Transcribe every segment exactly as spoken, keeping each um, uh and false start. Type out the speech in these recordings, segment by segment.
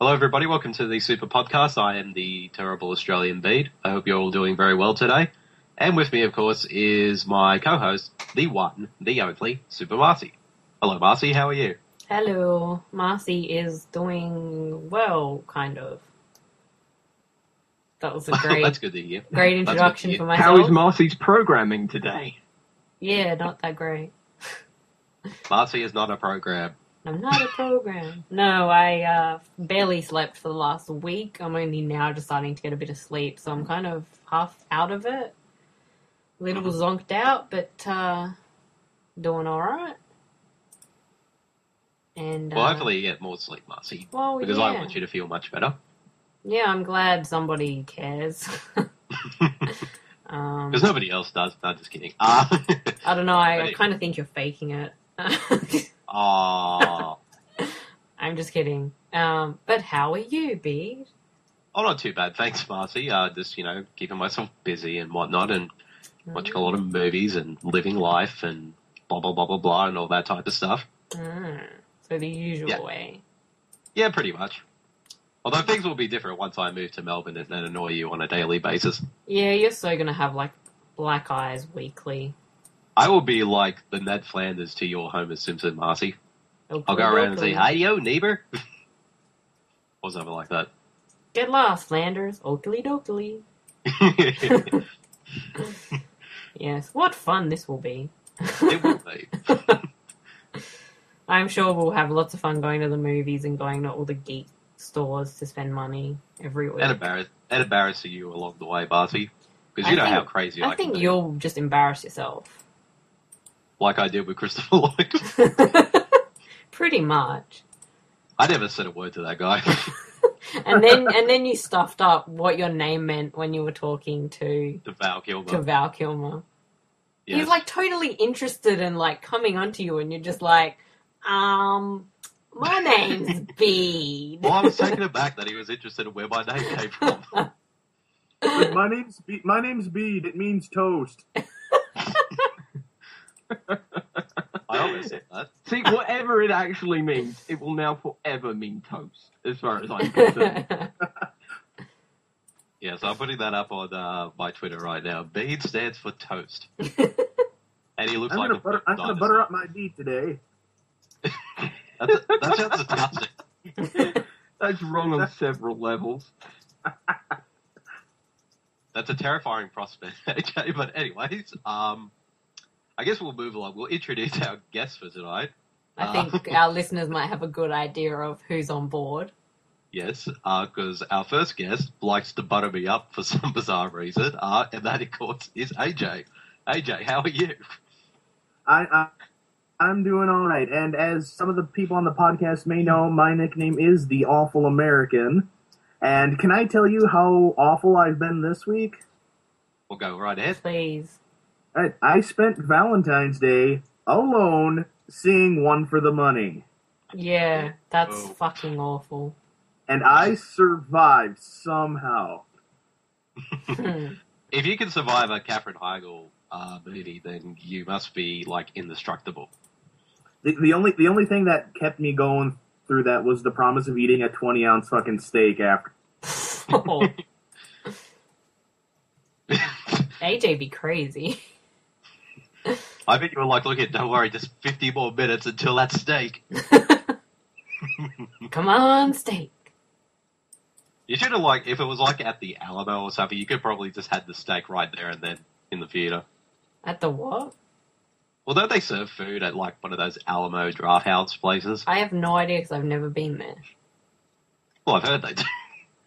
Hello, everybody. Welcome to the Super Podcast. I am the terrible Australian Bede. I hope you're all doing very well today. And with me, of course, is my co-host, the one, the only, Super Marcy. Hello, Marcy. How are you? Hello. Marcy is doing well, kind of. That was a great, That's good to hear. great introduction to hear. for myself. How is Marcy's programming today? Yeah, not that great. Marcy is not a program. I'm not a program. No, I uh, barely slept for the last week. I'm only now just starting to get a bit of sleep, so I'm kind of half out of it. A little zonked out, but uh, doing all right. And Well, uh, hopefully you get more sleep, Marcy. Well, because yeah. I want you to feel much better. Yeah, I'm glad somebody cares. um, Because nobody else does. No, just kidding. Uh, I don't know, I, I Right. kind of think you're faking it. Aww. I'm just kidding. Um, but how are you, Bede? Oh, not too bad. Thanks, Marcy. Uh, just, you know, keeping myself busy and whatnot and watching a lot of movies and living life and blah, blah, blah, blah, blah, and all that type of stuff. Mm, so the usual Yeah. way. Yeah, pretty much. Although things will be different once I move to Melbourne and then annoy you on a daily basis. Yeah, you're so going to have, like, black eyes weekly. I will be like the Ned Flanders to your Homer Simpson, Marcy. I'll go around and say, "Hi, yo, neighbor." Or something like that. Get lost, Flanders. Oakley dokley. Yes, what fun this will be. It will be. I'm sure we'll have lots of fun going to the movies and going to all the geek stores to spend money every week. And embarrass, and embarrassing you along the way, Marcy. Because you I know think- how crazy I, I think can be. you'll just embarrass yourself. Like I did with Christopher Lloyd. Pretty much. I never said a word to that guy. And then and then you stuffed up what your name meant when you were talking to to Val Kilmer. to Val Kilmer. Yes. He's like totally interested in like coming onto you, and you're just like, um, my name's Bede. Well, I was taken aback that he was interested in where my name came from. But my name's Be- my name's Bede. It means toast. I always said that. See, whatever it actually means, it will now forever mean toast, as far as I'm concerned. Yeah, so I'm putting that up on uh, my Twitter right now. Bede stands for toast. And he looks I'm like gonna a butter, I'm gonna dinosaur. butter up my D today. That's, that sounds disgusting. That's wrong on several levels. That's a terrifying prospect, A J. But anyways, um, I guess we'll move along. We'll introduce our guest for tonight. I think our listeners might have a good idea of who's on board. Yes, because our first guest likes to butter me up for some bizarre reason, uh, and that, of course, is A J. A J, how are you? I, I I'm doing all right, and as some of the people on the podcast may know, my nickname is the Awful American. And can I tell you how awful I've been this week? We'll go right ahead. Please. I, I spent Valentine's Day alone seeing One for the Money, Yeah, that's Oh. fucking awful. and I survived somehow. Hmm. If you can survive a Katherine Heigl uh, movie, then you must be, like, indestructible. The, the only the only thing that kept me going through that was the promise of eating a twenty ounce fucking steak after. Oh. A J be crazy. I bet you were like, look at, don't worry, just fifty more minutes until that steak. Come on, steak. You should have, like, if it was like at the Alamo or something, you could probably just had the steak right there and then in the theater. At the what? Well, don't they serve food at, like, one of those Alamo draft house places? I have no idea because I've never been there. Well, I've heard they do.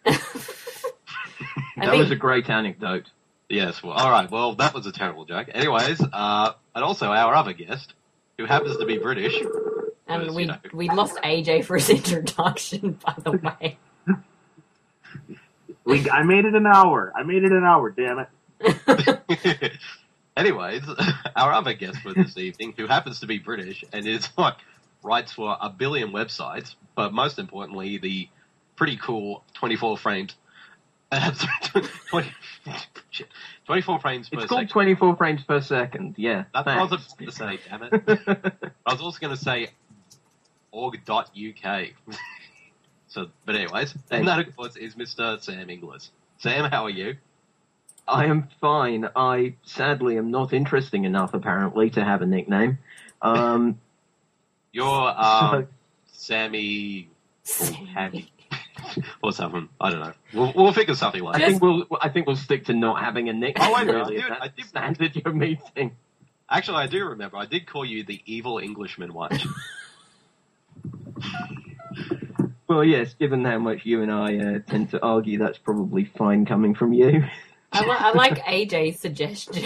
I That think was a great anecdote. Yes, well, alright, well, that was a terrible joke. Anyways, uh, and also our other guest, who happens to be British. and because, we you know. we lost A J for his introduction, by the way. We, I made it an hour. I made it an hour, damn it. Anyways, our other guest for this evening, who happens to be British and is like writes for a billion websites, but most importantly, the pretty cool twenty-four frames. twenty, shit, twenty-four frames per It's called second. twenty-four frames per second, yeah. That's what I was thanks. about to say, damn it. I was also going to say org dot U K. So, but anyways, and that of course is Mister Sam Inglis. Sam, how are you? I am fine. I sadly am not interesting enough, apparently, to have a nickname. Um, You're um, so- Sammy or Hammy or something. I don't know. We'll, we'll figure something like I that. think we'll. I think we'll stick to not having a nickname. Oh, wait a minute, really, I if did- that's I did- the standard you're meeting. Actually, I do remember. I did call you the evil Englishman once. Well, yes. Given how much you and I uh, tend to argue, that's probably fine coming from you. I, li- I like A J's suggestion.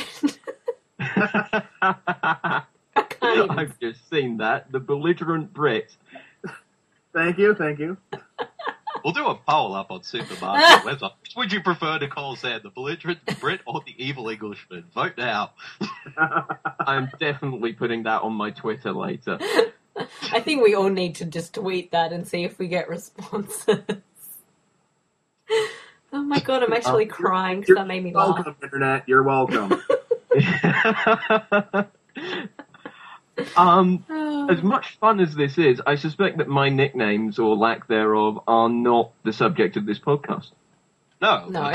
I can't even. I've just seen that. The belligerent Brit. Thank you, thank you. We'll do a poll up on Supermarket website. Which would you prefer to call Sam, the belligerent Brit or the evil Englishman? Vote now. I'm definitely putting that on my Twitter later. I think we all need to just tweet that and see if we get responses. Oh my god, I'm actually Uh, crying because You're that made me laugh. welcome, Internet. You're welcome. um, Oh. as much fun as this is, I suspect that my nicknames or lack thereof are not the subject of this podcast. No. No.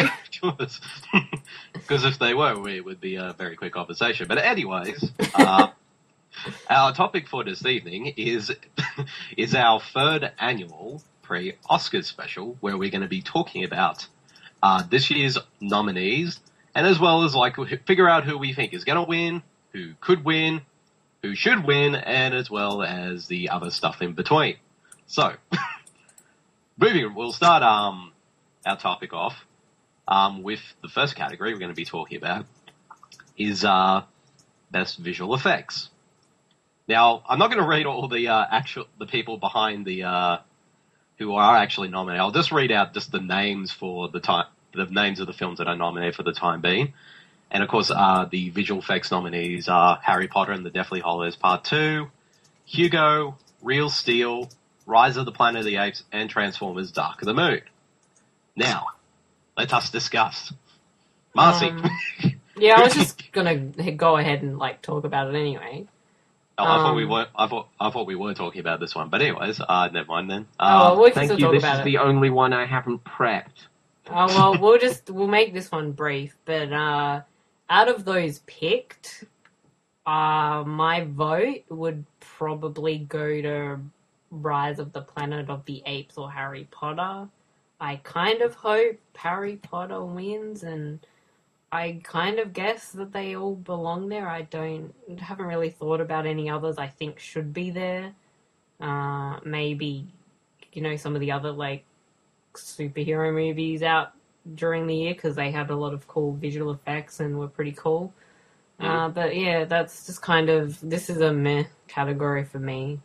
Because if they were, it would be a very quick conversation. But anyways, uh, our topic for this evening is is our third annual pre-Oscars special, where we're going to be talking about uh, this year's nominees, and as well as like figure out who we think is going to win, who could win, who should win, and as well as the other stuff in between. So, moving, we'll start um, our topic off um, with the first category we're going to be talking about is uh, best visual effects. Now, I'm not going to read all the uh, actual the people behind the uh, who are actually nominated. I'll just read out just the names for the time, the names of the films that are nominated for the time being. And of course, uh, the visual effects nominees are Harry Potter and the Deathly Hallows Part Two, Hugo, Real Steel, Rise of the Planet of the Apes, and Transformers: Dark of the Moon. Now, let us discuss. Marcy. Um, Yeah, I was just gonna go ahead and like talk about it anyway. Oh, I thought we Um, were. I thought. I thought we were talking about this one. But anyways, uh, never mind then. Oh, Uh, well, we can Thank still you. talk This about is it. the only one I haven't prepped. Oh well, we'll just we'll make this one brief. But uh, out of those picked, uh, my vote would probably go to Rise of the Planet of the Apes or Harry Potter. I kind of hope Harry Potter wins, and I kind of guess that they all belong there. I don't haven't really thought about any others I think should be there. Uh, maybe, you know, some of the other like superhero movies out during the year because they had a lot of cool visual effects and were pretty cool. Mhm. Uh, but yeah, that's just kind of this is a meh category for me.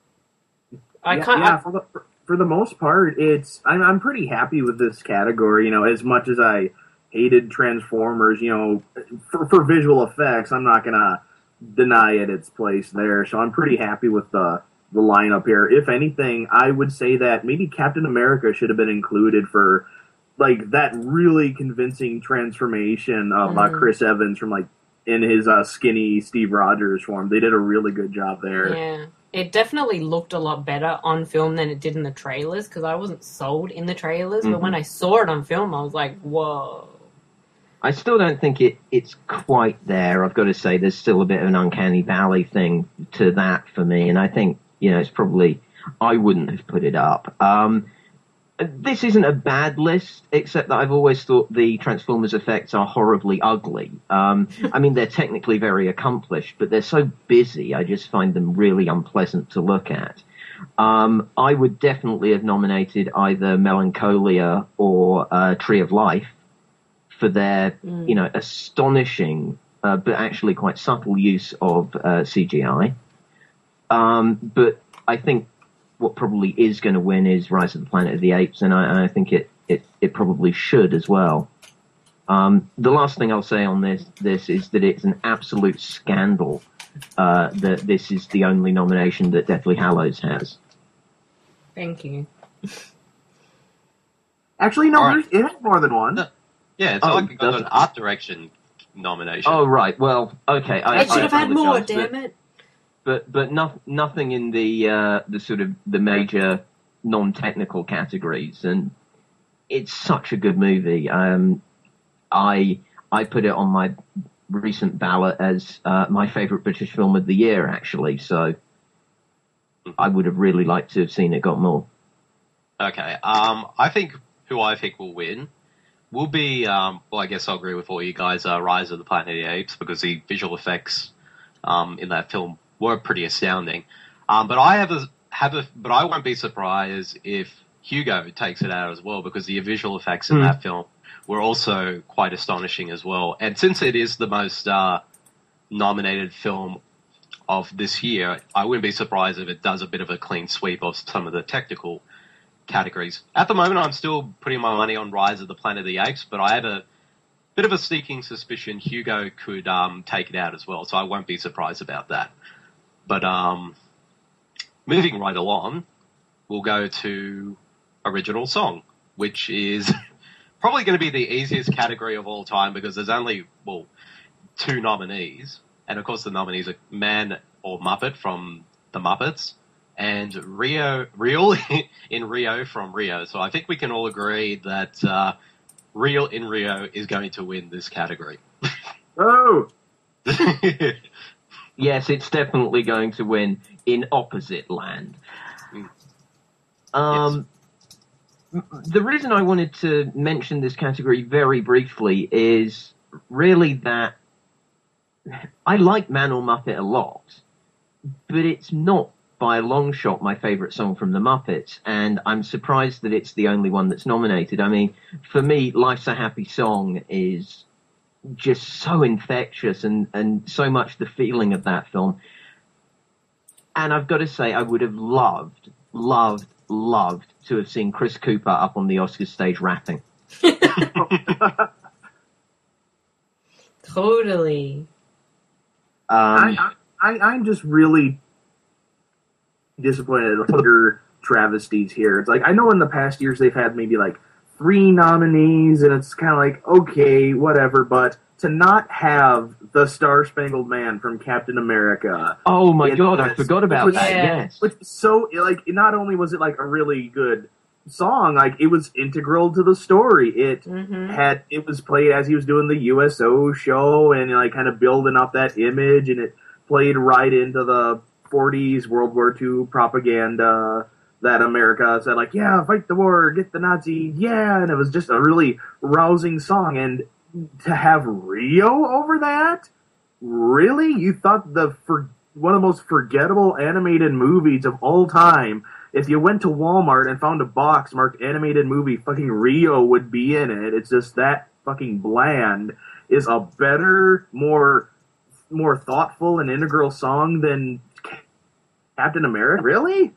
I yeah, can't. yeah, for the for, for the most part, it's I'm I'm pretty happy with this category. You know, as much as I hated Transformers, you know, for for visual effects, I'm not gonna deny it its place there. So I'm pretty happy with the the lineup here. If anything, I would say that maybe Captain America should have been included for like that really convincing transformation of uh, Mhm. Chris Evans from like in his uh, skinny Steve Rogers form. They did a really good job there. Yeah. It definitely looked a lot better on film than it did in the trailers because I wasn't sold in the trailers, but Mhm. when I saw it on film, I was like, whoa. I still don't think it, it's quite there. I've got to say, there's still a bit of an uncanny valley thing to that for me, and I think, you know, it's probably, I wouldn't have put it up. Um, this isn't a bad list, except that I've always thought the Transformers effects are horribly ugly. Um, I mean, they're technically very accomplished, but they're so busy, I just find them really unpleasant to look at. Um, I would definitely have nominated either Melancholia or uh, Tree of Life for their, Mm. you know, astonishing, uh, but actually quite subtle use of uh, C G I. Um, but I think what probably is going to win is Rise of the Planet of the Apes, and I, and I think it, it, it probably should as well. Um, the last thing I'll say on this this is that it's an absolute scandal uh, that this is the only nomination that Deathly Hallows has. Thank you. Actually, no, All right. there's, it has more than one. No. Yeah, it's Oh, like it got does an it? art direction nomination. Oh, right. Well, okay. I, I should have I had more, apologise, but- damn it. But but no, nothing in the uh, the sort of the major non-technical categories, and it's such a good movie. Um, I I put it on my recent ballot as uh, my favourite British film of the year, actually. So I would have really liked to have seen it got more. Okay. Um, I think who I think will win will be, um, well, I guess I'll agree with all you guys, uh, Rise of the Planet of the Apes, because the visual effects um, in that film were pretty astounding. Um, but I have a, have a, but I won't be surprised if Hugo takes it out as well, because the visual effects in Mm. that film were also quite astonishing as well. And since it is the most uh, nominated film of this year, I wouldn't be surprised if it does a bit of a clean sweep of some of the technical categories. At the moment, I'm still putting my money on Rise of the Planet of the Apes, but I have a bit of a sneaking suspicion Hugo could um, take it out as well, so I won't be surprised about that. But um, moving right along, we'll go to original song, which is probably going to be the easiest category of all time, because there's only, well, two nominees. And of course the nominees are Man or Muppet from The Muppets, and Rio, Real in Rio from Rio. So I think we can all agree that uh, Real in Rio is going to win this category. Oh, Yes, it's definitely going to win in Opposite Land. Mm. Um, m- The reason I wanted to mention this category very briefly is really that I like Man or Muppet a lot, but it's not by a long shot my favourite song from the Muppets, and I'm surprised that it's the only one that's nominated. I mean, for me, Life's a Happy Song is just so infectious, and, and so much the feeling of that film. And I've got to say, I would have loved, loved, loved to have seen Chris Cooper up on the Oscars stage rapping. Totally. Um, I, I, I'm just really disappointed at other travesties here. It's like, I know in the past years they've had maybe like three nominees, and it's kind of like, okay, whatever, but to not have the Star Spangled Man from Captain America. oh my in god, I this, forgot about which was- that, Yeah. yes. Which was so, like, not only was it like a really good song, like, it was integral to the story. It hmm had, it was played as he was doing the U S O show, and like kind of building up that image, and it played right into the forties World War Two propaganda that America said, like, yeah, fight the war, get the Nazis, yeah, and it was just a really rousing song. And to have Rio over that, really? You thought the for one of the most forgettable animated movies of all time, if you went to Walmart and found a box marked animated movie, fucking Rio would be in it. It's just that fucking bland is a better, more more thoughtful and integral song than Captain America. Really?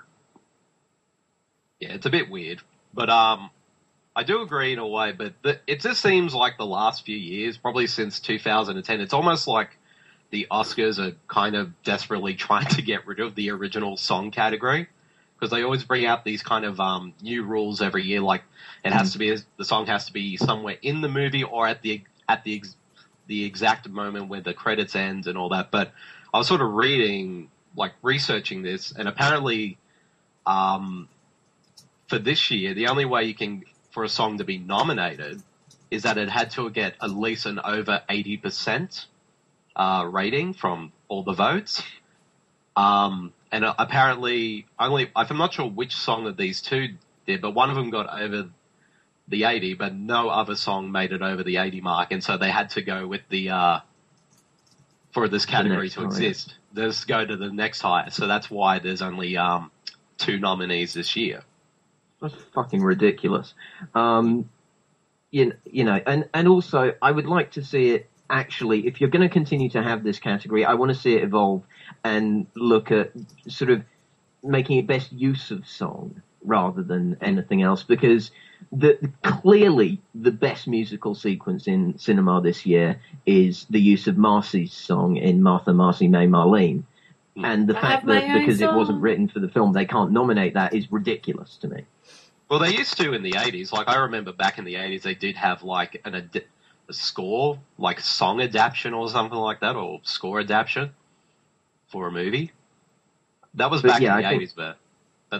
Yeah, it's a bit weird, but um, I do agree in a way. But the, it just seems like the last few years, probably since two thousand ten, it's almost like the Oscars are kind of desperately trying to get rid of the original song category, because they always bring out these kind of um, new rules every year. Like it has to be the song has to be somewhere in the movie or at the at the ex, the exact moment where the credits end and all that. But I was sort of reading, like researching this, and apparently, um, for this year, the only way you can for a song to be nominated is that it had to get at least an over eighty percent uh, rating from all the votes. Um, and uh, apparently, only I'm not sure which song of these two did, but one of them got over the eighty, but no other song made it over the eighty mark, and so they had to go with the uh, for this category next to higher. exist. Let's go to the next higher. So that's why there's only um, two nominees this year. That's fucking ridiculous. Um, you, you know, and, and also, I would like to see it actually, if you're going to continue to have this category, I want to see it evolve and look at sort of making it best use of song rather than anything else, because the, clearly the best musical sequence in cinema this year is the use of Marcy's song in Martha, Marcy, May, Marlene. And the I fact have my that own because it song. wasn't written for the film, they can't nominate that is ridiculous to me. Well, they used to in the eighties. Like, I remember back in the eighties, they did have, like, an ad- a score, like song adaptation or something like that, or score adaptation for a movie. That was But back yeah, in the I think- eighties, but, but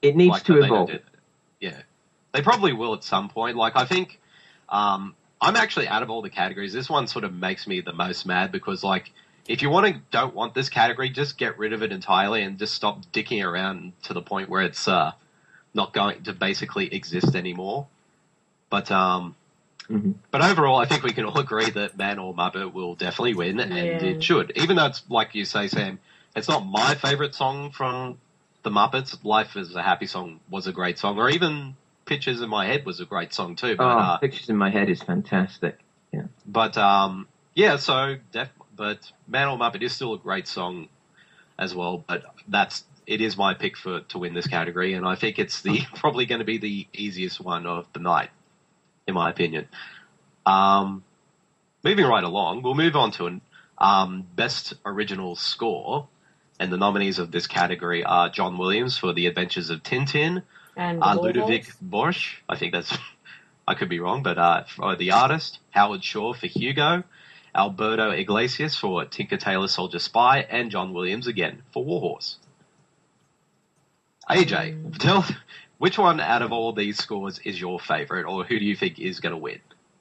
It needs like, to but they don't evolve. do that. Yeah, they probably will at some point. Like I think, um, I'm actually out of all the categories. This one sort of makes me the most mad because like. If you want to don't want this category, just get rid of it entirely and just stop dicking around to the point where it's uh, not going to basically exist anymore. But um, Mm-hmm. but overall, I think we can all agree that Man or Muppet will definitely win, and Yeah. it should. Even though it's like you say, Sam, it's not my favorite song from the Muppets. Life is a Happy Song was a great song, or even Pictures in My Head was a great song too. But Oh, uh, Pictures in My Head is fantastic. Yeah. but um, yeah, so def- but Man or Muppet is still a great song as well. But that's it is my pick for to win this category, and I think it's the probably going to be the easiest one of the night, in my opinion. Um, moving right along, we'll move on to an um, best original score, and the nominees of this category are John Williams for The Adventures of Tintin, And uh, Warhorse. Ludovic Bosch, I think that's I could be wrong, but uh, for The Artist, Howard Shore for Hugo, Alberto Iglesias for Tinker Tailor Soldier Spy, and John Williams again for Warhorse. A J, Mm. tell which one out of all these scores is your favorite, or who do you think is going to win?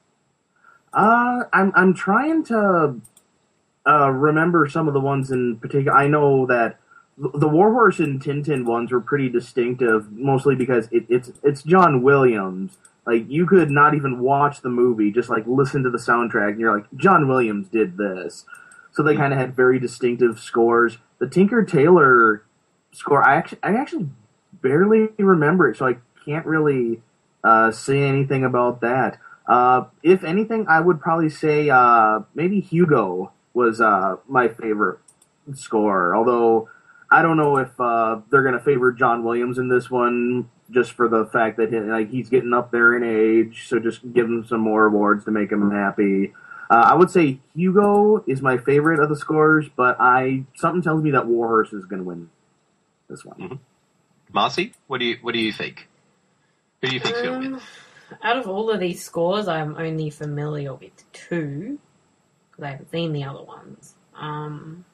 Uh, I'm I'm trying to uh, remember some of the ones in particular. I know that the Warhorse and Tintin ones were pretty distinctive, mostly because it, it's it's John Williams. Like you could not even watch the movie, just like listen to the soundtrack, and you're like, John Williams did this. So they kind of had very distinctive scores. The Tinker Tailor score, I actually I actually barely remember it, so I can't really uh, say anything about that. Uh, if anything, I would probably say uh, maybe Hugo was uh, my favorite score. Although I don't know if uh, they're going to favor John Williams in this one, just for the fact that he, like he's getting up there in age. So just give him some more awards to make him happy. Uh, I would say Hugo is my favorite of the scores, but I something tells me that Warhorse is going to win this one. Mm-hmm. Marcy, what do you what do you think? Who do you think's going to win? Um, out of all of these scores, I'm only familiar with two because I haven't seen the other ones. Um,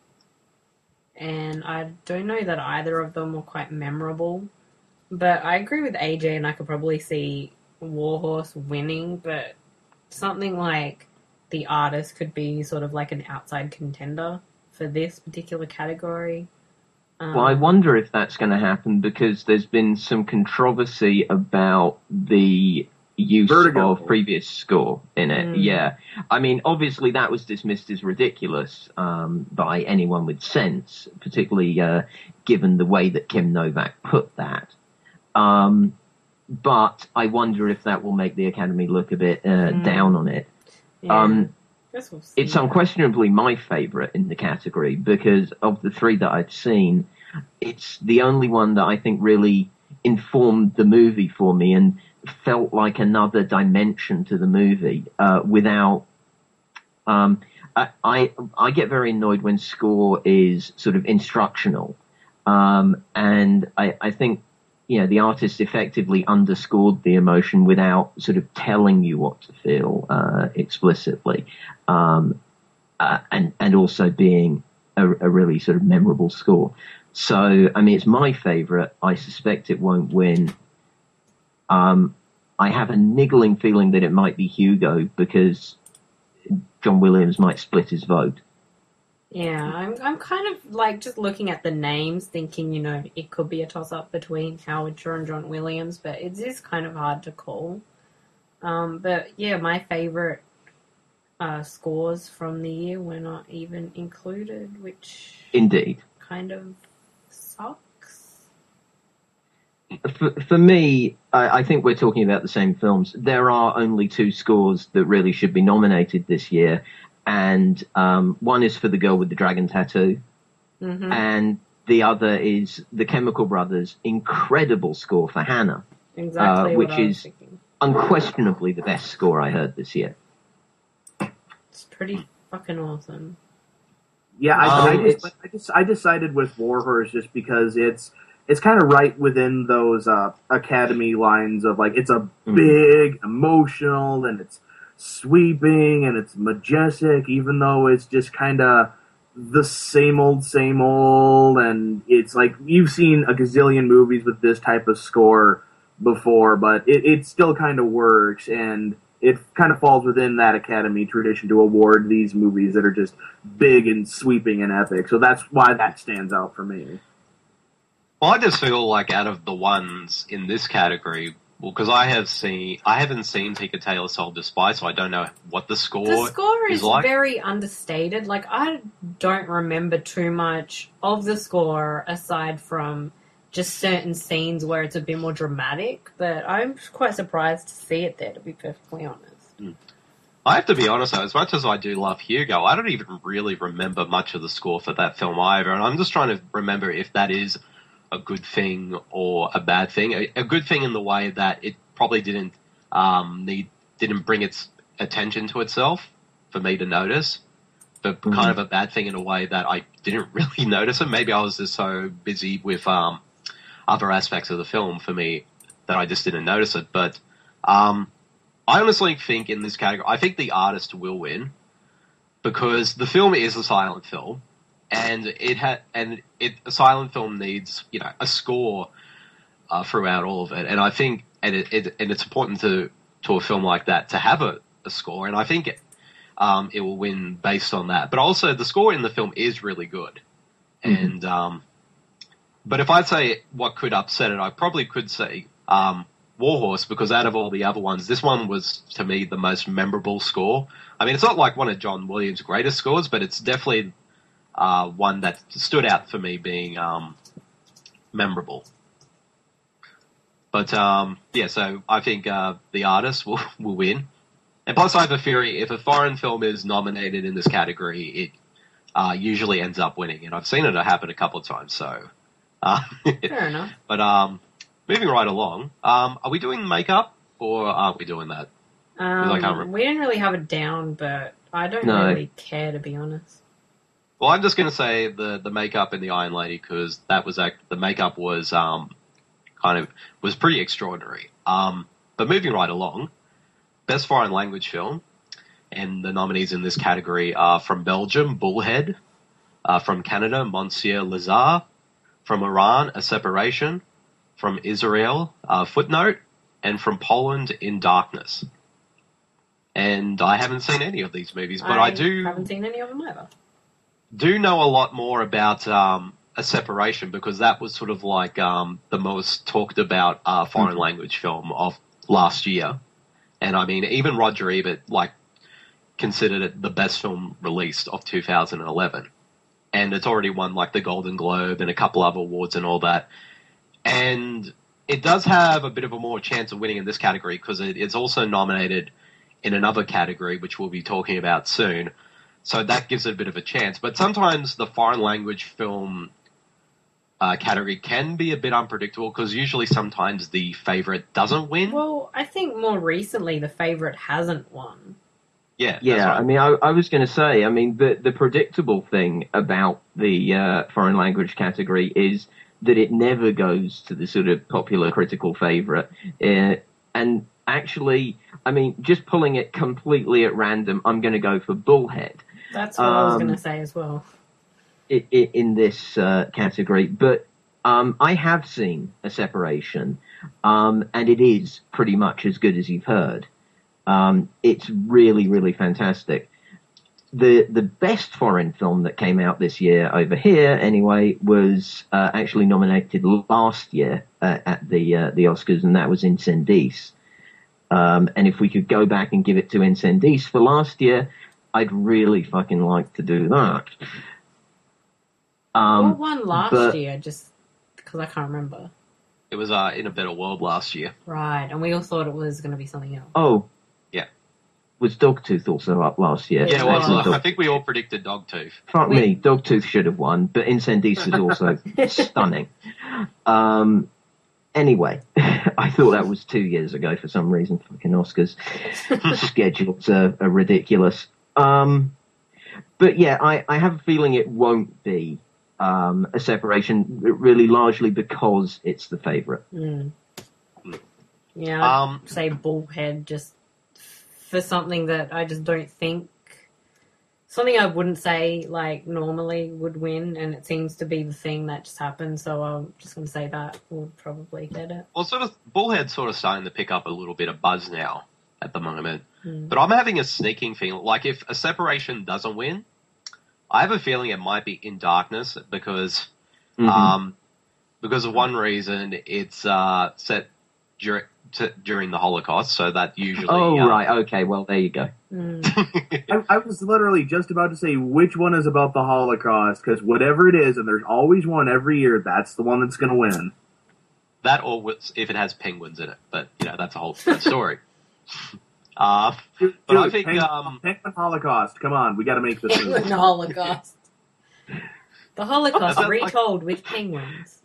and I don't know that either of them were quite memorable. But I agree with A J, and I could probably see Warhorse winning. But something like The Artist could be sort of like an outside contender for this particular category. Um, Well, I wonder if that's going to happen because there's been some controversy about the use Vertigo. of previous score in it. Mm. Yeah. I mean, obviously that was dismissed as ridiculous um, by anyone with sense, particularly uh, given the way that Kim Novak put that. Um, but I wonder if that will make the Academy look a bit uh, Mm. down on it. yeah. Um, Guess we'll see. It's unquestionably my favourite in the category because of the three that I've seen, it's the only one that I think really informed the movie for me and felt like another dimension to the movie uh, without. Um, I, I I get very annoyed when score is sort of instructional, um, and I, I think. You know, the artist effectively underscored the emotion without sort of telling you what to feel uh, explicitly, um, uh, and and also being a, a really sort of memorable score. So, I mean, it's my favourite. I suspect it won't win. Um, I have a niggling feeling that it might be Hugo because John Williams might split his vote. Yeah, I'm I'm kind of like just looking at the names, thinking, you know, it could be a toss-up between Howard Shore and John Williams, but it is kind of hard to call. Um, but yeah, my favorite uh, scores from the year were not even included, which Indeed. kind of sucks. For, for me, I, I think we're talking about the same films. There are only two scores that really should be nominated this year. And um, one is for The Girl with the Dragon Tattoo, Mm-hmm. and the other is the Chemical Brothers' incredible score for Hannah, Exactly uh, what which I was is- thinking. unquestionably the best score I heard this year. It's pretty fucking awesome. Yeah, I, Um, I, just, it's- I just I decided with Warhorse just because it's it's kind of right within those uh, Academy lines of like it's a Mm. big, emotional, and it's sweeping and it's majestic, even though it's just kind of the same old, same old, and it's like you've seen a gazillion movies with this type of score before, but it, it still kind of works, and it kind of falls within that Academy tradition to award these movies that are just big and sweeping and epic. So that's why that stands out for me. Well, I just feel like out of the ones in this category, well, because I have seen, I haven't seen Tinker Tailor Soldier Spy, so I don't know what the score. The score is, is like. very understated. Like, I don't remember too much of the score aside from just certain scenes where it's a bit more dramatic. But I'm quite surprised to see it there, to be perfectly honest. Mm. I have to be honest, though, as much as I do love Hugo, I don't even really remember much of the score for that film either, and I'm just trying to remember if that is a good thing or a bad thing. A, a good thing in the way that it probably didn't um, need didn't bring its attention to itself for me to notice, but mm-hmm. kind of a bad thing in a way that I didn't really notice it. Maybe I was just so busy with um, other aspects of the film for me that I just didn't notice it. But um, I honestly think in this category, I think The Artist will win because the film is a silent film. And it had, and it a silent film needs, you know, a score uh, throughout all of it. And I think, and it, it and it's important to to a film like that to have a, a score. And I think it, um, it will win based on that. But also, the score in the film is really good. Mm-hmm. And um, but if I'd say what could upset it, I probably could say um, Warhorse, because out of all the other ones, this one was to me the most memorable score. I mean, it's not like one of John Williams' greatest scores, but it's definitely Uh, one that stood out for me being um, memorable. But, um, yeah, so I think uh, The Artist will, will win. And plus, I have a theory, if a foreign film is nominated in this category, it uh, usually ends up winning. And I've seen it happen a couple of times, so... Uh, Fair enough. But um, moving right along, um, are we doing makeup, or aren't we doing that? Um, I can't remember. we didn't really have it down, but I don't No. really care, to be honest. Well, I'm just going to say the, the makeup in the Iron Lady because that was act, the makeup was um, kind of was pretty extraordinary. Um, but moving right along, best foreign language film, and the nominees in this category are from Belgium, Bullhead, uh, from Canada, Monsieur Lazare, from Iran, A Separation, from Israel, uh, Footnote, and from Poland, In Darkness. And I haven't seen any of these movies, but I, I do haven't seen any of them either. do know a lot more about um, A Separation because that was sort of like um, the most talked about uh, foreign mm-hmm. language film of last year. And I mean, even Roger Ebert like considered it the best film released of two thousand eleven. And it's already won like the Golden Globe and a couple other awards and all that. And it does have a bit of a more chance of winning in this category because it, it's also nominated in another category, which we'll be talking about soon. So that gives it a bit of a chance. But sometimes the foreign language film uh, category can be a bit unpredictable because usually sometimes the favorite doesn't win. Well, I think more recently the favorite hasn't won. Yeah, yeah. right. I mean, I, I was going to say, I mean, the the predictable thing about the uh, foreign language category is that it never goes to the sort of popular critical favorite. Uh, and actually, I mean, just pulling it completely at random, I'm going to go for Bullhead. That's what um, I was going to say as well. It, it, in this uh, category, but um, I have seen A Separation, um, and it is pretty much as good as you've heard. Um, it's really, really fantastic. The the best foreign film that came out this year over here, anyway, was uh, actually nominated last year uh, at the uh, the Oscars, and that was Incendies. Um, and if we could go back and give it to Incendies for last year, I'd really fucking like to do that. Um, what won last but, year? Just because I can't remember. It was uh, In a Better World last year. Right, and we all thought it was going to be something else. Oh. Yeah. Was Dogtooth also up last year? Yeah, well, I think we all predicted Dogtooth. Fuck we... me, Dogtooth should have won, but Incendies is also stunning. Um, anyway, I thought that was two years ago for some reason. Fucking Oscars schedules are, are ridiculous. Um, but yeah, I, I have a feeling it won't be um, A Separation, really largely because it's the favourite. Mm. Yeah, I'd um, say Bullhead just for something that I just don't think something I wouldn't say like normally would win, and it seems to be the thing that just happened. So I'm just going to say that would probably get it. Well, sort of, Bullhead's sort of starting to pick up a little bit of buzz now at the moment. Mm. But I'm having a sneaking feeling, like if a Separation doesn't win, I have a feeling it might be In Darkness because, Mhm. um, because of one reason, it's uh, set dur- t- during the Holocaust, so that usually. Oh, uh, right. Okay. Well, there you go. Mm. I, I was literally just about to say which one is about the Holocaust, because whatever it is, and there's always one every year, that's the one that's going to win. That or with- if it has penguins in it, but you know that's a whole different story. uh, Dude, but I dude, think Penguin, um, Penguin Holocaust. Come on, we got to make this. Penguin movie. Holocaust. The Holocaust Is that like- retold with penguins.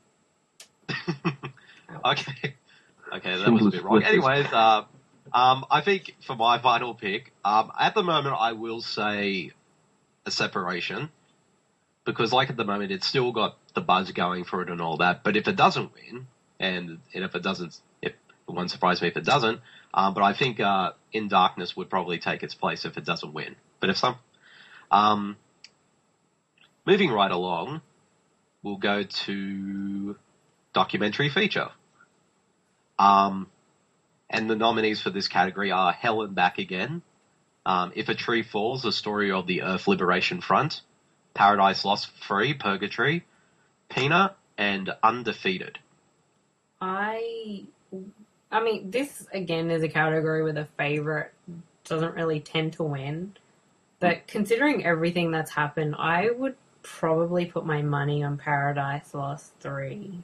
okay, okay, that was a bit wrong. Anyways, uh, um, I think for my final pick, um, at the moment I will say a Separation because, like at the moment, it's still got the buzz going for it and all that. But if it doesn't win, and, and if it doesn't, if it won't surprise me if it doesn't. Um, but I think uh, In Darkness would probably take its place if it doesn't win. But if some, um, moving right along, we'll go to documentary feature. Um, and the nominees for this category are Hell and Back Again, um, If a Tree Falls, The Story of the Earth Liberation Front, Paradise Lost, Free, Purgatory, Peanut, and Undefeated. I, I mean, this again is a category where the favorite doesn't really tend to win. But considering everything that's happened, I would probably put my money on Paradise Lost three.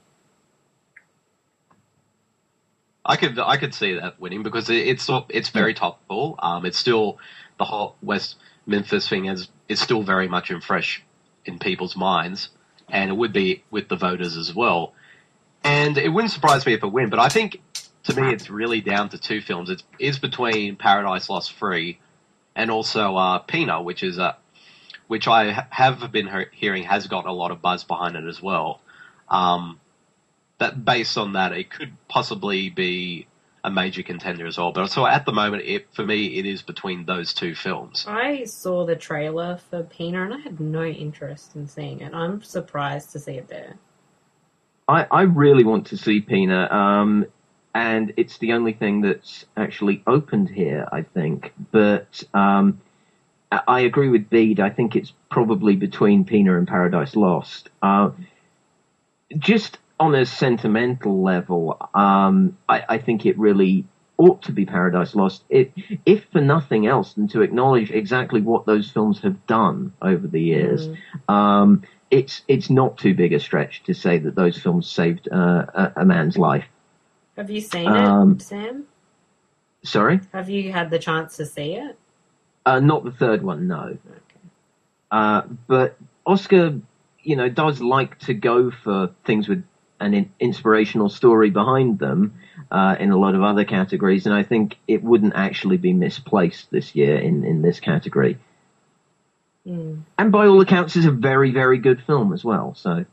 I could I could see that winning because it, it's it's very topical. Um, it's still the whole West Memphis thing is is still very much in fresh in people's minds, and it would be with the voters as well. And it wouldn't surprise me if it win, but I think to me it's really down to two films. It's is between Paradise Lost Free and also uh, Pina, which is a which I ha- have been he- hearing has got a lot of buzz behind it as well. Um, that based on that, it could possibly be a major contender as well. But so at the moment, it, for me, it is between those two films. I saw the trailer for Pina and I had no interest in seeing it. I'm surprised to see it there. I, I really want to see Pina, um, and it's the only thing that's actually opened here, I think. But um, I, I agree with Bede. I think it's probably between Pina and Paradise Lost. Uh, just on a sentimental level, um, I, I think it really ought to be Paradise Lost, it, if for nothing else than to acknowledge exactly what those films have done over the years. Mm. Um, it's it's not too big a stretch to say that those films saved uh, a, a man's life. Have you seen Um, it, Sam? Sorry? Have you had the chance to see it? Uh, not the third one, no. Okay. Uh, but Oscar, you know, does like to go for things with an in- inspirational story behind them uh, in a lot of other categories, and I think it wouldn't actually be misplaced this year in, in this category. Mm. And by all accounts, is a very, very good film as well. So,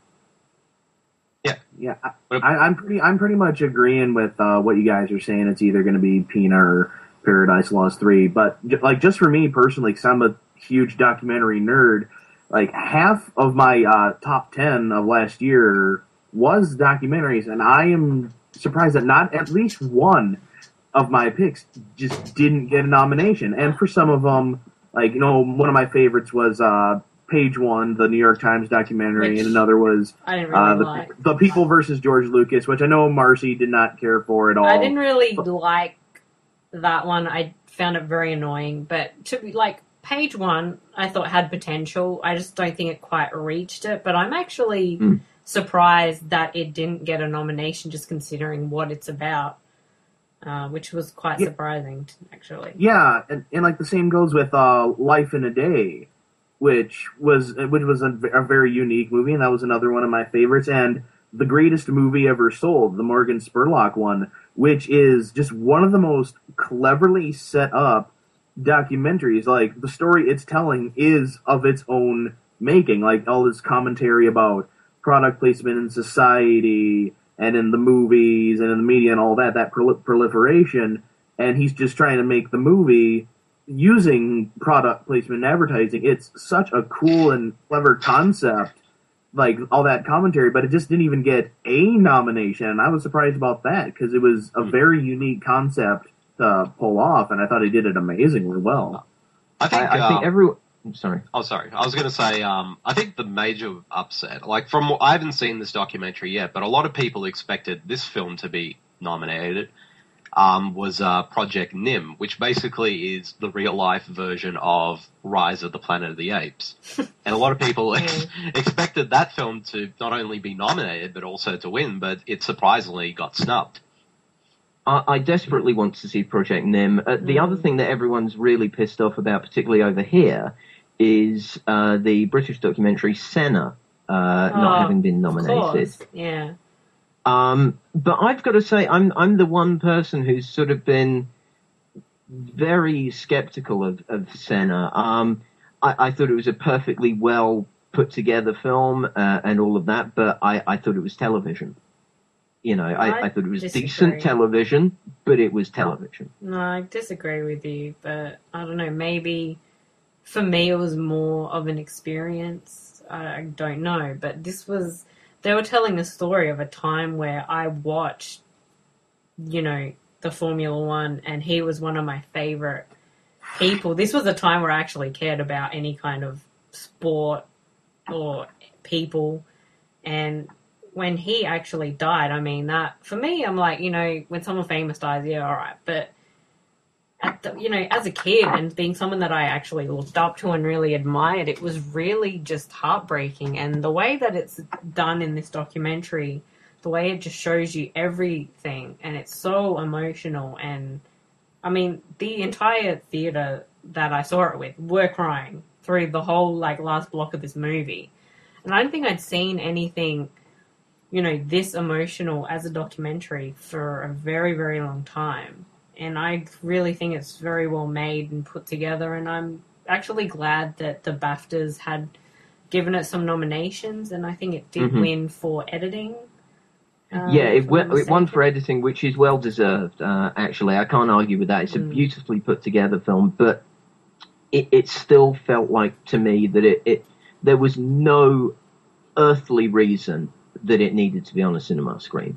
Yeah, I, I, I'm pretty. I'm pretty much agreeing with uh, what you guys are saying. It's either going to be Pina or Paradise Lost three. But j- like, just for me personally, because I'm a huge documentary nerd, like half of my uh, top ten of last year was documentaries, and I am surprised that not at least one of my picks just didn't get a nomination. And for some of them, like, you know, one of my favorites was uh, Page One, the New York Times documentary, Which and another was I didn't really uh, the, like. the People versus George Lucas, which I know Marcy did not care for at all. I didn't really like that one. I found it very annoying. But to be like Page One, I thought had potential. I just don't think it quite reached it. But I'm actually Mm. surprised that it didn't get a nomination, just considering what it's about, uh, which was quite Yeah. surprising, actually. Yeah, and, and like the same goes with uh, Life in a Day, which was which was a, a very unique movie, and that was another one of my favorites. And The Greatest Movie Ever Sold, the Morgan Spurlock one, which is just one of the most cleverly set up documentaries. Like, the story it's telling is of its own making, like all this commentary about product placement in society and in the movies and in the media and all that, that prol- proliferation. And he's just trying to make the movie using product placement and advertising. It's such a cool and clever concept, like all that commentary, but it just didn't even get a nomination. And I was surprised about that because it was a very unique concept to pull off, and I thought he did it amazingly well. I think, I, I think um, everyone. I'm sorry. Oh, sorry. I was going to say, um, I think the major upset, like from I haven't seen this documentary yet, but a lot of people expected this film to be nominated. Um, was uh, Project Nim, which basically is the real-life version of Rise of the Planet of the Apes. And a lot of people ex- expected that film to not only be nominated, but also to win, but it surprisingly got snubbed. I, I desperately want to see Project Nim. Uh, the mm. other thing that everyone's really pissed off about, particularly over here, is uh, the British documentary Senna uh, oh, not having been nominated. Yeah. Um, but I've got to say, I'm I'm the one person who's sort of been very skeptical of, of Senna. Um, I, I thought it was a perfectly well put together film uh, and all of that, but I, I thought it was television. You know, I, I, I thought it was disagree. decent television, but it was television. No, I disagree with you, but I don't know, maybe for me it was more of an experience. I don't know, but this was... They were telling a story of a time where I watched, you know, the Formula One, and he was one of my favorite people. This was a time where I actually cared about any kind of sport or people. And when he actually died, I mean, that, for me, I'm like, you know, when someone famous dies, yeah, all right. But, at the, you know, as a kid and being someone that I actually looked up to and really admired, it was really just heartbreaking. And the way that it's done in this documentary, the way it just shows you everything, and it's so emotional. And, I mean, the entire theater that I saw it with were crying through the whole, like, last block of this movie. And I don't think I'd seen anything, you know, this emotional as a documentary for a very, very long time. And I really think it's very well made and put together. And I'm actually glad that the BAFTAs had given it some nominations. And I think it did mm-hmm. win for editing. Um, yeah, it, w- it won for editing, which is well deserved, uh, actually. I can't argue with that. It's a mm. beautifully put together film. But it, it still felt like, to me, that it, it there was no earthly reason that it needed to be on a cinema screen.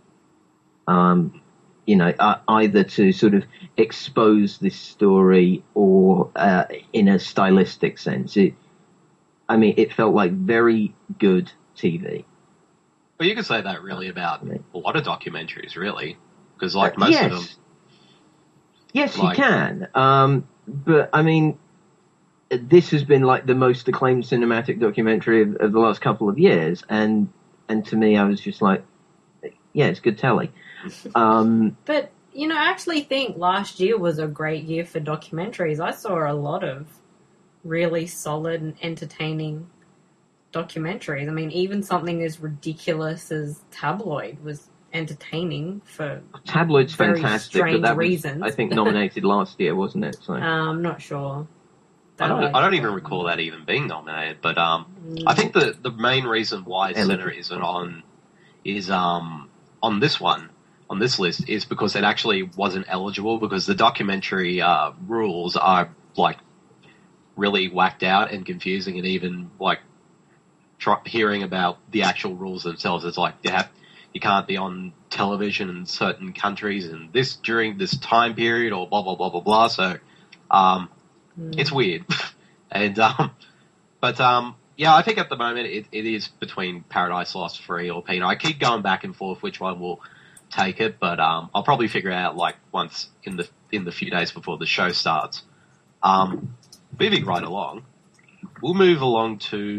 Um... You know, uh, either to sort of expose this story or uh, in a stylistic sense. It, I mean, it felt like very good T V. Well, you could say that really about a lot of documentaries, really, because like most uh, yes. of them. Yes, like, you can. Um, but I mean, this has been like the most acclaimed cinematic documentary of, of the last couple of years, and and to me, I was just like, yeah, it's good telly. Um, but, you know, I actually think last year was a great year for documentaries. I saw a lot of really solid and entertaining documentaries. I mean, even something as ridiculous as Tabloid was entertaining for Tabloid's very fantastic, strange but that reasons. was, I think, nominated last year, wasn't it? So. Uh, I'm not sure. I don't, I don't even recall that even being nominated, but um, mm. I think the, the main reason why Senna isn't on is um on this one. on this list is because it actually wasn't eligible because the documentary uh, rules are like really whacked out and confusing, and even like try, hearing about the actual rules themselves, it's like you have you can't be on television in certain countries and this during this time period or blah blah blah blah blah. So um, mm. it's weird, and um, but um, yeah, I think at the moment it, it is between Paradise Lost three or Pino. I keep going back and forth which one will take it, but um, I'll probably figure it out like once in the in the few days before the show starts. Um, moving right along, we'll move along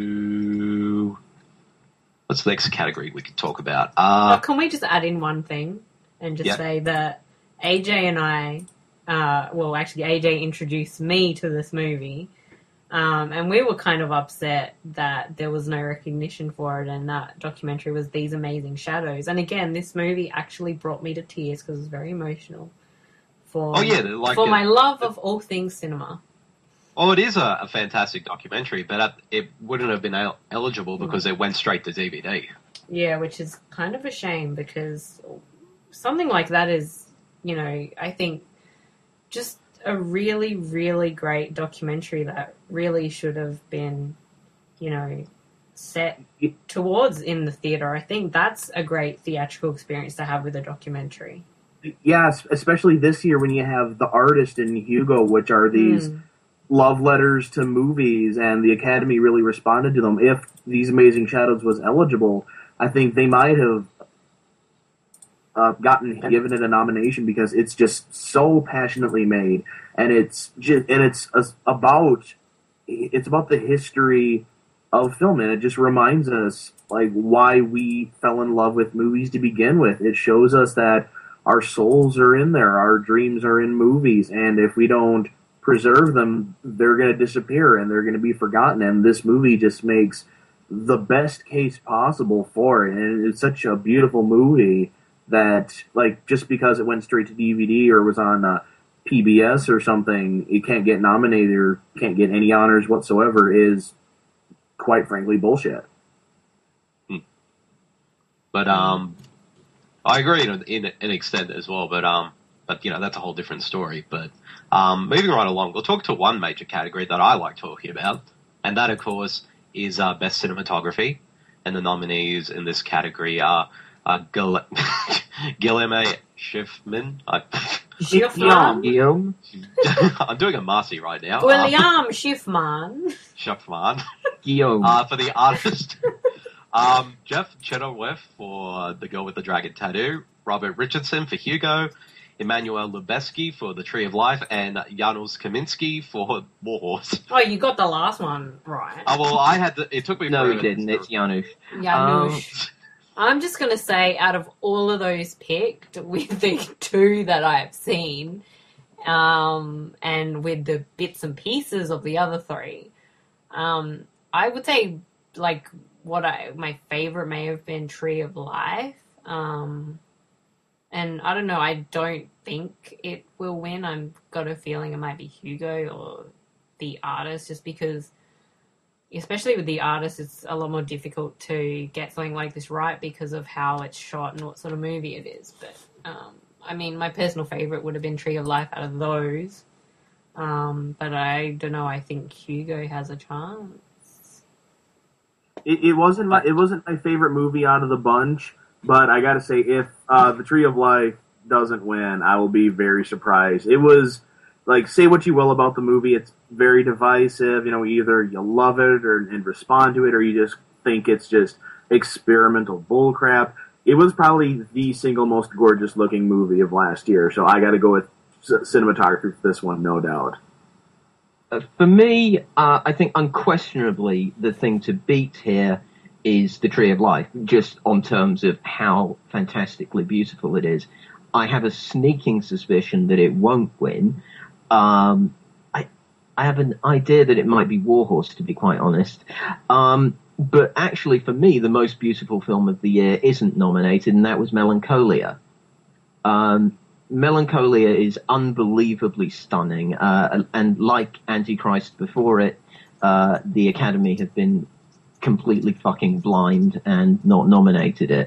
to what's the next category we could talk about? Uh, oh, can we just add in one thing and just yeah. say that A J and I, uh, well, actually A J introduced me to this movie. Um, and we were kind of upset that there was no recognition for it, and that documentary was These Amazing Shadows. And again, this movie actually brought me to tears because it was very emotional for, oh, yeah, like for it, my love of all things cinema. Oh, it is a, a fantastic documentary, but it wouldn't have been el- eligible because mm. it went straight to D V D. Yeah, which is kind of a shame because something like that is, you know, I think just a really, really great documentary that really should have been, you know, set towards in the theater. I think that's a great theatrical experience to have with a documentary. Yeah, especially this year when you have The Artist and Hugo, which are these mm. love letters to movies, and the Academy really responded to them. If These Amazing Shadows was eligible, I think they might have uh, gotten given it a nomination because it's just so passionately made, and it's just, and it's about it's about the history of film, and it just reminds us like why we fell in love with movies to begin with. It shows us that our souls are in there, our dreams are in movies, and if we don't preserve them, they're going to disappear and they're going to be forgotten. And this movie just makes the best case possible for it, and it's such a beautiful movie that, like, just because it went straight to D V D or was on uh, P B S or something, it can't get nominated or can't get any honors whatsoever is, quite frankly, bullshit. Hmm. But um, I agree in, in an extent as well. But um, but you know that's a whole different story. But um, moving right along, we'll talk to one major category that I like talking about, and that, of course, is uh, best cinematography. And the nominees in this category are uh, Gil- Guillermo Schiffman. I- Schiffman? Guillaume? I'm doing a Marcy right now. William um, Schiffman. Schiffman. Guillaume. Uh, for the artist. um, Jeff Chenoweth for The Girl with the Dragon Tattoo. Robert Richardson for Hugo. Emmanuel Lubezki for The Tree of Life. And Janusz Kaminski for Warhorse. Oh, you got the last one right. Oh, well, I had to, it took me No, forever. he didn't. It's Janusz. Janusz. Um, I'm just going to say, out of all of those picked, with the two that I've seen, um, and with the bits and pieces of the other three, um, I would say, like, what I my favorite may have been Tree of Life. Um, and I don't know, I don't think it will win. I've got a feeling it might be Hugo or The Artist, just because, especially with The Artist, it's a lot more difficult to get something like this right because of how it's shot and what sort of movie it is. But, um, I mean, my personal favourite would have been Tree of Life out of those. Um, but I don't know, I think Hugo has a chance. It, it wasn't my it wasn't my favorite movie out of the bunch, but I gotta say, if uh, The Tree of Life doesn't win, I will be very surprised. It was... Like, say what you will about the movie, it's very divisive. You know, either you love it or and respond to it, or you just think it's just experimental bullcrap. It was probably the single most gorgeous-looking movie of last year, so I got to go with c- cinematography for this one, no doubt. Uh, for me, uh, I think unquestionably the thing to beat here is The Tree of Life, just on terms of how fantastically beautiful it is. I have a sneaking suspicion that it won't win. Um, I, I have an idea that it might be Warhorse, to be quite honest. Um, but actually, for me, the most beautiful film of the year isn't nominated, and that was Melancholia. Um, Melancholia is unbelievably stunning, uh, and like Antichrist before it, uh, the Academy have been completely fucking blind and not nominated it.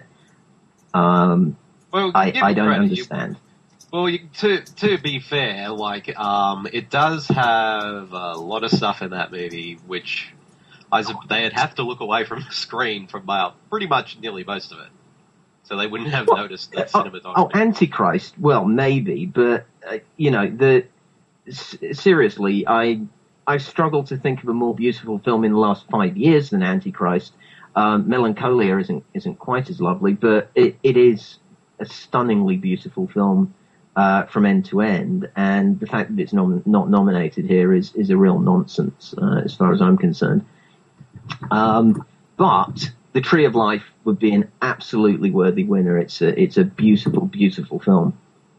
Um, well, I, I don't credit. understand. You- Well, you, to to be fair, like um, it does have a lot of stuff in that movie, which I, they'd have to look away from the screen for about pretty much nearly most of it, so they wouldn't have well, noticed the oh, cinematography. Oh, Antichrist. Well, maybe, but uh, you know, the s- seriously, I I've struggled to think of a more beautiful film in the last five years than Antichrist. Um, Melancholia isn't isn't quite as lovely, but it, it is a stunningly beautiful film. Uh, from end to end, and the fact that it's nom- not nominated here is, is a real nonsense, uh, as far as I'm concerned. Um, but The Tree of Life would be an absolutely worthy winner. It's a, it's a beautiful, beautiful film.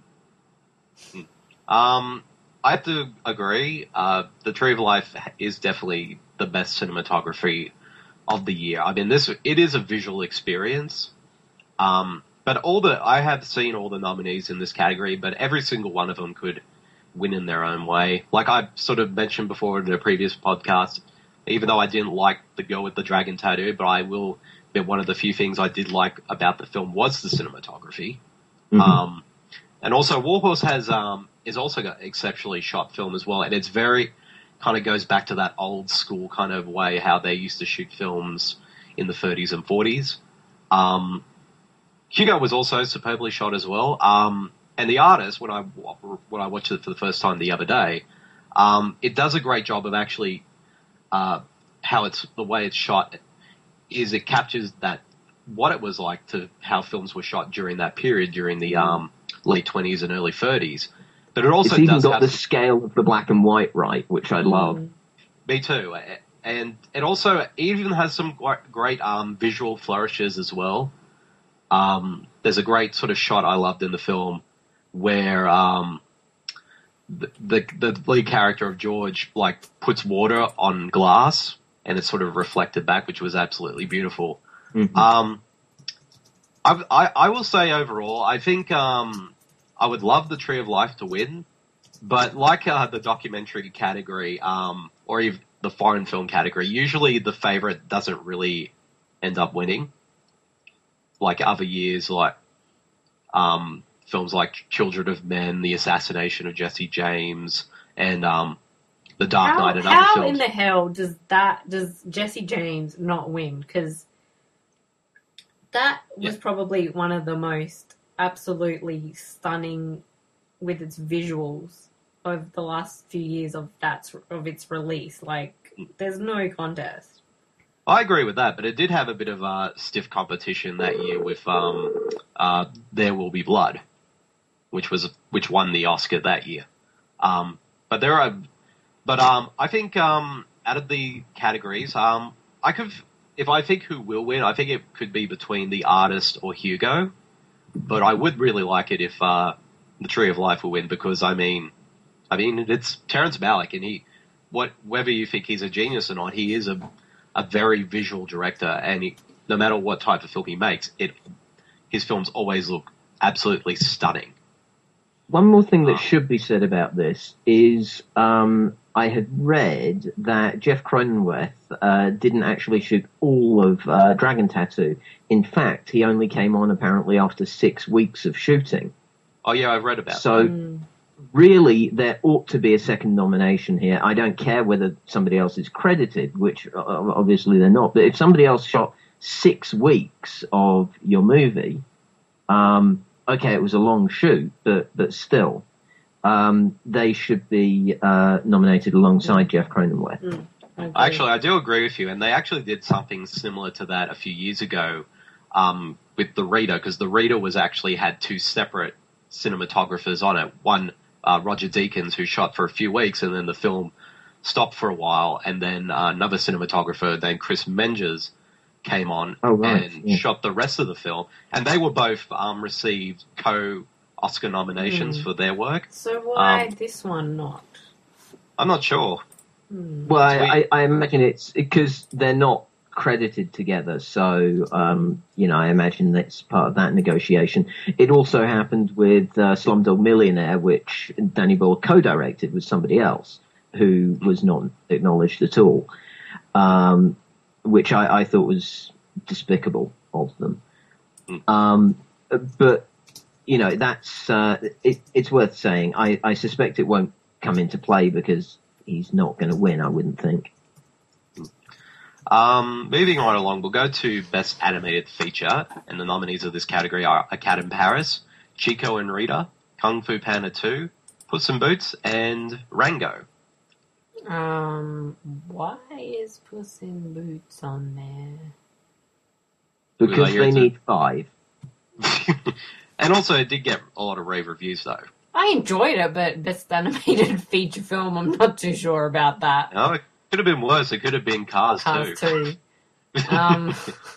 Um, I have to agree. Uh, The Tree of Life is definitely the best cinematography of the year. I mean, this it is a visual experience. Um, But all the I have seen all the nominees in this category, but every single one of them could win in their own way. Like I sort of mentioned before in a previous podcast, even though I didn't like The Girl with the Dragon Tattoo, but I will bet one of the few things I did like about the film was the cinematography. Mm-hmm. Um, and also Warhorse has um, is also got exceptionally shot film as well, and it's very kind of goes back to that old school kind of way how they used to shoot films in the thirties and forties. Um, Hugo was also superbly shot as well, um, and The Artist, when I when I watched it for the first time the other day, um, it does a great job of actually uh, how it's the way it's shot is it captures that what it was like to how films were shot during that period during the um, late twenties and early thirties. But it also it's even does got have the scale of the black and white right, which I love. Me too. And it also even has some great um, visual flourishes as well. Um, there's a great sort of shot I loved in the film where um, the, the the lead character of George like puts water on glass and it's sort of reflected back, which was absolutely beautiful. Mm-hmm. Um, I, I I will say overall, I think um, I would love the Tree of Life to win, but like uh, the documentary category um, or even the foreign film category, usually the favorite doesn't really end up winning. Like other years, like um, films like Children of Men, The Assassination of Jesse James, and um, The Dark how, Knight, and how other films. in the hell does that does Jesse James not win? Because that was Yeah. probably one of the most absolutely stunning with its visuals of the last few years of that of its release. Like, there's no contest. I agree with that, but it did have a bit of a stiff competition that year with um, uh, There Will Be Blood, which was which won the Oscar that year. Um, but there are, but um, I think um, out of the categories, um, I could, if I think who will win, I think it could be between The Artist or Hugo. But I would really like it if uh, The Tree of Life will win because I mean, I mean it's Terrence Malick, and he, what whether you think he's a genius or not, he is a a very visual director, and he, no matter what type of film he makes, it his films always look absolutely stunning. One more thing that Oh. should be said about this is um, I had read that Jeff Cronenweth uh, didn't actually shoot all of uh, Dragon Tattoo. In fact, he only came on apparently after six weeks of shooting. Oh yeah, I've read about So Mm. really, there ought to be a second nomination here. I don't care whether somebody else is credited, which uh, obviously they're not. But if somebody else shot six weeks of your movie, um, okay, it was a long shoot, but but still, um, they should be uh, nominated alongside Jeff Cronenweth. Mm. I agree. Actually, I do agree with you, and they actually did something similar to that a few years ago um, with The Reader, because The Reader was actually had two separate cinematographers on it. One, uh, Roger Deakins, who shot for a few weeks, and then the film stopped for a while, and then uh, another cinematographer named Chris Menges came on Oh, right, and yeah. shot the rest of the film, and they were both um, received co-Oscar nominations Mm. for their work. So why um, this one not? I'm not sure. Hmm. Well, I, I, I imagine it's because they're not credited together, so um, you know, I imagine that's part of that negotiation. It also happened with uh, Slumdog Millionaire, which Danny Boyle co-directed with somebody else who was not acknowledged at all, um, which I, I thought was despicable of them. Um, but you know, that's uh, it, it's worth saying. I, I suspect it won't come into play because he's not going to win, I wouldn't think. Um, moving right along, we'll go to Best Animated Feature, and the nominees of this category are A Cat in Paris, Chico and Rita, Kung Fu Panda two, Puss in Boots, and Rango. Um, why is Puss in Boots on there? Because Well, you're they to- need five. And also, it did get a lot of rave reviews, though. I enjoyed it, but best animated feature film, I'm not too sure about that. Oh, it could have been worse. It could have been Cars, Cars too. two. Um,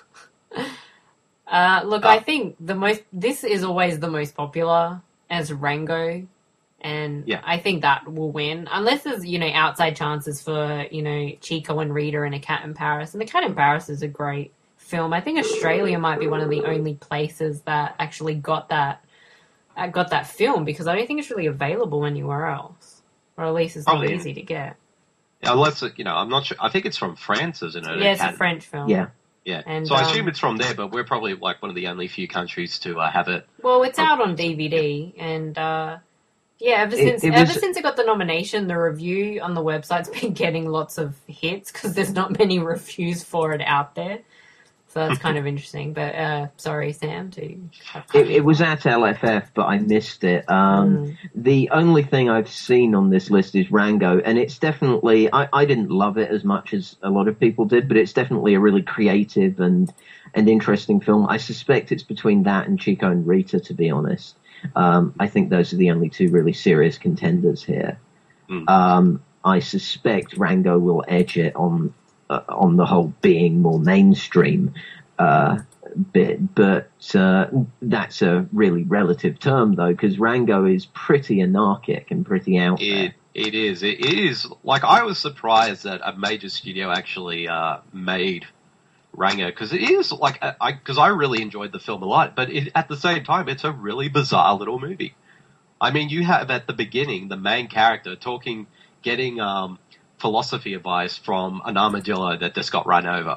uh, look, I think the most. This is always the most popular as Rango, and Yeah. I think that will win unless there's you know outside chances for you know Chico and Rita and A Cat in Paris. And A Cat in Paris is a great film. I think Australia might be one of the only places that actually got that uh, got that film because I don't think it's really available anywhere else, or at least it's not Probably. easy to get. Unless, you know, I'm not sure. I think it's from France, isn't it? Yeah, it's a Cat- French film. Yeah. Yeah. And, so I um, assume it's from there, but we're probably like one of the only few countries to uh, have it. Well, it's Oh. out on D V D, and uh, Yeah, ever It- since it ever was- since it got the nomination, the review on the website's been getting lots of hits because there's not many reviews for it out there. So that's kind of interesting. But uh, sorry, Sam, to have cut It, you it was off. at L F F, but I missed it. Um, Mm. The only thing I've seen on this list is Rango, and it's definitely, I, I didn't love it as much as a lot of people did, but it's definitely a really creative and, and interesting film. I suspect it's between that and Chico and Rita, to be honest. Um, I think those are the only two really serious contenders here. Mm. Um, I suspect Rango will edge it on uh, on the whole being more mainstream uh, bit, but uh, that's a really relative term though, because Rango is pretty anarchic and pretty out there. It it is. It is like I was surprised that a major studio actually uh, made Rango, because it is like I because I really enjoyed the film a lot, but it, at the same time, it's a really bizarre little movie. I mean, you have at the beginning the main character talking, getting um, philosophy advice from an armadillo that just got run over.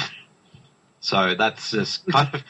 So that's just kind of.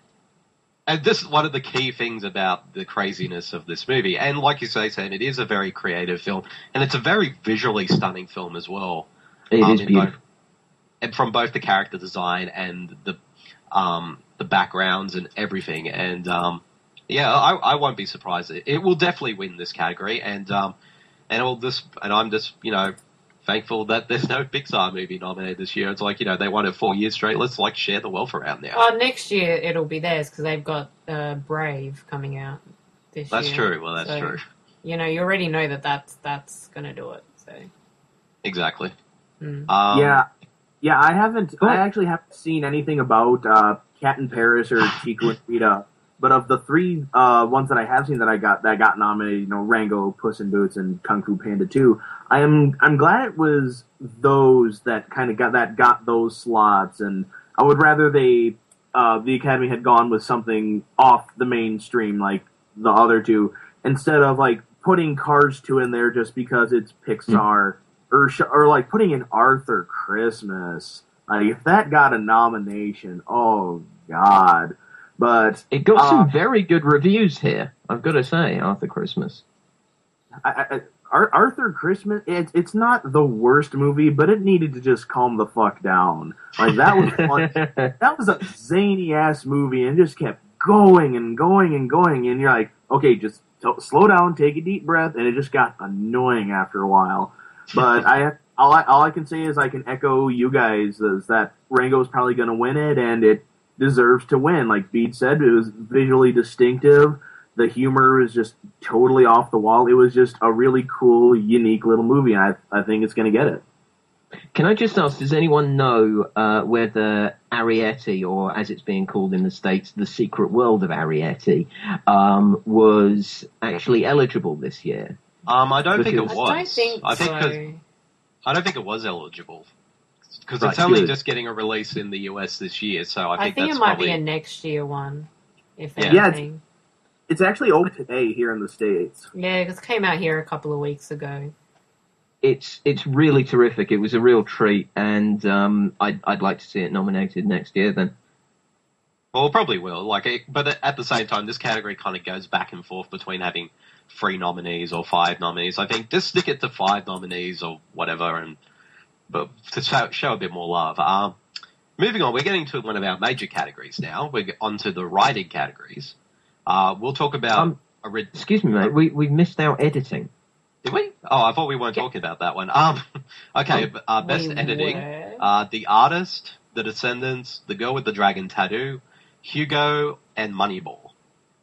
And this is one of the key things about the craziness of this movie. And like you say, Sam, it is a very creative film, and it's a very visually stunning film as well. It Um, is in beautiful. both- and from both the character design and the um, the backgrounds and everything. And um, yeah, I, I won't be surprised. It, it will definitely win this category. And um, and all this, and I'm just you know thankful that there's no Pixar movie nominated this year. It's like you know they won it four years straight. Let's like share the wealth around now. Oh, next year it'll be theirs because they've got uh, Brave coming out this That's year. true. Well, that's So, true. You know, you already know that that's that's gonna do it. So Exactly. mm. Um, yeah, yeah. I haven't. Cool. I actually haven't seen anything about uh, Cat in Paris or Chico and Rita. But of the three uh, ones that I have seen that I got that got nominated, you know, Rango, Puss in Boots, and Kung Fu Panda two, I am I'm glad it was those that kind of got that got those slots, and I would rather they uh, the Academy had gone with something off the mainstream like the other two instead of like putting Cars two in there just because it's Pixar, or sh- or like putting in Arthur Christmas. Like if that got a nomination, oh god. But It got uh, some very good reviews here, I've got to say, Arthur Christmas. I, I, Ar- Arthur Christmas, it, it's not the worst movie, but it needed to just calm the fuck down. Like that was one, that was a zany ass movie, and it just kept going and going and going, and you're like, okay, just t- slow down, take a deep breath, and it just got annoying after a while. But I all I all I can say is I can echo you guys is that Rango's probably going to win it, and it deserves to win. Like Bede said, it was visually distinctive. The humor is just totally off the wall. It was just a really cool, unique little movie, and I, I think it's going to get it. Can I just ask, does anyone know uh, whether Arrietty, or as it's being called in the States, The Secret World of Arrietty, um, was actually eligible this year? Um, I don't think it Because- was. I don't think I think 'cause- so. I don't think it was eligible because Right, it's only good. just getting a release in the U S this year. So I I think, think that's it might probably be a next year one, if Yeah. Yeah, anything. It's actually open today here in the States. Yeah, because it came out here a couple of weeks ago. It's it's really terrific. It was a real treat, and um, I'd I'd like to see it nominated next year. Then well, it probably will. Like, it, but at the same time, this category kind of goes back and forth between having three nominees or five nominees. I think just stick it to five nominees or whatever, and but to show, show a bit more love. Um, moving on, we're getting to one of our major categories now. We're on to the writing categories. Uh, we'll talk about. Um, ori- excuse me, mate, we we missed out editing. Did we? Oh, I thought we weren't talking about that one. Um, okay, uh, best We editing. were. Uh, The Artist, The Descendants, The Girl with the Dragon Tattoo, Hugo, and Moneyball.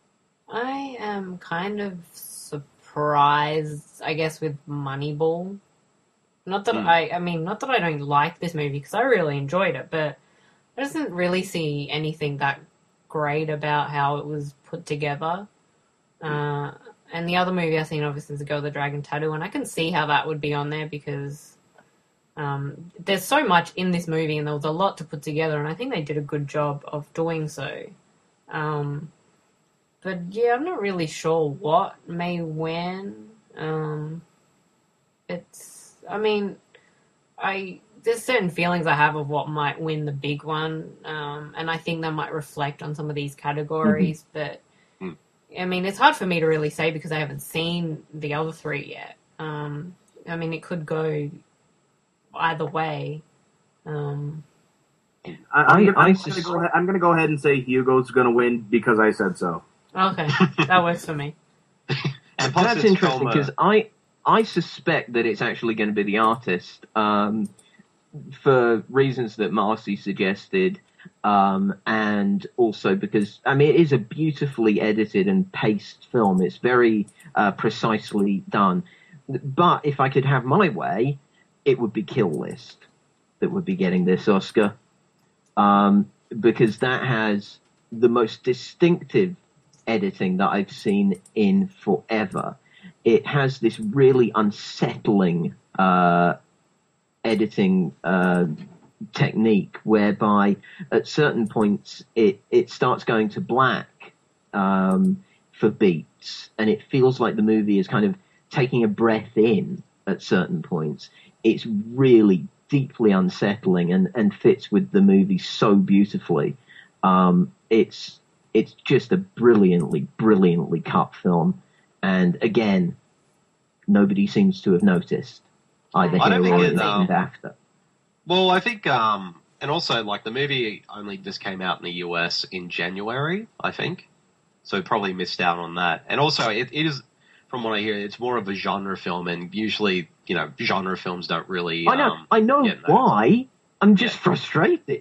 I am kind of surprised, I guess, with Moneyball. Not that Hmm. I, I mean, not that I don't like this movie because I really enjoyed it, but I didn't really see anything that great about how it was put together. Uh, and the other movie I've seen, obviously, is The Girl with the Dragon Tattoo, and I can see how that would be on there because um, there's so much in this movie, and there was a lot to put together, and I think they did a good job of doing so. Um, but yeah, I'm not really sure what may win. Um, it's, I mean, I there's certain feelings I have of what might win the big one, um, and I think that might reflect on some of these categories. But Mm. I mean, it's hard for me to really say because I haven't seen the other three yet. Um, I mean, it could go either way. Um, I, I'm, gonna, I I'm, sus- gonna go ahead, I'm gonna go ahead and say Hugo's gonna win because I said so. okay, that works for me. And plus That's it's interesting from, uh, because I I suspect that it's actually going to be the artist um, for reasons that Marcy suggested, um, and also because I mean it is a beautifully edited and paced film. It's very uh, precisely done. But if I could have my way, it would be Kill List that would be getting this Oscar, um, because that has the most distinctive editing that I've seen in forever. It has this really unsettling uh, editing uh, technique whereby at certain points it, it starts going to black um, for beats, and it feels like the movie is kind of taking a breath in at certain points. It's really deeply unsettling and, and fits with the movie so beautifully. Um, it's It's just a brilliantly, brilliantly cut film. And again, nobody seems to have noticed, either I don't here or think in it, um, after. Well, I think, um, and also, like, the movie only just came out in the U S in January, I think. So probably missed out on that. And also, it, it is, from what I hear, it's more of a genre film, and usually, you know, genre films don't really. I know, um, I know get why. I'm just Yeah. frustrated.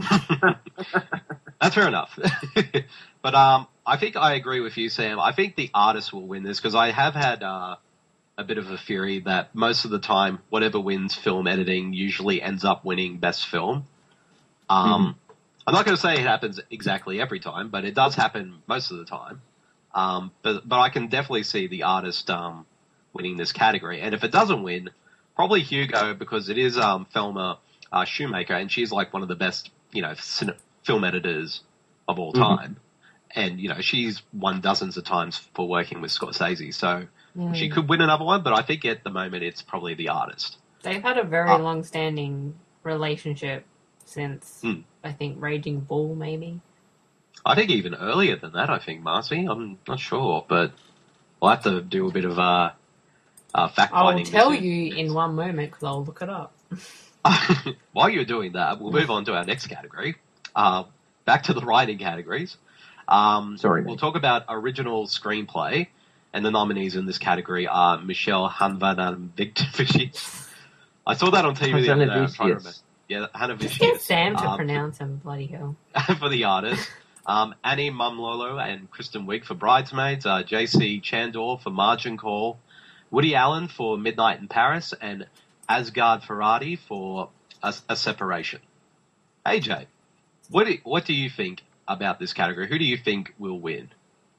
That's fair enough. But um, I think I agree with you, Sam. I think the artist will win this because I have had uh, a bit of a theory that most of the time, whatever wins film editing usually ends up winning best film. Um, Mm-hmm. I'm not going to say it happens exactly every time, but it does happen most of the time. Um, but but I can definitely see the artist um, winning this category. And if it doesn't win, probably Hugo because it is um, Thelma uh, Shoemaker, and she's like one of the best, you know, cine- film editors of all Mhm. time. And, you know, she's won dozens of times for working with Scorsese, so Mm. she could win another one, but I think at the moment it's probably the artist. They've had a very Uh, long-standing relationship since, Hmm. I think, Raging Bull, maybe. I think even earlier than that, I think, Marcy. I'm not sure, but we'll have to do a bit of uh, uh, fact-finding. I'll tell this you in one moment because I'll look it up. While you're doing that, we'll move on to our next category. Uh, back to the writing categories. Um, Sorry, We'll mate. talk about original screenplay, and the nominees in this category are Michelle Hanvanavici. I saw that on T V the other day. I'm trying to remember. Hazanavicius. Yeah, Just get Hanavicius. Sam to um, pronounce him, bloody hell. for the artist. Um, Annie Mumlolo and Kristen Wiig for Bridesmaids. Uh, J C Chandor for Margin Call. Woody Allen for Midnight in Paris. And Asghar Farhadi for A, a Separation. A J, what do, what do you think about this category? Who do you think will win?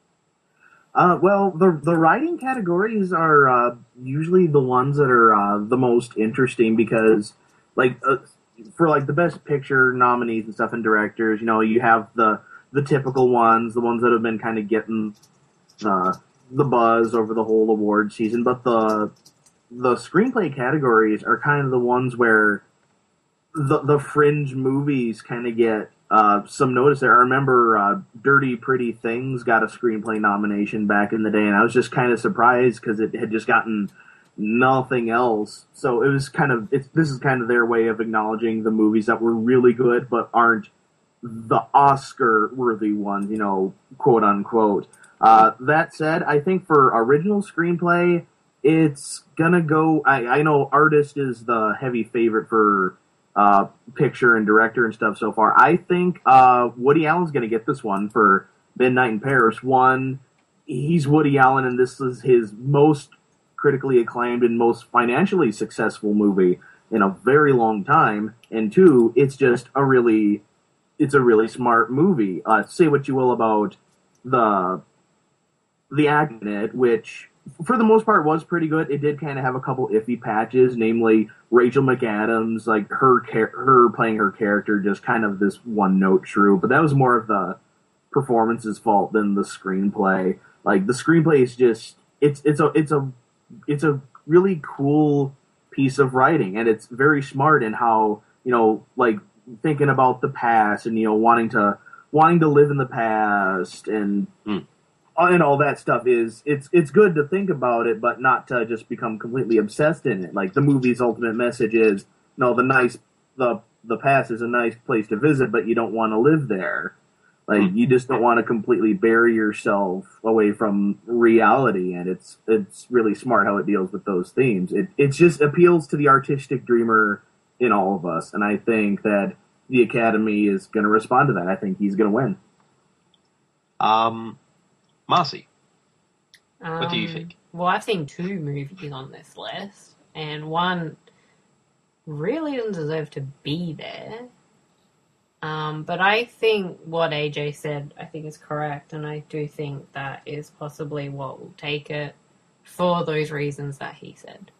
Uh, well, the the writing categories are uh, usually the ones that are uh, the most interesting because, like, uh, for like the best picture nominees and stuff and directors, you know, you have the the typical ones, the ones that have been kind of getting uh, the buzz over the whole award season. But the the screenplay categories are kind of the ones where the the fringe movies kind of get uh, some notice there. I remember uh, Dirty Pretty Things got a screenplay nomination back in the day, and I was just kind of surprised because it had just gotten nothing else. So it was kind of it's this is kind of their way of acknowledging the movies that were really good but aren't the Oscar-worthy ones, you know, quote unquote. Uh, that said, I think for original screenplay, it's gonna go. I, I know artist is the heavy favorite for uh, picture and director and stuff so far. I think uh, Woody Allen's gonna get this one for Midnight in Paris. One, he's Woody Allen, and this is his most critically acclaimed and most financially successful movie in a very long time. And two, it's just a really, it's a really smart movie. Uh, say what you will about the the acting in it, which for the most part was pretty good. It did kind of have a couple iffy patches, namely Rachel McAdams, like her char- her playing her character, just kind of this one note true. But that was more of the performance's fault than the screenplay. Like the screenplay is just it's it's a it's a it's a really cool piece of writing, and it's very smart in how, you know, like thinking about the past and, you know, wanting to wanting to live in the past and Mm. and all that stuff is it's it's good to think about it, but not to just become completely obsessed in it. Like the movie's ultimate message is, no, the nice the the past is a nice place to visit, but you don't want to live there. Like you just don't want to completely bury yourself away from reality, and it's it's really smart how it deals with those themes. It it just appeals to the artistic dreamer in all of us, and I think that the Academy is going to respond to that. I think he's going to win. Um, Marcy, Um, what do you think? Well, I've seen two movies on this list, and one really doesn't deserve to be there. Um, but I think what A J said, I think is correct, and I do think that is possibly what will take it for those reasons that he said.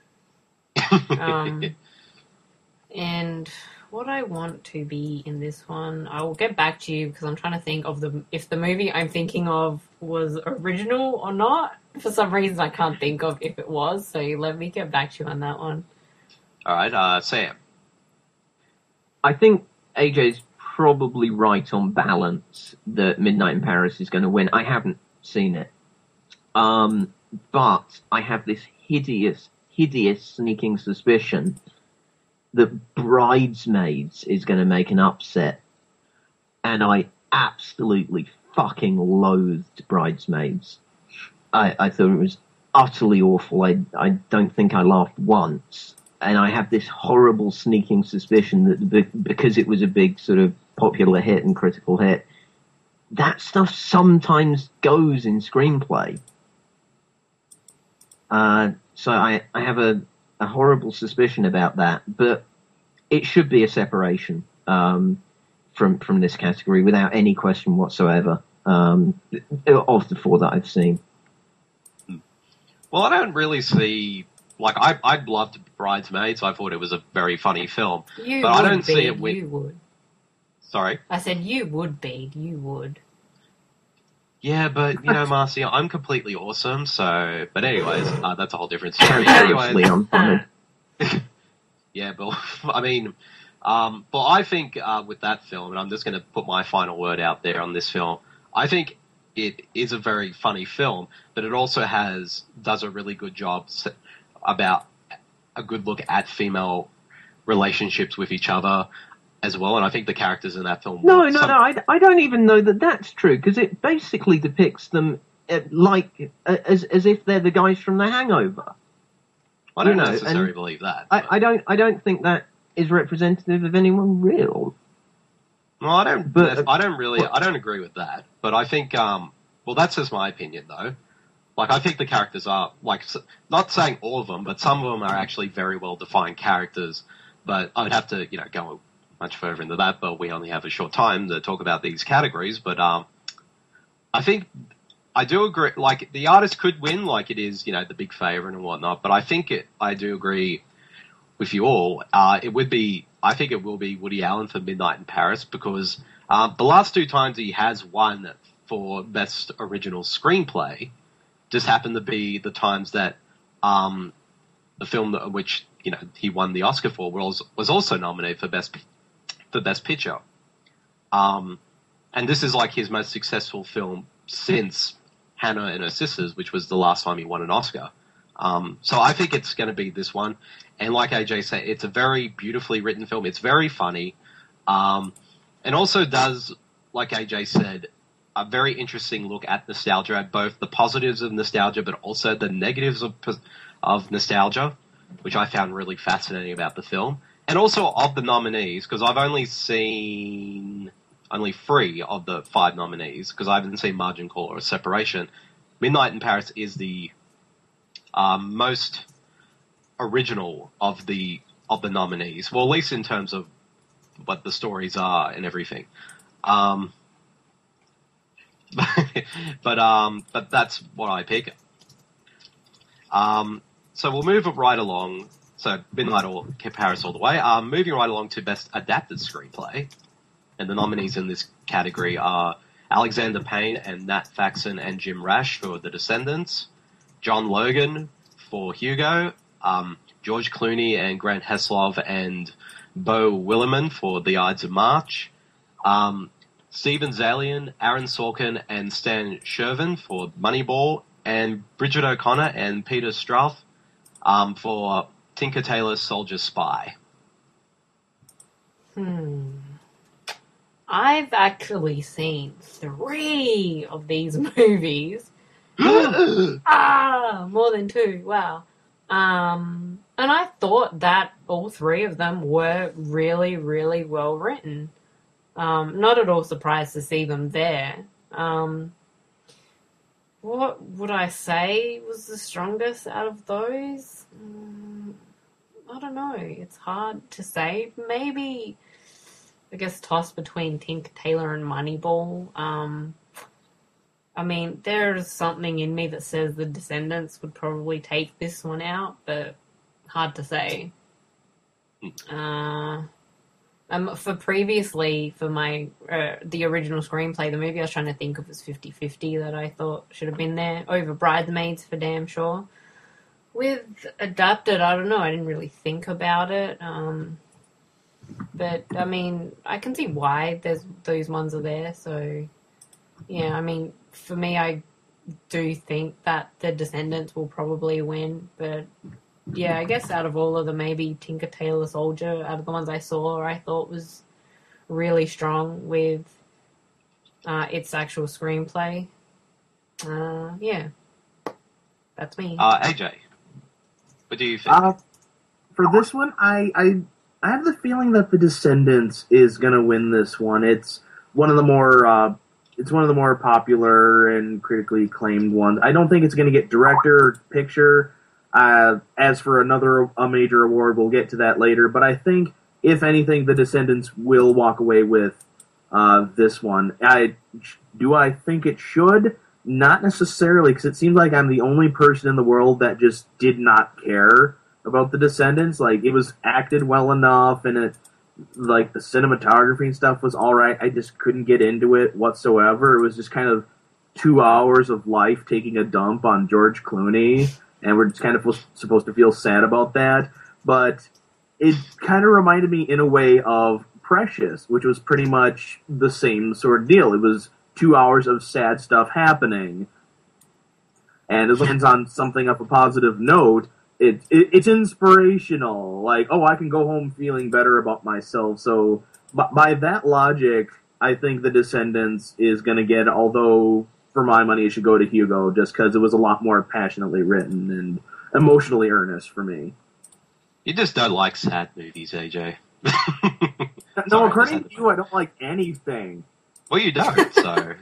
Um, and what I want to be in this one, I will get back to you because I'm trying to think of the if the movie I'm thinking of was original or not. For some reason, I can't think of if it was, so let me get back to you on that one. All right, uh, Sam. I think A J's probably right on balance that Midnight in Paris is going to win. I haven't seen it. Um, but I have this hideous, hideous sneaking suspicion that Bridesmaids is going to make an upset. And I absolutely fucking loathed Bridesmaids. I, I thought it was utterly awful. I, I don't think I laughed once. And I have this horrible sneaking suspicion that be- because it was a big sort of popular hit and critical hit, that stuff sometimes goes in screenplay. Uh, so I, I have a, a horrible suspicion about that, but it should be a separation um, from from this category without any question whatsoever um, of the four that I've seen. Well, I don't really see... Like, I, I loved Bridesmaids. I thought it was a very funny film. You but would I don't be, see it win. You would. Sorry? I said you would be. You would. Yeah, but, you know, Marcy, I'm completely awesome, so... But anyways, uh, that's a whole different story. Anyways, I'm funny. yeah, but, I mean... Um, but I think uh, with that film, and I'm just going to put my final word out there on this film, I think it is a very funny film, but it also has does a really good job about a good look at female relationships with each other as well, and I think the characters in that film... No, no, some... no, I, I don't even know that that's true, because it basically depicts them uh, like, uh, as as if they're the guys from The Hangover. I don't you know, necessarily and believe that. I, I don't I don't think that is representative of anyone real. Well, I don't, But- I don't really, I don't agree with that, but I think, um, well, that's just my opinion, though. Like, I think the characters are, like, s- not saying all of them, but some of them are actually very well-defined characters, but I would have to, you know, go much further into that, but we only have a short time to talk about these categories, but, um, I think, I do agree, like, the artist could win, like it is, you know, the big favorite and whatnot, but I think it, I do agree with you all, uh, it would be, I think it will be Woody Allen for Midnight in Paris, because, um, the last two times he has won for Best Original Screenplay, just happened to be the times that um, the film that, which you know he won the Oscar for was was also nominated for best for best picture, um, and this is like his most successful film since Hannah and Her Sisters, which was the last time he won an Oscar. Um, so I think it's going to be this one, and like A J said, it's a very beautifully written film. It's very funny, um, and also does, like A J said, a very interesting look at nostalgia, both the positives of nostalgia, but also the negatives of of nostalgia, which I found really fascinating about the film. And also of the nominees, because I've only seen only three of the five nominees, because I haven't seen Margin Call or Separation. Midnight in Paris is the um, most original of the of the nominees, well, at least in terms of what the stories are and everything. Um, but um, but that's what I pick. Um, so we'll move right along. So Midnight or Paris all the way. Um, moving right along to Best Adapted Screenplay, and the nominees in this category are Alexander Payne and Nat Faxon and Jim Rash for The Descendants, John Logan for Hugo, um, George Clooney and Grant Heslov and Beau Willimon for The Ides of March, um, Steven Zaillian, Aaron Sorkin, and Stan Shervin for Moneyball, and Bridget O'Connor and Peter Strauss um, for Tinker Tailor Soldier Spy. Hmm. I've actually seen three of these movies. ah, more than two. Wow. Um, and I thought that all three of them were really, really well written. Um, not at all surprised to see them there. Um, what would I say was the strongest out of those? Mm, I don't know. It's hard to say. Maybe, I guess, toss between Tinker Tailor and Moneyball. Um, I mean, there's something in me that says The Descendants would probably take this one out, but hard to say. Uh, um, for previously, for my uh, the original screenplay, the movie I was trying to think of was fifty-fifty that I thought should have been there, over Bridesmaids for damn sure. With Adapted, I don't know, I didn't really think about it. Um, but, I mean, I can see why there's those ones are there, so... Yeah, I mean, for me, I do think that The Descendants will probably win, but yeah, I guess out of all of them, maybe Tinker Tailor Soldier, out of the ones I saw, I thought was really strong with uh, its actual screenplay. Uh, yeah, that's me. Uh, A J, what do you think? Uh, for this one, I, I I have the feeling that The Descendants is going to win this one. It's one of the more uh, it's one of the more popular and critically acclaimed ones. I don't think it's going to get director or picture. Uh, as for another a major award, we'll get to that later. But I think, if anything, The Descendants will walk away with uh, this one. I do I think it should? Not necessarily, because it seems like I'm the only person in the world that just did not care about The Descendants. Like, it was acted well enough, and it, like, the cinematography and stuff was all right. I just couldn't get into it whatsoever. It was just kind of two hours of life taking a dump on George Clooney, and we're just kind of supposed to feel sad about that. But it kind of reminded me, in a way, of Precious, which was pretty much the same sort of deal. It was two hours of sad stuff happening, and it lands on something of a positive note. It, it it's inspirational. Like, oh, I can go home feeling better about myself. So, b- by that logic, I think The Descendants is going to get, although for my money it should go to Hugo, just because it was a lot more passionately written and emotionally earnest for me. You just don't like sad movies, A J. No, Sorry, according to you, I don't like anything. Well, you don't, so...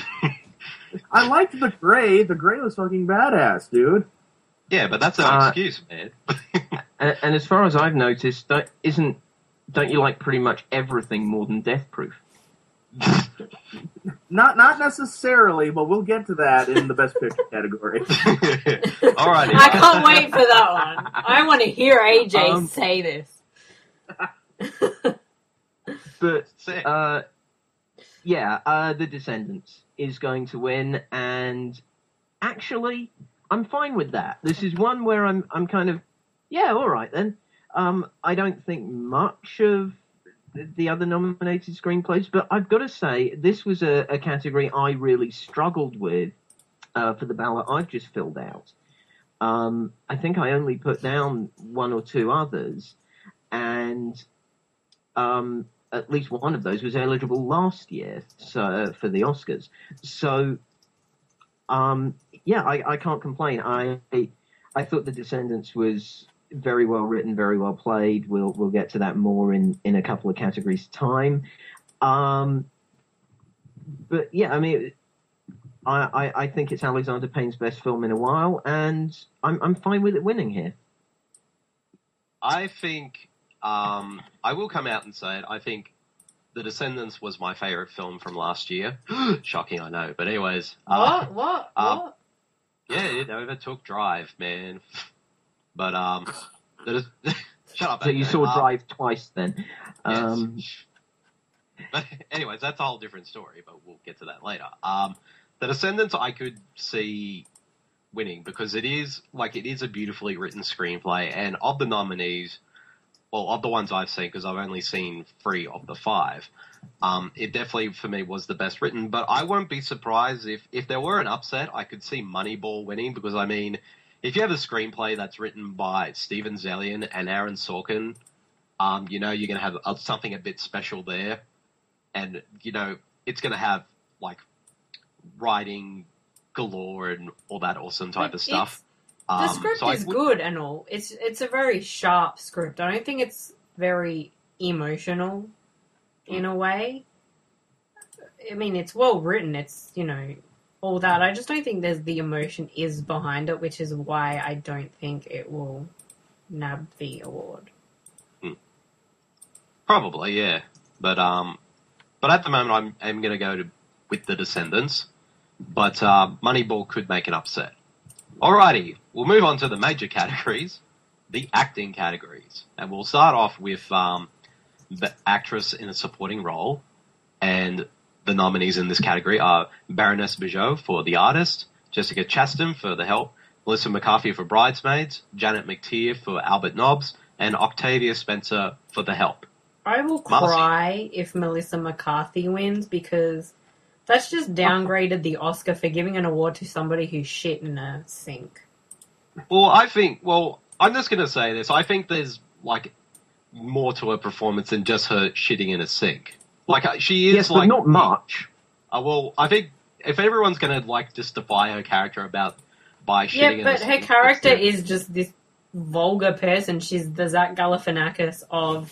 I liked The Grey. The Grey was fucking badass, dude. Yeah, but that's no Uh, excuse, man. And, and as far as I've noticed, don't, isn't don't you like pretty much everything more than Death Proof? Not not necessarily, but we'll get to that in the Best Picture category. Alrighty. I can't wait for that one. I want to hear A J Um, say this. But Sick. uh, yeah, uh, The Descendants is going to win, and actually, I'm fine with that. This is one where I'm I'm kind of, yeah, all right then. Um, I don't think much of the other nominated screenplays, but I've got to say, this was a, a category I really struggled with uh, for the ballot I've just filled out. Um, I think I only put down one or two others, and um, at least one of those was eligible last year so, for the Oscars. So, um, yeah, I, I can't complain. I I thought The Descendants was very well written, very well played. We'll we'll get to that more in, in a couple of categories' time. Um, but yeah, I mean, I, I, I think it's Alexander Payne's best film in a while, and I'm I'm fine with it winning here. I think um, I will come out and say it. I think The Descendants was my favorite film from last year. Shocking, I know. But anyways, uh, What? What? um, What? yeah, it overtook Drive, man. But um, that is, shut up. So you A J. saw Um, Drive twice then. yes. Um, But anyways, that's a whole different story. But we'll get to that later. Um, The Descendants, I could see winning because it is like it is a beautifully written screenplay, and of the nominees, well, of the ones I've seen, because I've only seen three of the five, um, it definitely, for me, was the best written. But I won't be surprised if, if there were an upset, I could see Moneyball winning, because, I mean, if you have a screenplay that's written by Steven Zalian and Aaron Sorkin, um, you know you're going to have a, something a bit special there. And, you know, it's going to have, like, writing galore and all that awesome type But of stuff. The Um, script so I is would- good and all. It's it's a very sharp script. I don't think it's very emotional in a way. I mean, it's well written. It's, you know, all that. I just don't think there's the emotion is behind it, which is why I don't think it will nab the award. Probably, yeah. But um, but at the moment, I'm I'm going to go to with The Descendants. But uh, Moneyball could make an upset. Alrighty, we'll move on to the major categories, the acting categories, and we'll start off with um, the actress in a supporting role, and the nominees in this category are Baroness Bijot for The Artist, Jessica Chastain for The Help, Melissa McCarthy for Bridesmaids, Janet McTeer for Albert Nobbs, and Octavia Spencer for The Help. I will Marcy. cry if Melissa McCarthy wins because that's just downgraded the Oscar for giving an award to somebody who's shit in a sink. Well, I think, well, I'm just going to say this. I think there's, like, more to her performance than just her shitting in a sink. Like, uh, she is, Yes, like... but not much. Uh, well, I think if everyone's going to, like, just defy her character about by shitting Yeah, in a but her sink, character it's- is just this vulgar person. She's the Zach Galifianakis of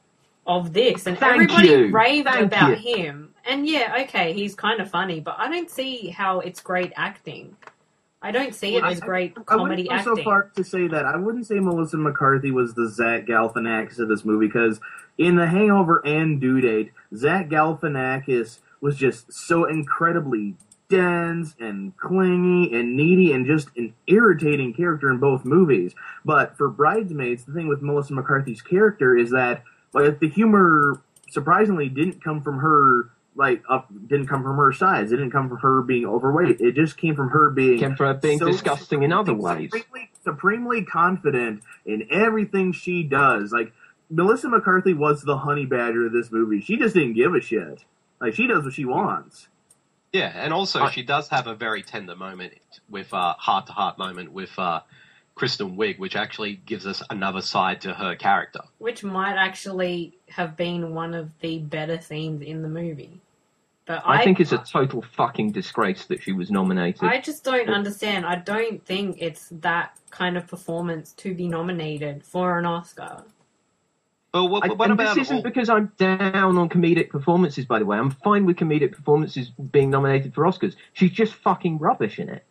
of this, and Thank everybody you. raved Thank about you. him. And yeah, okay, he's kind of funny, but I don't see how it's great acting. I don't see it Well, as I- great I wouldn't comedy go so acting. far to say that. I wouldn't say Melissa McCarthy was the Zach Galifianakis of this movie, because in The Hangover and Due Date, Zach Galifianakis was just so incredibly dense and clingy and needy and just an irritating character in both movies. But for Bridesmaids, the thing with Melissa McCarthy's character is that, like, the humor surprisingly didn't come from her, like, up, didn't come from her size. It didn't come from her being overweight. It just came from her being Came from her being so disgusting in other ways. Supremely, supremely confident in everything she does. Like, Melissa McCarthy was the honey badger of this movie. She just didn't give a shit. Like, she does what she wants. Yeah, and also I- she does have a very tender moment with, uh, heart-to-heart moment with, uh, Kristen Wiig, which actually gives us another side to her character. Which might actually have been one of the better scenes in the movie. But I, I think it's a total fucking disgrace that she was nominated. I just don't understand. I don't think it's that kind of performance to be nominated for an Oscar. But what, I- what and about this isn't all- because I'm down on comedic performances, by the way. I'm fine with comedic performances being nominated for Oscars. She's just fucking rubbish in it.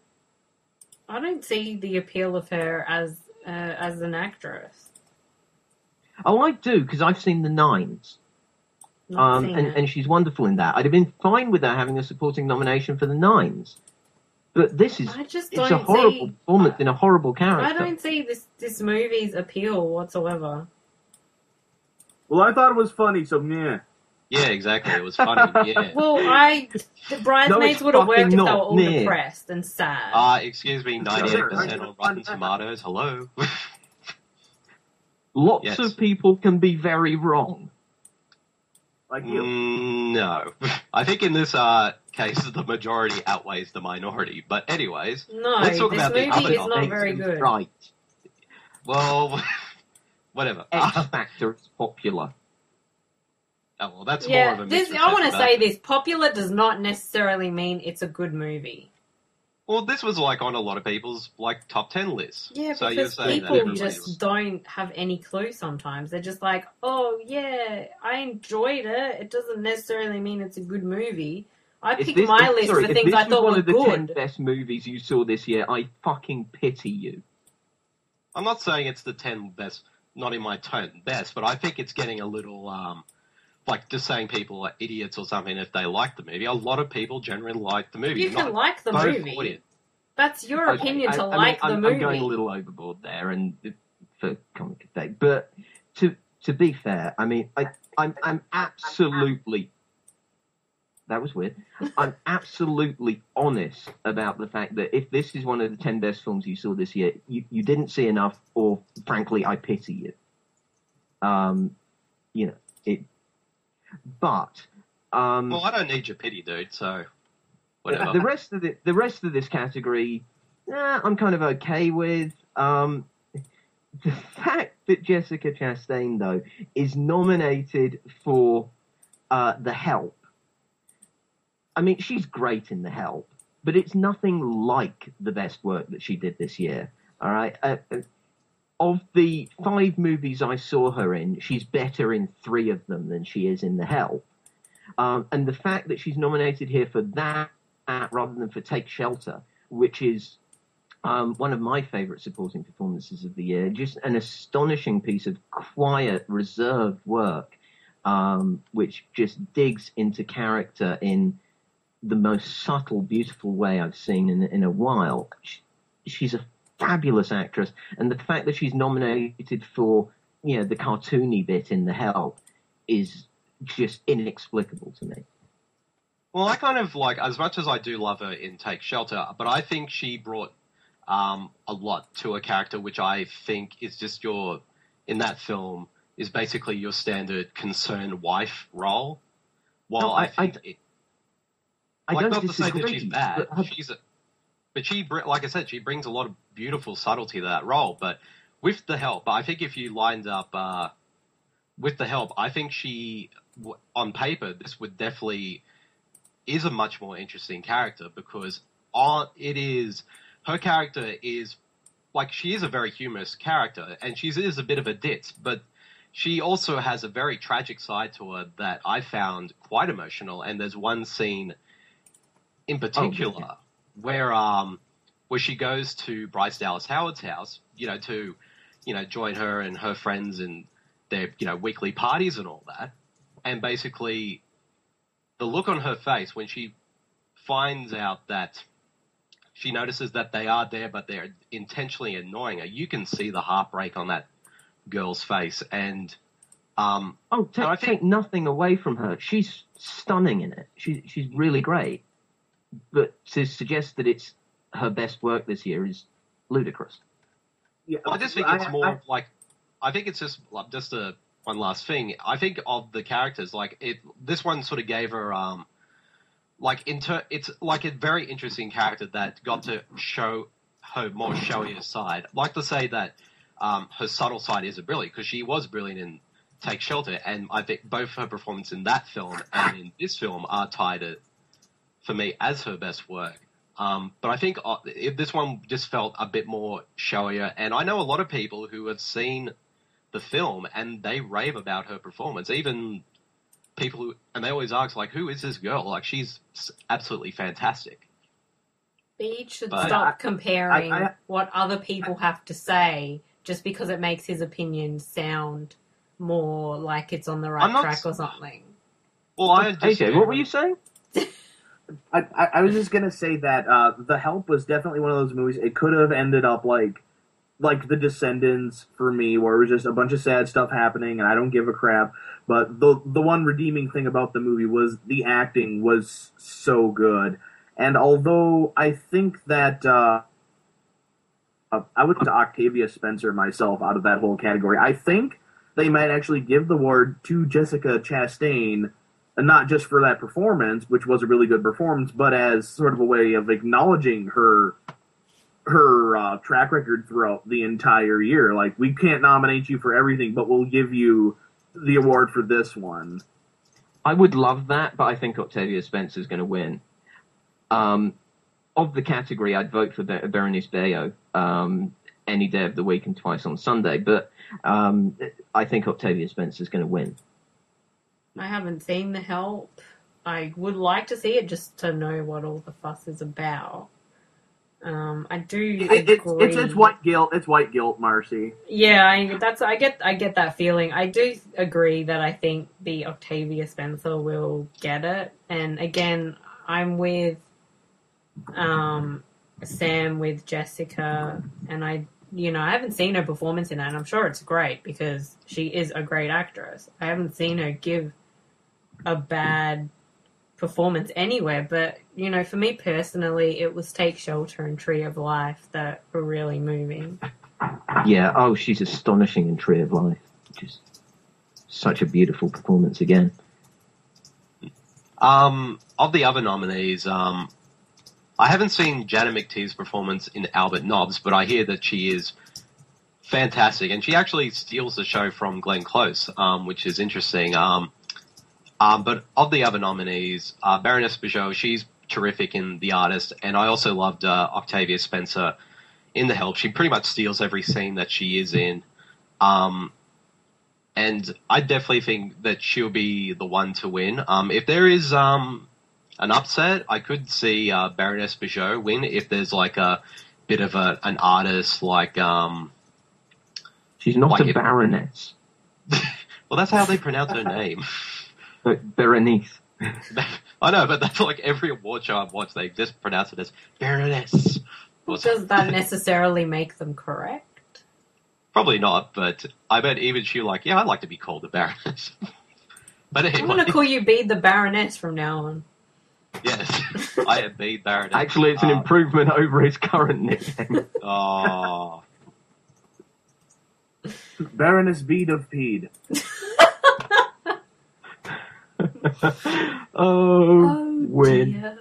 I don't see the appeal of her as uh, as an actress. Oh, I do, because I've seen The Nines. Not Um, seen and, it. and she's wonderful in that. I'd have been fine with her having a supporting nomination for The Nines. But this is, I just it's a don't horrible see. performance in a horrible character. I don't see this this movie's appeal whatsoever. Well, I thought it was funny, so yeah. Yeah, exactly. It was funny. Yeah. Well, I the bridesmaids it's would have worked if fucking they were not all near. depressed and sad. Uh, excuse me, ninety-eight percent on Rotten Tomatoes. Hello. Lots Yes. of people can be very wrong. Like you. Mm, no. I think in this uh, case, the majority outweighs the minority. But anyways, no, let's talk this about the movie other is not nominees. very good. Right. well, whatever. X Factor is popular. Oh, well, that's more Yeah, of a this I want to misconception, say but- this: popular does not necessarily mean it's a good movie. Well, this was like on a lot of people's like top ten lists. Yeah, so you're because saying that people everybody just was... don't have any clue sometimes. They're just like, oh, yeah, I enjoyed it. It doesn't necessarily mean it's a good movie. I If picked this- my if- list sorry, for if things this I was thought one were of the ten good. best movies you saw this year, I fucking pity you. I'm not saying it's the ten best, not in my ten best, but I think it's getting a little, um, like just saying people are idiots or something if they like the movie. A lot of people generally like the movie. You not can like the both movie. audience. That's your Okay, opinion I- to I mean, like I'm, the movie. I'm going a little overboard there, and for comic effect. But to to be fair, I mean, I, I'm I'm absolutely. That was weird. I'm absolutely honest about the fact that if this is one of the ten best films you saw this year, you, you didn't see enough, or frankly, I pity you. Um, you know, it, but, um, Well, I don't need your pity, dude, so whatever. the rest of the, the rest of this category, eh, I'm kind of okay with. Um, the fact that Jessica Chastain, though, is nominated for uh, The Help. I mean, she's great in The Help, but it's nothing like the best work that she did this year. All right. Uh, of the five movies I saw her in, she's better in three of them than she is in The Help. Um, and the fact that she's nominated here for that rather than for Take Shelter, which is um, one of my favorite supporting performances of the year, just an astonishing piece of quiet, reserved work, um, which just digs into character in the most subtle, beautiful way I've seen in, in a while. She, she's a fabulous actress, and the fact that she's nominated for, you know, the cartoony bit in The Help is just inexplicable to me. Well, I kind of like, as much as I do love her in Take Shelter, but I think she brought um, a lot to a character, which I think is just your, in that film, is basically your standard concerned wife role. While No, I, I- think I- it, I like, don't not to say that disagree, she's bad, but her- she's a, but she, br- like I said, she brings a lot of beautiful subtlety to that role. But with The Help, I think if you lined up uh, with The Help, I think she, w- on paper, this would definitely is a much more interesting character because on, it is, her character is, like, she is a very humorous character, and she is a bit of a ditz, but she also has a very tragic side to her that I found quite emotional, and there's one scene in particular Oh, yeah. where um where she goes to Bryce Dallas Howard's house, you know, to, you know, join her and her friends in their, you know, weekly parties and all that. And basically the look on her face when she finds out that she notices that they are there but they're intentionally annoying her, you can see the heartbreak on that girl's face. And um Oh, take, I think- take nothing away from her. She's stunning in it. She's she's really great. But to suggest that it's her best work this year is ludicrous. Yeah, I just think I- it's more I- of like, I think it's just like just a one last thing. I think of the characters, like it, this one sort of gave her, um, like inter, it's like a very interesting character that got to show her more showier side. Like to say that um, her subtle side is a brilliant because she was brilliant in Take Shelter, and I think both her performance in that film and in this film are tied to, for me, as her best work. Um, but I think uh, if this one just felt a bit more showier, and I know a lot of people who have seen the film and they rave about her performance. Even people who, and they always ask, like, who is this girl? Like, she's absolutely fantastic. Beach should But- stop I- comparing I- I- what other people have to say just because it makes his opinion sound more like it's on the right I'm not track s- or something. Well, I just, A J, what were you saying? I, I, I was just gonna say that uh, The Help was definitely one of those movies. It could have ended up like, like The Descendants for me, where it was just a bunch of sad stuff happening, and I don't give a crap. But the the one redeeming thing about the movie was the acting was so good. And although I think that uh, uh, I would put Octavia Spencer myself out of that whole category, I think they might actually give the award to Jessica Chastain. And not just for that performance, which was a really good performance, but as sort of a way of acknowledging her her uh, track record throughout the entire year. Like, we can't nominate you for everything, but we'll give you the award for this one. I would love that, but I think Octavia Spencer's going to win. Um, of the category, I'd vote for Be- Berenice Bejo um, any day of the week and twice on Sunday, but um, I think Octavia Spencer's going to win. I haven't seen The Help. I would like to see it just to know what all the fuss is about. Um, I do It, it's, agree. it's it's white guilt. It's white guilt, Marcy. Yeah, I, that's I get I get that feeling. I do agree that I think the Octavia Spencer will get it. And again, I'm with um, Sam with Jessica, and I you know I haven't seen her performance in that, and I'm sure it's great because she is a great actress. I haven't seen her give a bad performance anywhere, but you know, for me personally, it was Take Shelter and Tree of Life that were really moving. Yeah, oh, she's astonishing in Tree of Life. Just such a beautiful performance again. Um, of the other nominees, um, I haven't seen Janet McTeague's performance in Albert Nobbs, but I hear that she is fantastic, and she actually steals the show from Glenn Close, um, which is interesting. Um, um, but of the other nominees, uh, Baroness Peugeot, she's terrific in The Artist, and I also loved uh, Octavia Spencer in The Help. She pretty much steals every scene that she is in. Um, and I definitely think that she'll be the one to win. Um, if there is um, an upset, I could see uh, Baroness Peugeot win if there's like a bit of a, an artist like... Um, She's not like a it, baroness. Well, that's how they pronounce her name. But Berenice. I know, but that's like every award show I've watched, they just pronounce it as Baroness. Does that necessarily make them correct? Probably not, but I bet even she like, yeah, I'd like to be called the Baroness. But anyway. I'm going to call you Bede the Baroness from now on. Yes, I am Bede Baroness. Actually, it's an um, improvement over his current nickname. Oh. Baroness Bede of Pede. oh, oh, win.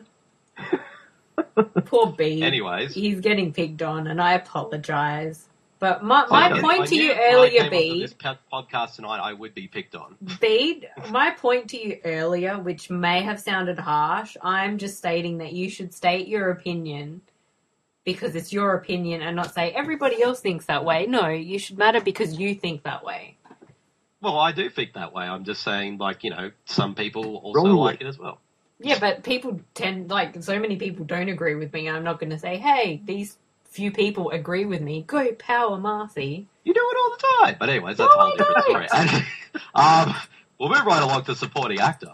Poor Bede. Anyways. He's getting picked on, and I apologise. But my, my I, point I to you when earlier, I came onto Bede... this podcast tonight, I would be picked on. Bede, my point to you earlier, which may have sounded harsh, I'm just stating that you should state your opinion because it's your opinion and not say everybody else thinks that way. No, you should matter because you think that way. Well, I do think that way. I'm just saying, like, you know, some people also Wrongly. like it as well. Yeah, but people tend, like, so many people don't agree with me. I'm not going to say, hey, these few people agree with me. Go power, Marcy. You do it all the time. But anyways, that's No, a whole I different don't. story. um, we'll move right along to supporting actor.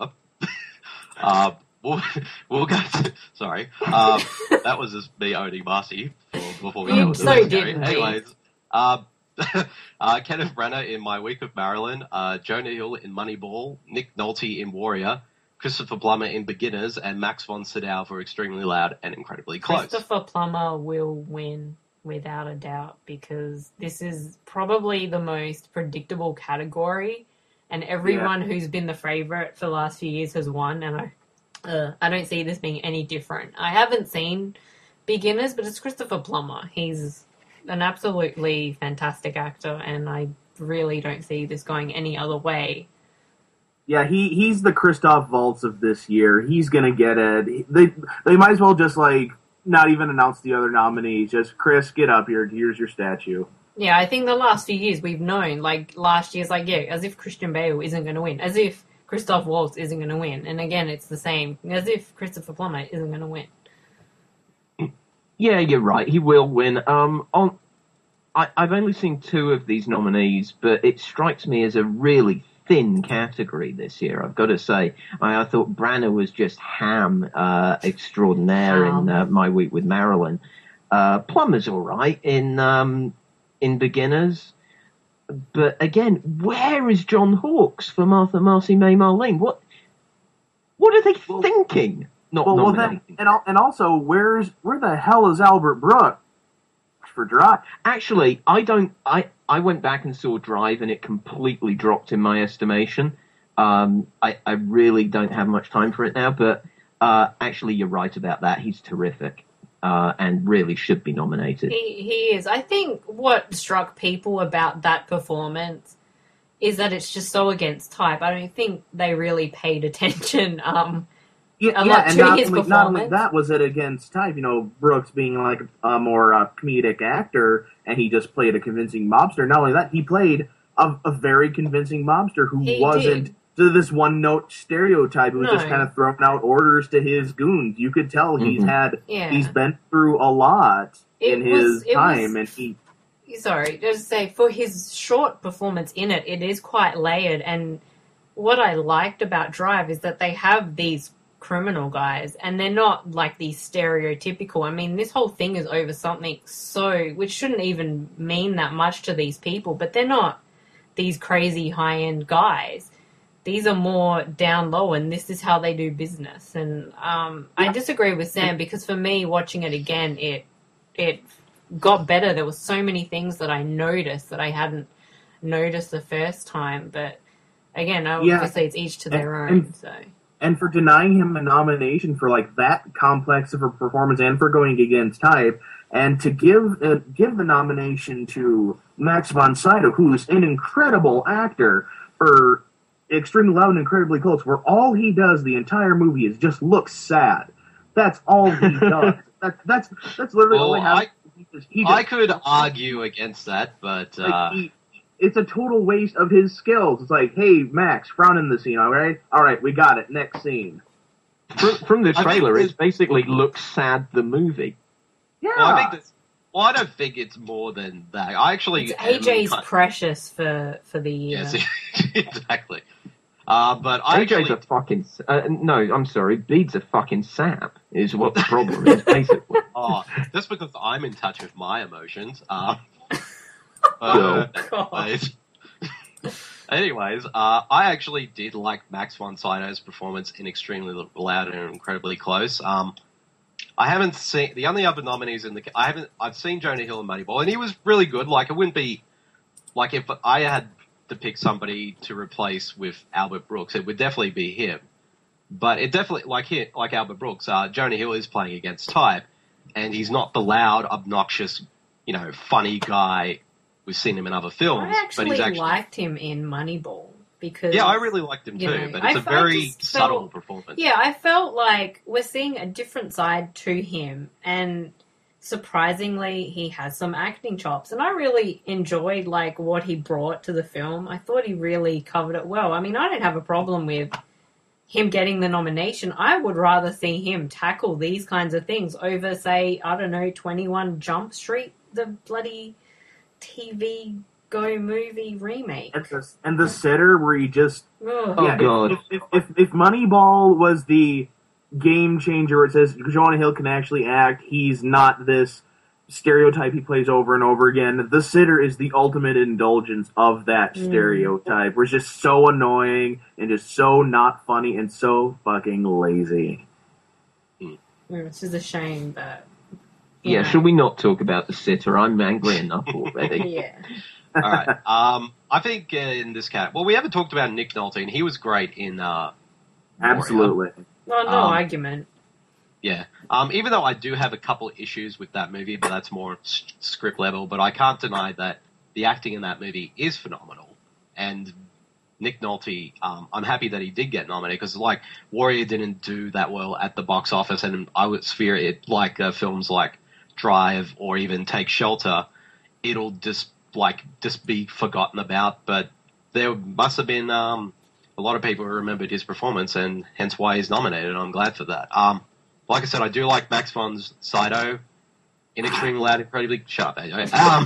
um, we'll, we'll go to, sorry. Um, that was just me owning Marcy before, before we You go into so the didn't, Bede. Anyways, um, uh, Kenneth Branagh in My Week with Marilyn, uh, Jonah Hill in Moneyball, Nick Nolte in Warrior, Christopher Plummer in Beginners, and Max von Sydow for Extremely Loud and Incredibly Close. Christopher Plummer will win without a doubt because this is probably the most predictable category and everyone yeah. who's been the favourite for the last few years has won and I, uh, I don't see this being any different. I haven't seen Beginners, but it's Christopher Plummer. He's an absolutely fantastic actor and I really don't see this going any other way. Yeah, he, he's the Christoph Waltz of this year. He's going to get it. They they might as well just, like, not even announce the other nominees. Just, Chris, get up here. Here's your statue. Yeah, I think the last few years we've known, like, last year's like, yeah, as if Christian Bale isn't going to win. As if Christoph Waltz isn't going to win. And again, it's the same. As if Christopher Plummer isn't going to win. Yeah, you're right. He will win. Um, on, I, I've only seen two of these nominees, but it strikes me as a really thin category this year, I've got to say. I, I thought Branagh was just ham uh, extraordinaire Wow. in uh, My Week with Marilyn. Uh, Plummer's all right in um, in Beginners. But again, where is John Hawkes for Martha, Marcy, May, Marlene? What what are they well, thinking? Not well, well nominating. then, and, al- and also, where's where the hell is Albert Brooks for Drive? Actually, I don't. I, I went back and saw Drive, and it completely dropped in my estimation. Um, I, I really don't have much time for it now, but uh, actually, you're right about that. He's terrific, uh, and really should be nominated. He, he is. I think what struck people about that performance is that it's just so against type. I don't think they really paid attention. Um, Yeah, a yeah lot and to not his only, not only performance. that was it against type. You know, Brooks being like a more uh, comedic actor, and he just played a convincing mobster. Not only that, he played a, a very convincing mobster who He wasn't did. to this one-note stereotype. It was No. just kind of throwing out orders to his goons. You could tell he's Mhm. had Yeah. he's been through a lot It in was- his it time, was- and he. Sorry, just to say, for his short performance in it, it is quite layered. And what I liked about Drive is that they have these criminal guys, and they're not like these stereotypical. I mean, this whole thing is over something so, which shouldn't even mean that much to these people, but they're not these crazy high-end guys. These are more down low, and this is how they do business. And um, I disagree with Sam, because for me, watching it again, it it got better. There were so many things that I noticed that I hadn't noticed the first time, but again, Yeah. obviously it's each to their And- own. and- So And for denying him a nomination for like that complex of a performance, and for going against type, and to give uh, give the nomination to Max von Sydow, who's an incredible actor, for Extremely Loud and Incredibly Close, where all he does the entire movie is just look sad. That's all he does. That's that's that's literally Well, all he has. I- He just, he just, I could argue against that, but like, uh, he, it's a total waste of his skills. It's like, hey, Max, frown in the scene, all right? All right, we got it. Next scene. From, from the I think trailer, this- it basically looks sad, the movie. Yeah. well, I think this, well, I don't think it's more than that. I actually it's am A J's kind- precious for for the year. Yes, exactly. Uh, but I A J's actually, a fucking... Uh, no, I'm sorry. Bede's a fucking sap, is what the problem is, basically. oh, just because I'm in touch with my emotions. Uh, Oh, uh, God. anyways, uh, I actually did like Max von Sydow's performance in Extremely Loud and Incredibly Close. Um, I haven't seen the only other nominees in the. I haven't. I've seen Jonah Hill in Moneyball, and he was really good. Like it wouldn't be like if I had to pick somebody to replace with Albert Brooks, it would definitely be him. But it definitely like here, like Albert Brooks, uh, Jonah Hill is playing against type, and he's not the loud, obnoxious, you know, funny guy. We've seen him in other films, I actually, but he's actually liked him in Moneyball because yeah, I really liked him you too. know, but it's I a f- I very just subtle felt- performance. Yeah, I felt like we're seeing a different side to him, and surprisingly, he has some acting chops, and I really enjoyed like what he brought to the film. I thought he really covered it well. I mean, I don't have a problem with him getting the nomination. I would rather see him tackle these kinds of things over, say, I don't know, twenty-one Jump Street, the bloody T V Go movie remake. And the, and the sitter where he just Ugh. Oh, yeah, God. If, if, if, if Moneyball was the game changer where it says Jonah Hill can actually act, he's not this stereotype he plays over and over again. The sitter is the ultimate indulgence of that Mm. stereotype, where it's just so annoying and just so not funny and so fucking lazy. Mm, It's just a shame that. you Yeah, know. should we not talk about the sitter? I'm angry enough already. Yeah. All right. Um, I think uh, in this cat, well, we haven't talked about Nick Nolte, and he was great in uh, Warrior. Absolutely. Well, no Um, argument. Yeah. Um, even though I do have a couple of issues with that movie, but that's more s- script level. But I can't deny that the acting in that movie is phenomenal. And Nick Nolte, um, I'm happy that he did get nominated because, like, Warrior didn't do that well at the box office, and I would fear it, like uh, films like Drive or even Take Shelter, it'll just like just be forgotten about. But there must have been um, a lot of people who remembered his performance, and hence why he's nominated. I'm glad for that. Um, like I said, I do like Max von Sydow in Extremely Loud, Incredibly Sharp. Um,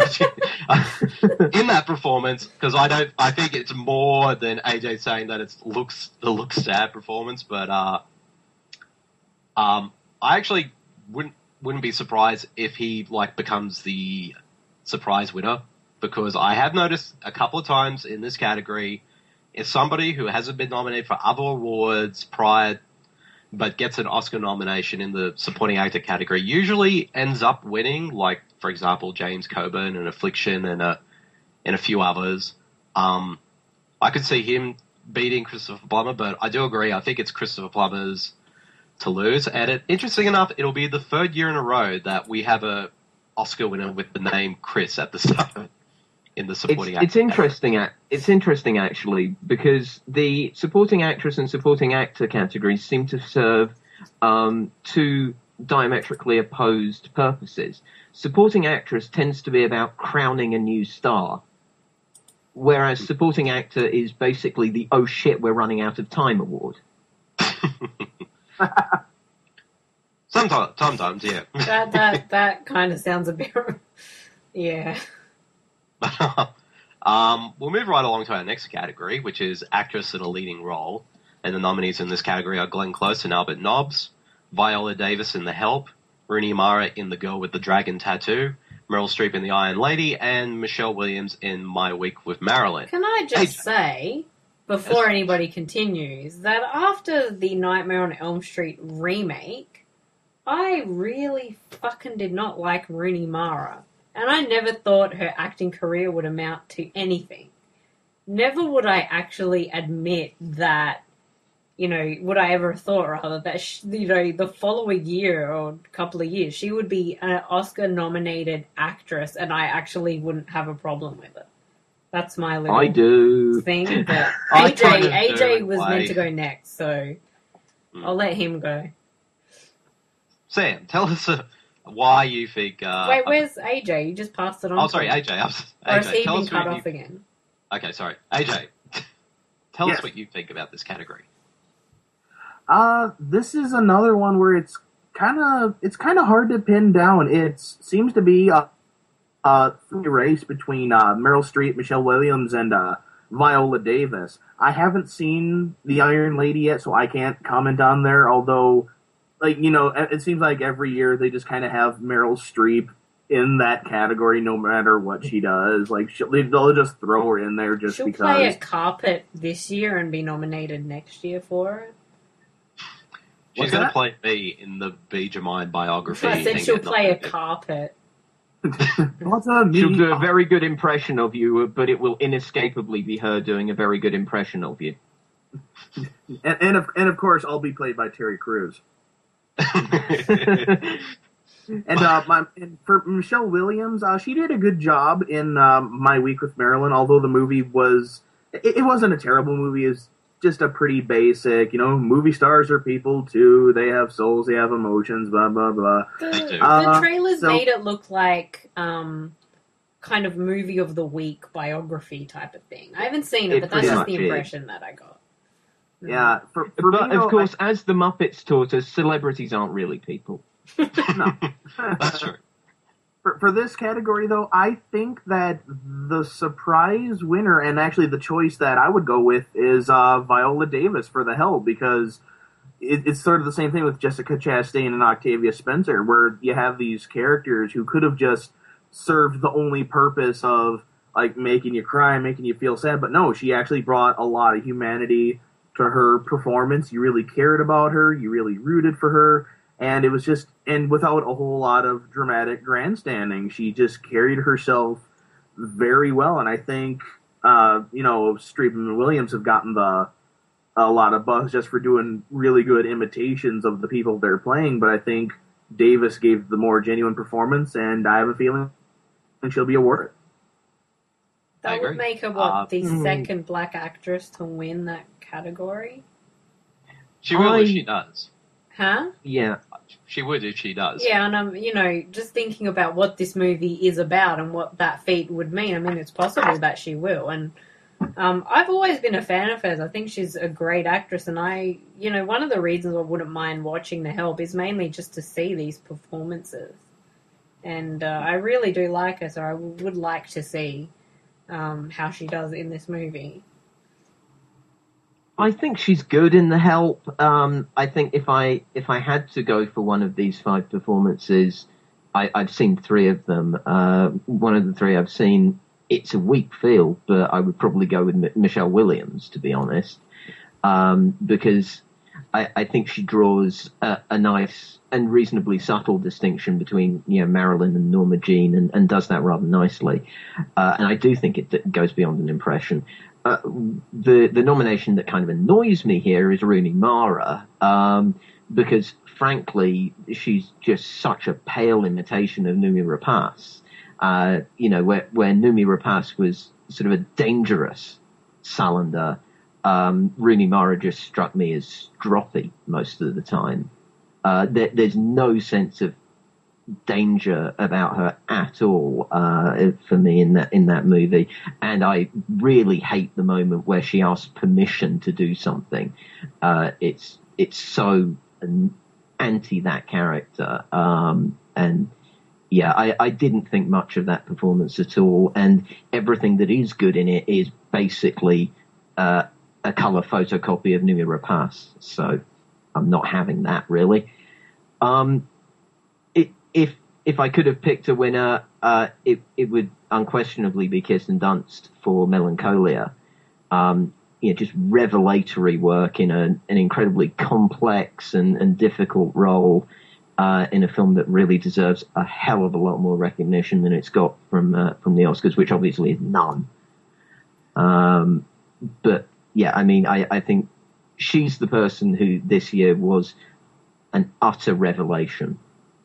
in that performance, because I don't, I think it's more than A J saying that it's looks the looks sad performance, but uh, um, I actually wouldn't wouldn't be surprised if he like becomes the surprise winner, because I have noticed a couple of times in this category, if somebody who hasn't been nominated for other awards prior but gets an Oscar nomination in the supporting actor category, usually ends up winning, like, for example, James Coburn and Affliction and a, and a few others. Um, I could see him beating Christopher Plummer, but I do agree, I think it's Christopher Plummer's to lose. And it, interesting enough, it'll be the third year in a row that we have a Oscar winner with the name Chris at the start in the supporting It's, actor it's interesting. ac- It's interesting actually because the supporting actress and supporting actor categories seem to serve um, two diametrically opposed purposes. Supporting actress tends to be about crowning a new star, whereas supporting actor is basically the "oh shit, we're running out of time" award. Sometimes, sometimes, yeah. That that that kind of sounds a bit. Yeah. um, we'll move right along to our next category, which is actress in a leading role. And the nominees in this category are Glenn Close in Albert Nobbs, Viola Davis in The Help, Rooney Mara in The Girl with the Dragon Tattoo, Meryl Streep in The Iron Lady, and Michelle Williams in My Week with Marilyn. Can I just say, before anybody continues, that after the Nightmare on Elm Street remake, I really fucking did not like Rooney Mara. And I never thought her acting career would amount to anything. never would I actually admit that, you know, would I ever thought rather that, she, you know, the following year or couple of years, she would be an Oscar-nominated actress, and I actually wouldn't have a problem with it. That's my little I do. thing. But I A J, kind of A J do, was like- meant to go next, so Mm. I'll let him go. Sam, tell us uh, why you think. Uh, Wait, where's A J? You just passed it on. Oh, to sorry, him. A J. I'm, Or has A J, he tell been us cut what off you, again? Okay, sorry, A J. Tell Yes. us what you think about this category. Uh, this is another one where it's kind of it's kind of hard to pin down. It seems to be a, a free race between uh, Meryl Streep, Michelle Williams, and uh, Viola Davis. I haven't seen The Iron Lady yet, so I can't comment on there. Although, like you know, it it seems like every year they just kind of have Meryl Streep in that category, no matter what she does. Like she'll, they'll just throw her in there just She'll because. play a carpet this year and be nominated next year for it. She's What's going to that? play me in the Be Jermaine biography. I said thing she'll that play a nominated. carpet. What's up, She'll me? do a very good impression of you, but it will inescapably be her doing a very good impression of you. And, and of and of course, I'll be played by Terry Crews. And uh, my and for Michelle Williams, uh, she did a good job in um, My Week with Marilyn. Although the movie was, it, it wasn't a terrible movie. It's just a pretty basic, you know, movie stars are people too. They have souls, they have emotions, blah blah blah. The, They do. the Uh, trailers so- made it look like um, kind of movie of the week biography type of thing. I haven't seen it, It but that's pretty just much the is. impression that I got. Mm. Yeah, for, for But me, though, of course, as the Muppets taught us, celebrities aren't really people. I, That's true. For, for this category, though, I think that the surprise winner, and actually the choice that I would go with, is uh, Viola Davis for The Help, because it, it's sort of the same thing with Jessica Chastain and Octavia Spencer, where you have these characters who could have just served the only purpose of like making you cry, making you feel sad, but no, she actually brought a lot of humanity to her performance. You really cared about her, you really rooted for her. And it was just, and without a whole lot of dramatic grandstanding, she just carried herself very well. And I think, uh, you know, Streep and Williams have gotten the a lot of buzz just for doing really good imitations of the people they're playing. But I think Davis gave the more genuine performance, and I have a feeling she'll be awarded. That I would agree. make her, what, Uh, the mm. second black actress to win that category? She will I- if she does. Huh? Yeah, She would if she does. Yeah, and I'm, you know, just thinking about what this movie is about and what that feat would mean. I mean, it's possible that she will. And um, I've always been a fan of hers. I think she's a great actress. And I, you know, one of the reasons I wouldn't mind watching The Help is mainly just to see these performances. And uh, I really do like her, so I would like to see um, how she does in this movie. I think she's good in The Help. Um, I think if I if I had to go for one of these five performances, I, I've seen three of them. Uh, one of the three I've seen, it's a weak field, but I would probably go with M- Michelle Williams, to be honest, um, because I, I think she draws a, a nice and reasonably subtle distinction between, you know, Marilyn and Norma Jean, and, and does that rather nicely. Uh, and I do think it, it goes beyond an impression. Uh, the the nomination that kind of annoys me here is Rooney Mara, um, because frankly she's just such a pale imitation of Noomi Rapace. Uh, you know, where where Noomi Rapace was sort of a dangerous Salander, um, Rooney Mara just struck me as stroppy most of the time. Uh, there, there's no sense of danger about her at all uh, for me in that in that movie, and I really hate the moment where she asks permission to do something. Uh, it's it's so anti that character, um, and yeah, I, I didn't think much of that performance at all, and everything that is good in it is basically uh, a color photocopy of Noomi Rapace. So I'm not having that really. Um, If if I could have picked a winner, uh, it it would unquestionably be Kirsten Dunst for Melancholia. Um, you know, just revelatory work in a, an incredibly complex and, and difficult role uh, in a film that really deserves a hell of a lot more recognition than it's got from uh, from the Oscars, which obviously is none. Um, but yeah, I mean, I, I think she's the person who this year was an utter revelation.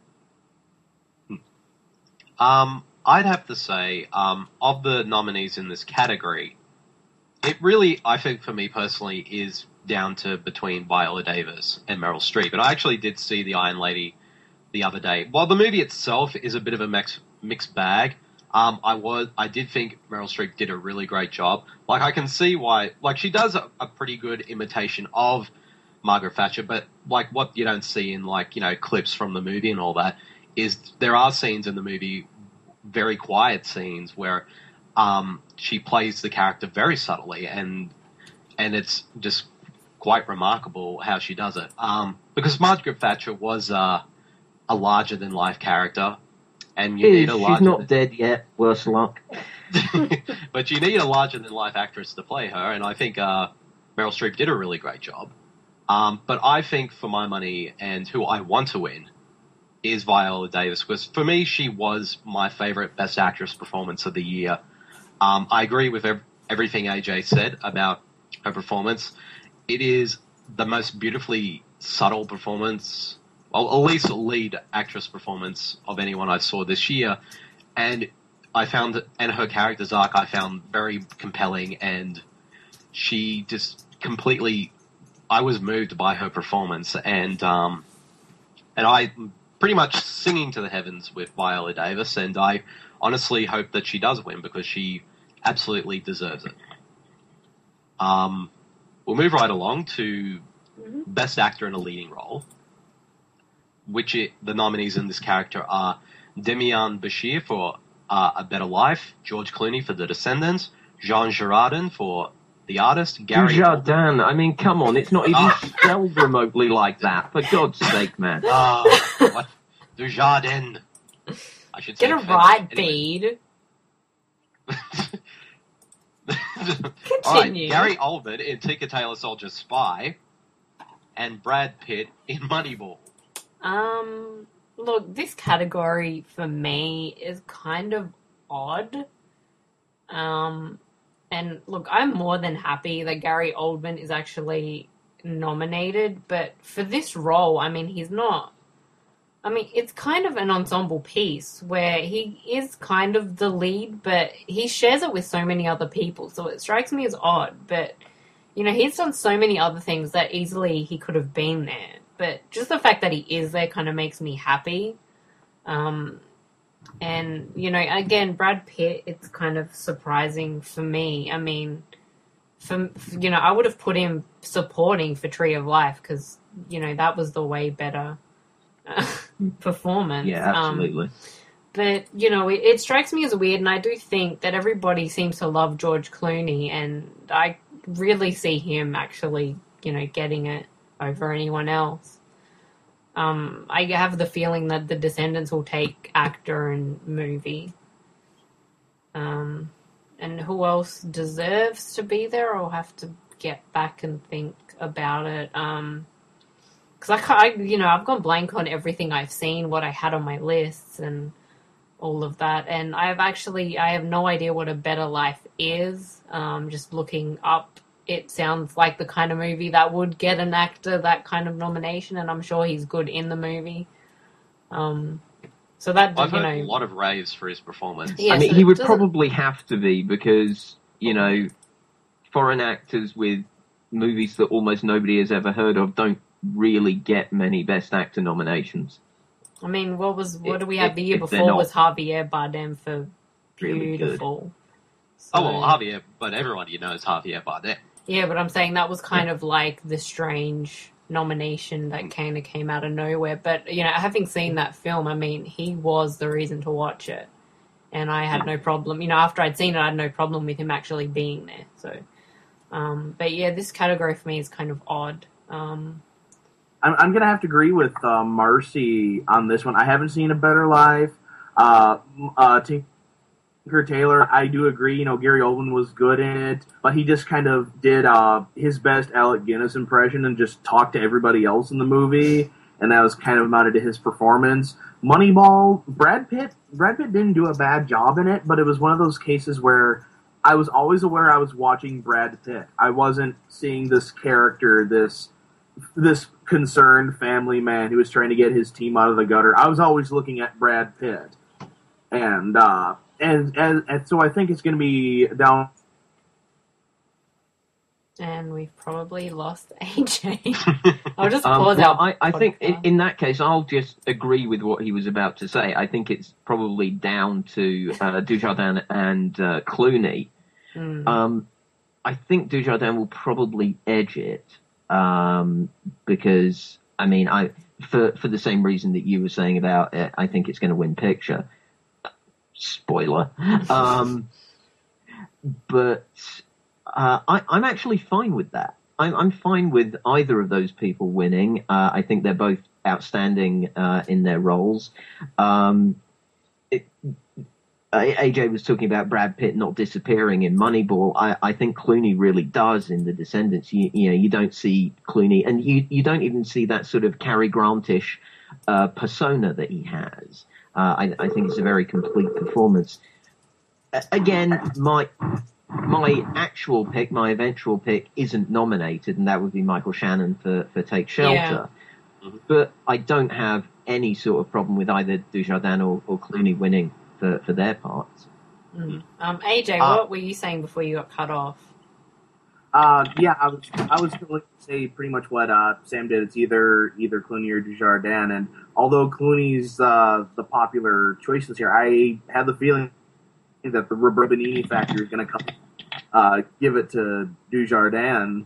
Um, I'd have to say, um, of the nominees in this category, it really, I think for me personally, is down to between Viola Davis and Meryl Streep. And I actually did see The Iron Lady the other day. While the movie itself is a bit of a mix, mixed bag, um, I was, I did think Meryl Streep did a really great job. Like, I can see why, like, she does a, a pretty good imitation of Margaret Thatcher, but, like, what you don't see in, like, you know, clips from the movie and all that is there are scenes in the movie, very quiet scenes, where um, she plays the character very subtly, and and it's just quite remarkable how she does it. Um, because Margaret Thatcher was uh, a larger-than-life character, and you Is, need a larger... She's not dead yet, worse luck. But you need a larger-than-life actress to play her, and I think uh, Meryl Streep did a really great job. Um, but I think, for my money, and who I want to win, is Viola Davis, because for me, she was my favorite Best Actress performance of the year. Um, I agree with ev- everything A J said about her performance. It is the most beautifully subtle performance, well, at least lead actress performance of anyone I saw this year. And I found, and her character's arc I found very compelling, and she just completely, I was moved by her performance, and, um, and I, pretty much singing to the heavens with Viola Davis, and I honestly hope that she does win because she absolutely deserves it. Um, we'll move right along to mm-hmm. Best Actor in a Leading Role, which it, the nominees in this character are Demian Bashir for uh, A Better Life, George Clooney for The Descendants, Jean Girardin for The Artist, Gary Jardin. I mean, come on, it's not even spelled remotely like that. For God's sake, man. Uh, what? Dujardin. I should say. Get a ride, Bede. All right, Gary Oldman in Tinker Tailor Soldier Spy, and Brad Pitt in Moneyball. Um, look, this category for me is kind of odd. Um, and look, I'm more than happy that Gary Oldman is actually nominated, but for this role, I mean, he's not. I mean, it's kind of an ensemble piece where he is kind of the lead, but he shares it with so many other people, so it strikes me as odd. But, you know, he's done so many other things that easily he could have been there. But just the fact that he is there kind of makes me happy. Um, and, you know, again, Brad Pitt, it's kind of surprising for me. I mean, for, you know, I would have put him supporting for Tree of Life because, you know, that was the way better performance. Yeah, absolutely. Um, but, you know, it, it strikes me as weird, and I do think that everybody seems to love George Clooney, and I really see him actually, you know, getting it over anyone else. Um, I have the feeling that The Descendants will take actor and movie. Um, and who else deserves to be there? I'll have to get back and think about it. Um, Because I, I, you know, I've gone blank on everything I've seen, what I had on my lists, and all of that. And I've actually, I have no idea what A Better Life is. Um, just looking up, it sounds like the kind of movie that would get an actor that kind of nomination, and I'm sure he's good in the movie. Um, so that, I've you heard know, a lot of raves for his performance. Yeah, I mean, so he would doesn't- probably have to be because, you know, foreign actors with movies that almost nobody has ever heard of don't really get many Best Actor nominations. I mean, what was what If- do we have if- the year if they're before not was Javier Bardem for really good. Beautiful. So, Oh, well, Javier, but everyone you know is Javier Bardem. yeah, but I'm saying that was kind of like the strange nomination that kind of came out of nowhere. But, you know, having seen that film, I mean, he was the reason to watch it. And I had no problem, you know, after I'd seen it, I had no problem with him actually being there. So, um, but yeah, this category for me is kind of odd. Um, I'm, I'm going to have to agree with uh, Marcy on this one. I haven't seen A Better Life. Uh, uh, Tinker Tailor, I do agree. You know, Gary Oldman was good in it, but he just kind of did uh, his best Alec Guinness impression and just talked to everybody else in the movie, and that was kind of amounted to his performance. Moneyball, Brad Pitt, Brad Pitt didn't do a bad job in it, but it was one of those cases where I was always aware I was watching Brad Pitt. I wasn't seeing this character, this this concerned family man who was trying to get his team out of the gutter. I was always looking at Brad Pitt, and uh, and, and and so I think it's going to be down. And we've probably lost A J. I'll just Um, pause well, out. I, I think in, in that case, I'll just agree with what he was about to say. I think it's probably down to uh, Dujardin and uh, Clooney. Mm. Um, I think Dujardin will probably edge it um, because, I mean, I for for the same reason that you were saying about it, I think it's going to win picture. Spoiler. Um, but uh, I, I'm actually fine with that. I'm, I'm fine with either of those people winning. Uh, I think they're both outstanding uh, in their roles. Um, it, A J was talking about Brad Pitt not disappearing in Moneyball. I, I think Clooney really does in The Descendants. You, you know, you don't see Clooney, and you, you don't even see that sort of Cary Grantish uh, persona that he has. Uh, I, I think it's a very complete performance. Uh, again, my my actual pick, my eventual pick, isn't nominated, and that would be Michael Shannon for, for Take Shelter. Yeah. But I don't have any sort of problem with either Dujardin or, or Clooney winning for, for their parts. Mm. Um, A J, Uh, what were you saying before you got cut off? Uh, yeah, I was I was going to say pretty much what uh, Sam did. It's either either Clooney or Dujardin, and although Clooney's uh, the popular choice this year, I have the feeling that the Roberto Benigni factor is going to come uh, give it to Dujardin.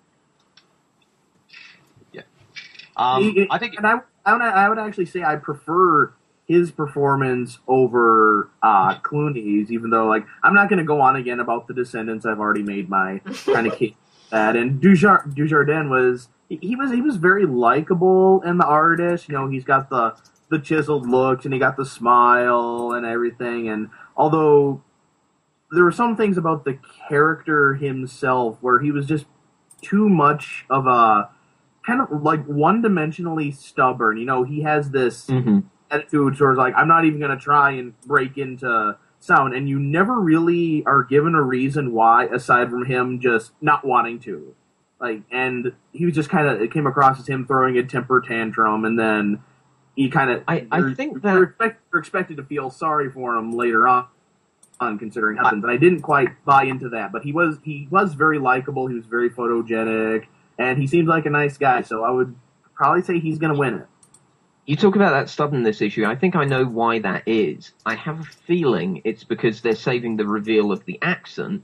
Yeah, um, He- I think and I, I would I would actually say I prefer his performance over uh, Clooney's, even though like I'm not going to go on again about The Descendants. I've already made my kind of case for that. And Dujar- Dujardin was he was he was very likable in The Artist. You know, he's got the the chiseled looks and he got the smile and everything. And although there were some things about the character himself where he was just too much of a kind of like one-dimensionally stubborn. You know, he has this Mm-hmm. attitude towards like I'm not even going to try and break into sound, and you never really are given a reason why aside from him just not wanting to. Like, and he was just kind of it came across as him throwing a temper tantrum, and then he kind of I- I think that- you're, expect, you're expected to feel sorry for him later on. On considering happens, and I didn't quite buy into that, but he was he was very likable. He was very photogenic, and he seems like a nice guy. So I would probably say he's going to win it. You talk about that stubbornness issue. I think I know why that is. I have a feeling it's because they're saving the reveal of the accent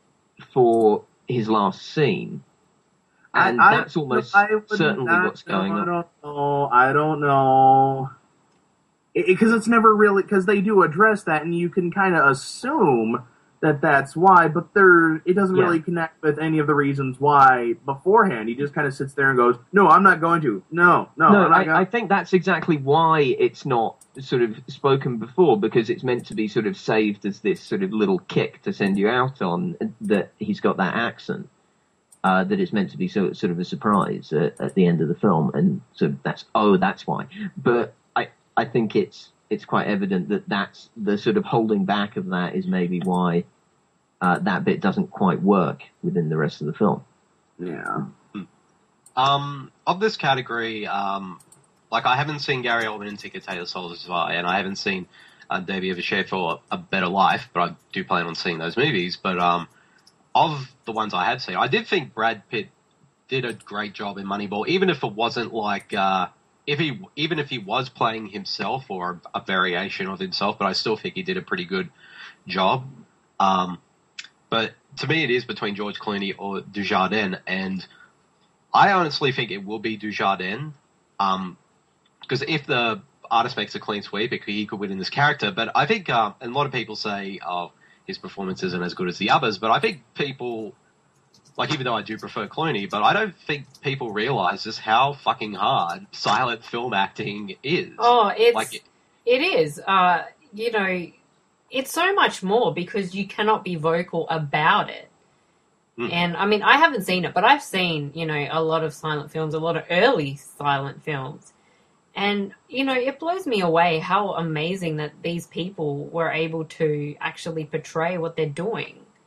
for his last scene. And I, that's almost I would certainly not what's going know, on. I don't know. I don't know. Because it, it's never really because they do address that, and you can kind of assume that that's why, but there it doesn't Yeah. really connect with any of the reasons why beforehand. He just kind of sits there and goes, "No, I'm not going to. No, no, No, I'm not I, going." I think that's exactly why it's not sort of spoken before, because it's meant to be sort of saved as this sort of little kick to send you out on, that he's got that accent. Uh, that it's meant to be so, sort of a surprise at, at the end of the film, and so that's oh, that's why. But I, I think it's it's quite evident that that's the sort of holding back of that is maybe why uh, that bit doesn't quite work within the rest of the film. Yeah. Um, of this category, um, like I haven't seen Gary Oldman in Ticket Taylor Soldiers and I haven't seen uh, David Evershare for A Better Life, but I do plan on seeing those movies. But um, of the ones I have seen, I did think Brad Pitt did a great job in Moneyball, even if it wasn't like uh, if he even if he was playing himself or a, a variation of himself. But I still think he did a pretty good job. Um, but to me, it is between George Clooney or Dujardin, and I honestly think it will be Dujardin, um, because if the artist makes a clean sweep, it could, he could win in this character. But I think, uh, and a lot of people say, oh, his performance isn't as good as the others, but I think people, like even though I do prefer Clooney, but I don't think people realize just how fucking hard silent film acting is. Oh, it's Like, it is. Uh, you know, it's so much more because you cannot be vocal about it. Mm. And I mean, I haven't seen it, but I've seen, you know, a lot of silent films, a lot of early silent films. And, you know, it blows me away how amazing that these people were able to actually portray what they're doing.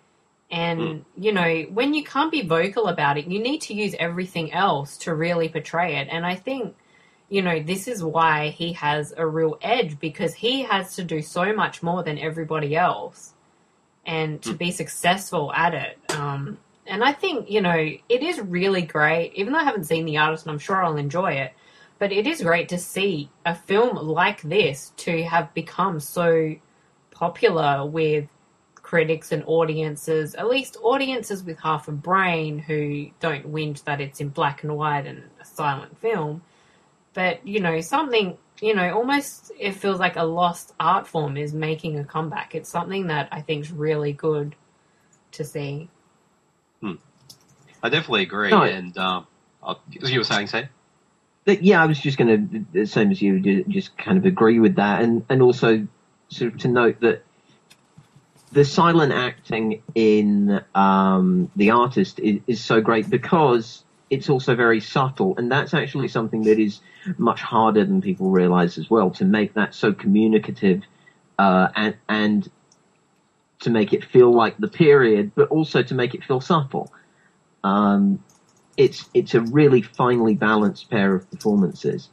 And, Mm. you know, when you can't be vocal about it, you need to use everything else to really portray it. And I think, you know, this is why he has a real edge, because he has to do so much more than everybody else and to be successful at it. Um, and I think, you know, it is really great, even though I haven't seen The Artist and I'm sure I'll enjoy it, but it is great to see a film like this to have become so popular with critics and audiences, at least audiences with half a brain who don't whinge that it's in black and white and a silent film. But, you know, something, you know, almost it feels like a lost art form is making a comeback. It's something that I think is really good to see. Hmm. I definitely agree. No, and um, as you were saying, Sam? But yeah, I was just going to, the same as you, just kind of agree with that. And, and also sort of to note that the silent acting in um, The Artist is, is so great because it's also very subtle, and that's actually something that is much harder than people realize as well, to make that so communicative uh, and, and to make it feel like the period, but also to make it feel subtle. Um, it's it's a really finely balanced pair of performances.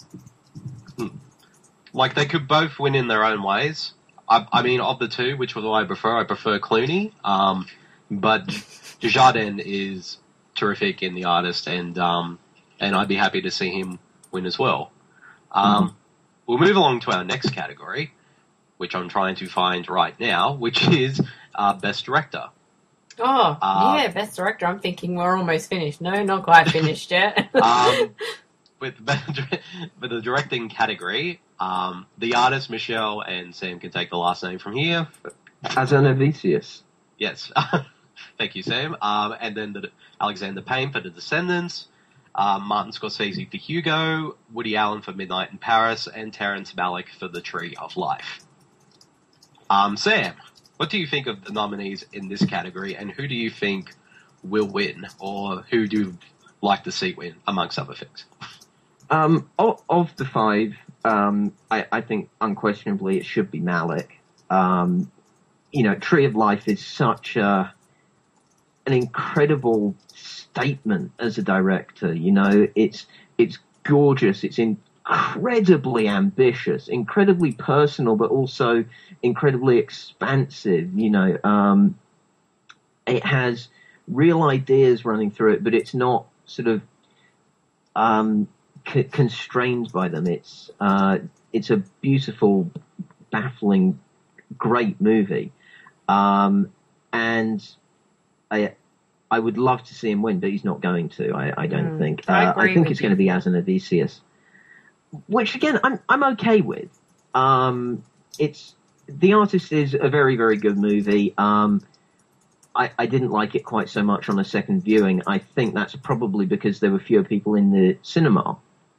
Like, they could both win in their own ways. I, I mean, of the two, which one do I prefer? I prefer Clooney, um, but Dujardin is terrific in The Artist, and um, and I'd be happy to see him win as well. Um, mm-hmm. We'll move along to our next category, which I'm trying to find right now, which is uh, Best Director. Oh, uh, yeah, Best Director. I'm thinking we're almost finished. No, not quite finished yet. um, with, with the directing category, um, The Artist, Michelle, and Sam can take the last name from here. Hazanavicius. Yes. Thank you, Sam. Um, and then the, Alexander Payne for The Descendants, um, Martin Scorsese for Hugo, Woody Allen for Midnight in Paris, and Terrence Malick for The Tree of Life. Um, Sam, what do you think of the nominees in this category, and who do you think will win, or who do you like to see win, amongst other things? Um, of, of the five, um, I, I think unquestionably it should be Malick. Um, you know, Tree of Life is such a, an incredible statement as a director. You know, it's it's gorgeous. It's incredibly ambitious, incredibly personal, but also incredibly expansive. You know, um, it has real ideas running through it, but it's not sort of um, c- constrained by them. It's uh, it's a beautiful, baffling, great movie, um, and I I would love to see him win, but he's not going to. I, I don't mm, think. Uh, I, I think it's going to be Hazanavicius, which again I'm I'm okay with. Um, it's The Artist is a very very good movie. Um, I, I didn't like it quite so much on a second viewing. I think that's probably because there were fewer people in the cinema,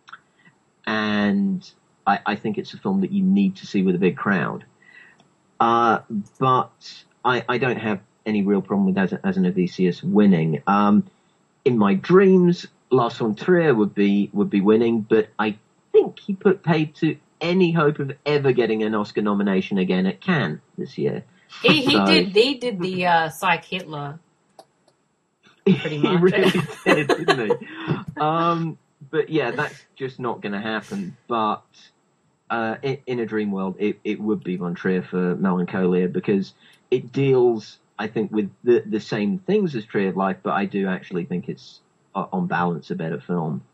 and I, I think it's a film that you need to see with a big crowd. Uh, but I, I don't have any real problem with Hazanavicius winning. Um, in my dreams, Lars von Trier would be would be winning, but I think he put paid to any hope of ever getting an Oscar nomination again at Cannes this year. He, he so, did. He did the uh, Psych Hitler. Pretty much. He really did, didn't he? Um, but yeah, that's just not going to happen. But uh, in, in a dream world, it, it would be von Trier for Melancholia, because it deals, I think, with the, the same things as Tree of Life, but I do actually think it's, uh, on balance, a better film.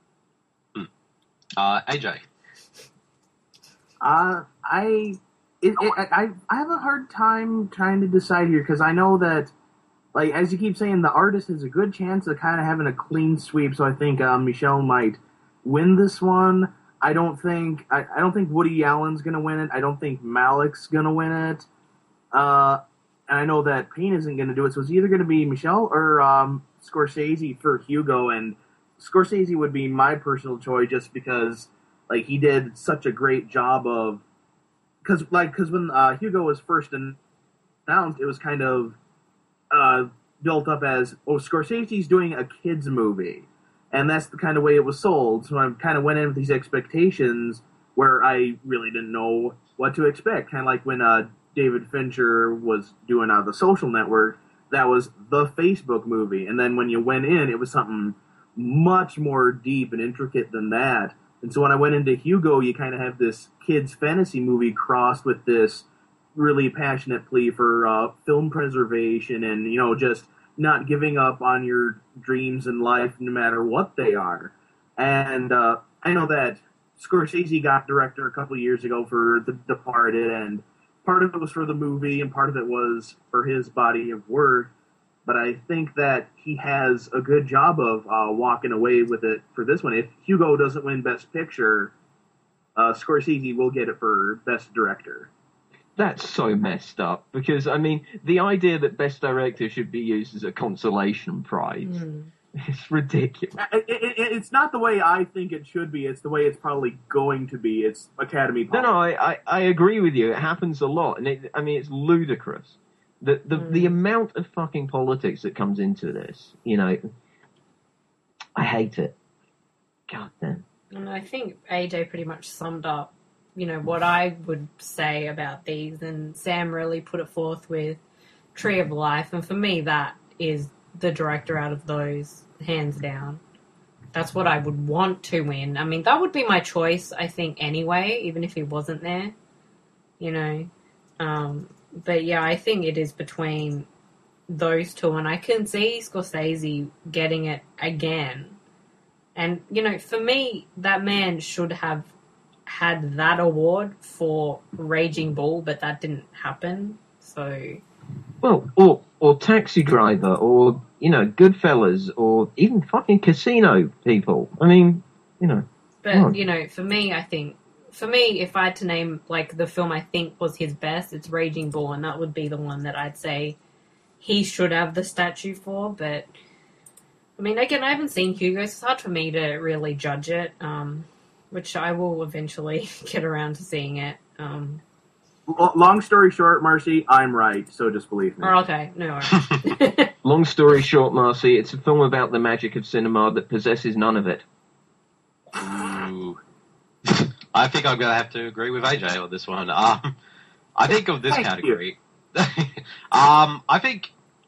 Uh, A J? Uh, I... It, it, I I have a hard time trying to decide here, because I know that, like, as you keep saying, The Artist has a good chance of kind of having a clean sweep. So I think uh, Michelle might win this one. I don't think I, I don't think Woody Allen's gonna win it. I don't think Malick's gonna win it. Uh, and I know that Payne isn't gonna do it. So it's either gonna be Michelle or um, Scorsese for Hugo. And Scorsese would be my personal choice, just because, like, he did such a great job of. Because, like, because when uh, Hugo was first announced, it was kind of uh, built up as, oh, Scorsese's doing a kids movie, and that's the kind of way it was sold. So I kind of went in with these expectations where I really didn't know what to expect. Kind of like when uh, David Fincher was doing uh, The Social Network, that was the Facebook movie. And then when you went in, it was something much more deep and intricate than that. And so when I went into Hugo, you kind of have this kid's fantasy movie crossed with this really passionate plea for uh, film preservation and, you know, just not giving up on your dreams in life no matter what they are. And uh, I know that Scorsese got director a couple of years ago for The Departed, and part of it was for the movie and part of it was for his body of work. But I think that he has a good job of uh, walking away with it for this one. If Hugo doesn't win Best Picture, uh, Scorsese will get it for Best Director. That's so messed up, because, I mean, the idea that Best Director should be used as a consolation prize mm. is ridiculous. It, it, it, it's not the way I think it should be. It's the way it's probably going to be. It's Academy politics. No, no, I, I, I agree with you. It happens a lot, and it, I mean, it's ludicrous. The the, mm. the amount of fucking politics that comes into this, you know, I hate it. God damn. And I think A J pretty much summed up, you know, what I would say about these, and Sam really put it forth with Tree of Life, and for me that is the director out of those, hands down. That's what I would want to win. I mean, that would be my choice, I think, anyway, even if he wasn't there, you know. Um, but yeah, I think it is between those two, and I can see Scorsese getting it again. And, you know, for me, that man should have had that award for Raging Bull, but that didn't happen, so... Well, or, or Taxi Driver, or, you know, Goodfellas, or even fucking Casino people. I mean, you know... But, oh. you know, for me, I think... For me, if I had to name, like, the film I think was his best, it's Raging Bull, and that would be the one that I'd say he should have the statue for, but... I mean, again, I haven't seen Hugo, so it's hard for me to really judge it, um... which I will eventually get around to seeing it. Um, Long story short, Marcy, I'm right, so just believe me. Oh, okay, no worries. Long story short, Marcy, it's a film about the magic of cinema that possesses none of it. Ooh. I think I'm going to have to agree with A J on this one. Um, I think of this Thank category. um, I think,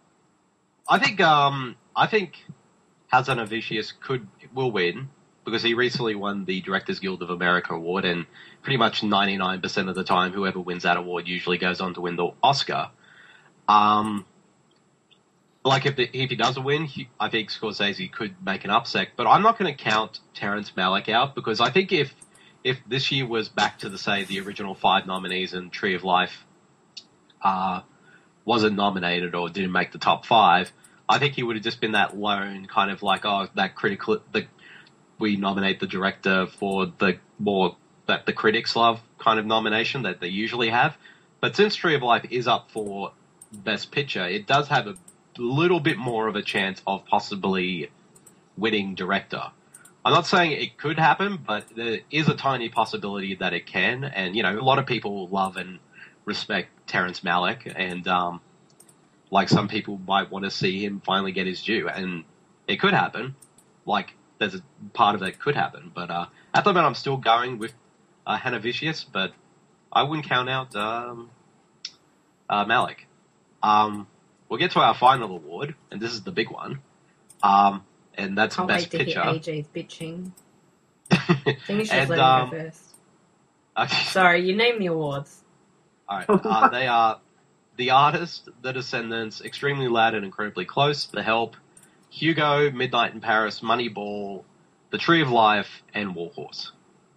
I think, um, I think Hazanavicius could will win, because he recently won the Directors Guild of America award, and pretty much ninety-nine percent of the time, whoever wins that award usually goes on to win the Oscar. Um, like, if, the, if he doesn't win, he, I think Scorsese could make an upset, but I'm not going to count Terrence Malick out, because I think if if this year was back to, the say, the original five nominees and Tree of Life uh, wasn't nominated or didn't make the top five, I think he would have just been that lone kind of like, oh, that critical... the we nominate the director for the more that the critics love kind of nomination that they usually have. But since Tree of Life is up for Best Picture, it does have a little bit more of a chance of possibly winning director. I'm not saying it could happen, but there is a tiny possibility that it can. And, you know, a lot of people love and respect Terrence Malick, and um, like some people might want to see him finally get his due. And it could happen. Like, there's a part of that could happen. But uh, at the moment, I'm still going with uh, Hazanavicius, but I wouldn't count out um, uh, Malick. Um, we'll get to our final award, and this is the big one. Um, and that's Can't Best wait to Picture. hear A J's bitching. I think you should and, let um, him go first. Okay. Sorry, you name the awards. All right. Uh, they are The Artist, The Descendants, Extremely Loud and Incredibly Close, The Help, Hugo, Midnight in Paris, Moneyball, The Tree of Life, and Warhorse.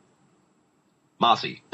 Marcy.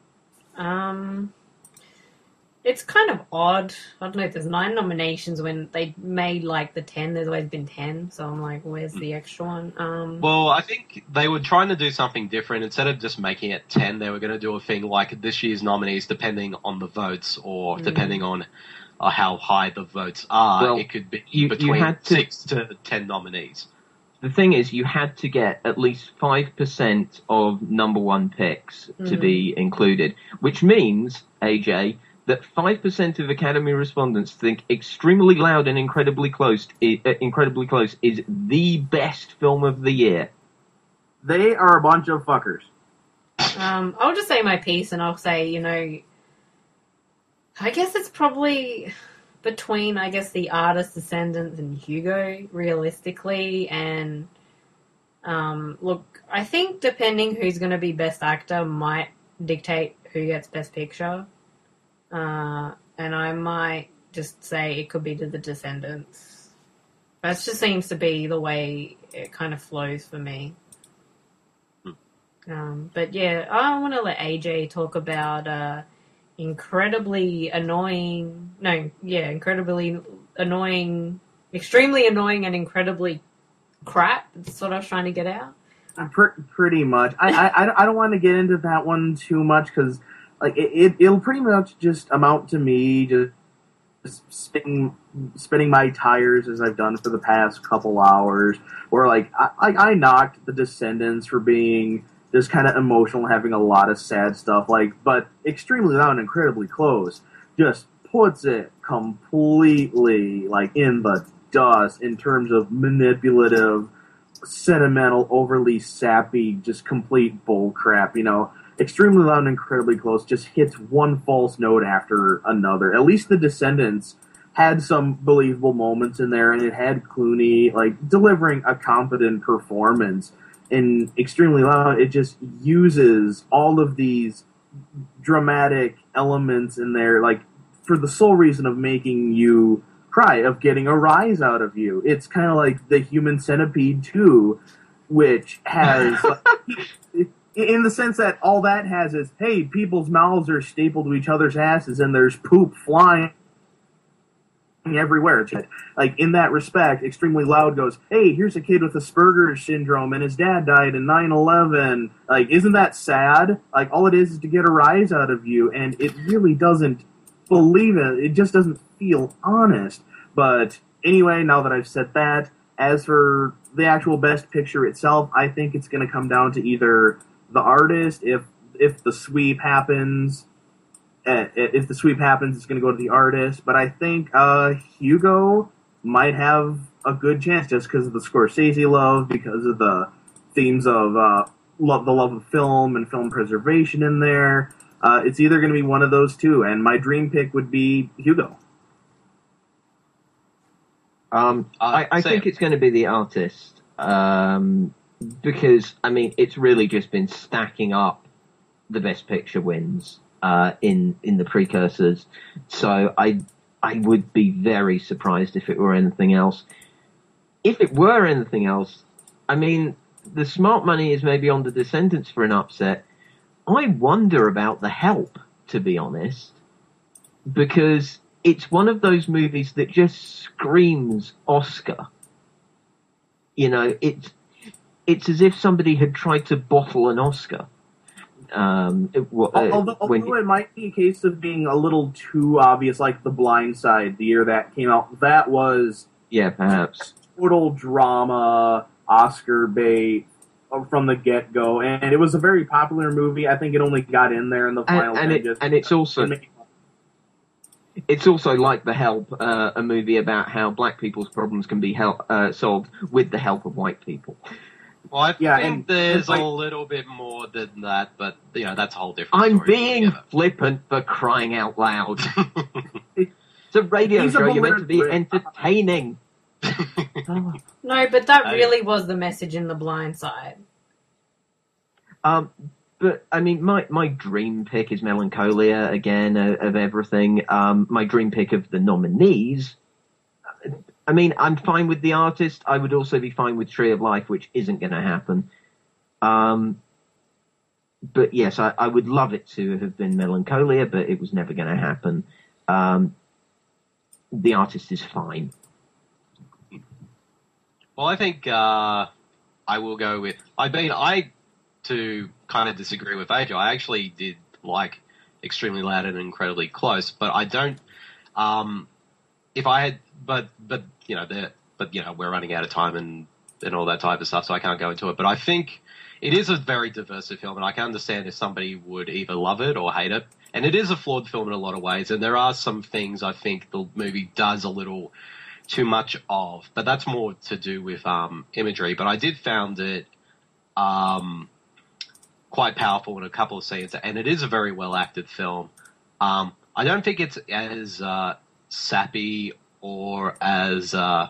Um, it's kind of odd. I don't know if there's nine nominations when they made like the ten. There's always been ten, so I'm like, where's the extra one? Um, Well, I think they were trying to do something different. Instead of just making it ten, they were going to do a thing like this year's nominees, depending on the votes or mm. depending on uh, how high the votes are. Well, it could be you, between you had to, six to ten nominees. The thing is, you had to get at least five percent of number one picks mm. to be included, which means, A J, that five percent of Academy respondents think Extremely Loud and Incredibly Close, is, uh, Incredibly Close is the best film of the year. They are a bunch of fuckers. Um, I'll just say my piece, and I'll say, you know, I guess it's probably between, I guess, the artist, Descendants, and Hugo, realistically. And um, look, I think depending who's going to be Best Actor might dictate who gets Best Picture. Uh, and I might just say it could be to the Descendants. That just seems to be the way it kind of flows for me. Um, but yeah, I want to let A J talk about uh, incredibly annoying, no, yeah, incredibly annoying, extremely annoying and incredibly crap. That's what I was trying to get out. Pr- pretty much. I, I, I don't want to get into that one too much because like it, it, it'll pretty much just amount to me just, just spinning, spinning my tires as I've done for the past couple hours. Where like I, I, I knocked the Descendants for being just kind of emotional, having a lot of sad stuff, like, but Extremely Loud and Incredibly Close just puts it completely, like, in the dust in terms of manipulative, sentimental, overly sappy, just complete bull crap, you know. Extremely Loud and Incredibly Close just hits one false note after another. At least the Descendants had some believable moments in there, and it had Clooney, like, delivering a competent performance. In Extremely Loud, it just uses all of these dramatic elements in there, like, for the sole reason of making you cry, of getting a rise out of you. It's kind of like the Human Centipede two, which has, like, in the sense that all that has is, hey, people's mouths are stapled to each other's asses and there's poop flying everywhere. Like, in that respect, Extremely Loud goes, hey, here's a kid with Asperger's syndrome and his dad died in nine eleven. Like, isn't that sad? Like, all it is is to get a rise out of you, and it really doesn't believe it. It just doesn't feel honest. But anyway, now that I've said that, as for the actual Best Picture itself, I think it's going to come down to either the artist, if if the sweep happens, If the sweep happens, it's going to go to the artist. But I think uh, Hugo might have a good chance just because of the Scorsese love, because of the themes of uh, love, the love of film and film preservation in there. Uh, it's either going to be one of those two, and my dream pick would be Hugo. Um, Uh, I, I think it's going to be the artist um, because, I mean, it's really just been stacking up the Best Picture wins. Uh, in in the precursors, so I I would be very surprised if it were anything else. If it were anything else, I mean, the smart money is maybe on the Descendants for an upset. I wonder about The Help, to be honest, because it's one of those movies that just screams Oscar. You know, it's it's as if somebody had tried to bottle an Oscar. Um, it, uh, although, although when, it might be a case of being a little too obvious, like The Blind Side, the year that came out, that was yeah, perhaps total drama, Oscar bait from the get go, and it was a very popular movie. I think it only got in there in the final. And, and, it, and it's also it's also like The Help, uh, a movie about how black people's problems can be help, uh, solved with the help of white people. Well, I yeah, think and, there's and like, a little bit more than that, but you know that's a whole different. I'm story being altogether. flippant for crying out loud. It's a radio He's a show. You're meant to be belligerent- entertaining. Oh. No, but that I- really was the message in The Blind Side. Um, but I mean, my my dream pick is Melancholia again uh, of everything. Um, my dream pick of the nominees. I mean, I'm fine with the artist. I would also be fine with Tree of Life, which isn't going to happen. Um, but yes, I, I would love it to have been Melancholia, but it was never going to happen. Um, the artist is fine. Well, I think uh, I will go with. I mean, I to kind of disagree with A J. I actually did like Extremely Loud and Incredibly Close, but I don't. Um, if I had, but but you know, the but you know, we're running out of time and and all that type of stuff, so I can't go into it. But I think it is a very diverse film, and I can understand if somebody would either love it or hate it. And it is a flawed film in a lot of ways, and there are some things I think the movie does a little too much of, but that's more to do with um, imagery. But I did found it um, quite powerful in a couple of scenes, and it is a very well acted film. Um, I don't think it's as uh, sappy or as uh,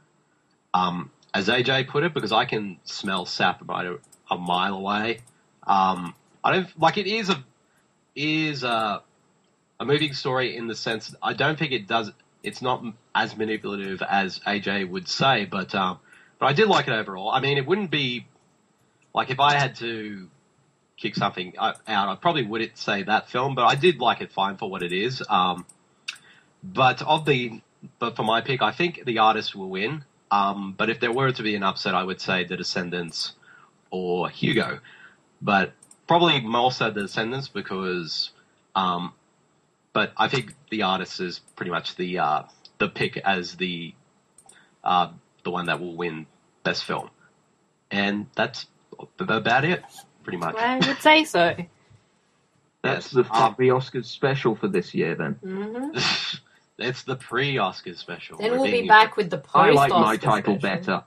um, as A J put it, because I can smell sap about a, a mile away. Um, I don't like it is a is a, a moving story in the sense I don't think it does. It's not as manipulative as A J would say, but um, but I did like it overall. I mean, it wouldn't be like if I had to kick something out, I probably wouldn't say that film, but I did like it fine for what it is. Um, but of the, but for my pick, I think The Artist will win. Um, but if there were to be an upset, I would say The Descendants or Hugo. But probably more so The Descendants because, um, but I think The Artist is pretty much the uh, the pick as the uh, the one that will win Best Film, and that's about it. Pretty much. I would say so. That's Yes. the Um, the Oscars special for this year, then. hmm It's the pre-Oscars special. Then We're we'll be being- back with the post. I like my Oscar title special.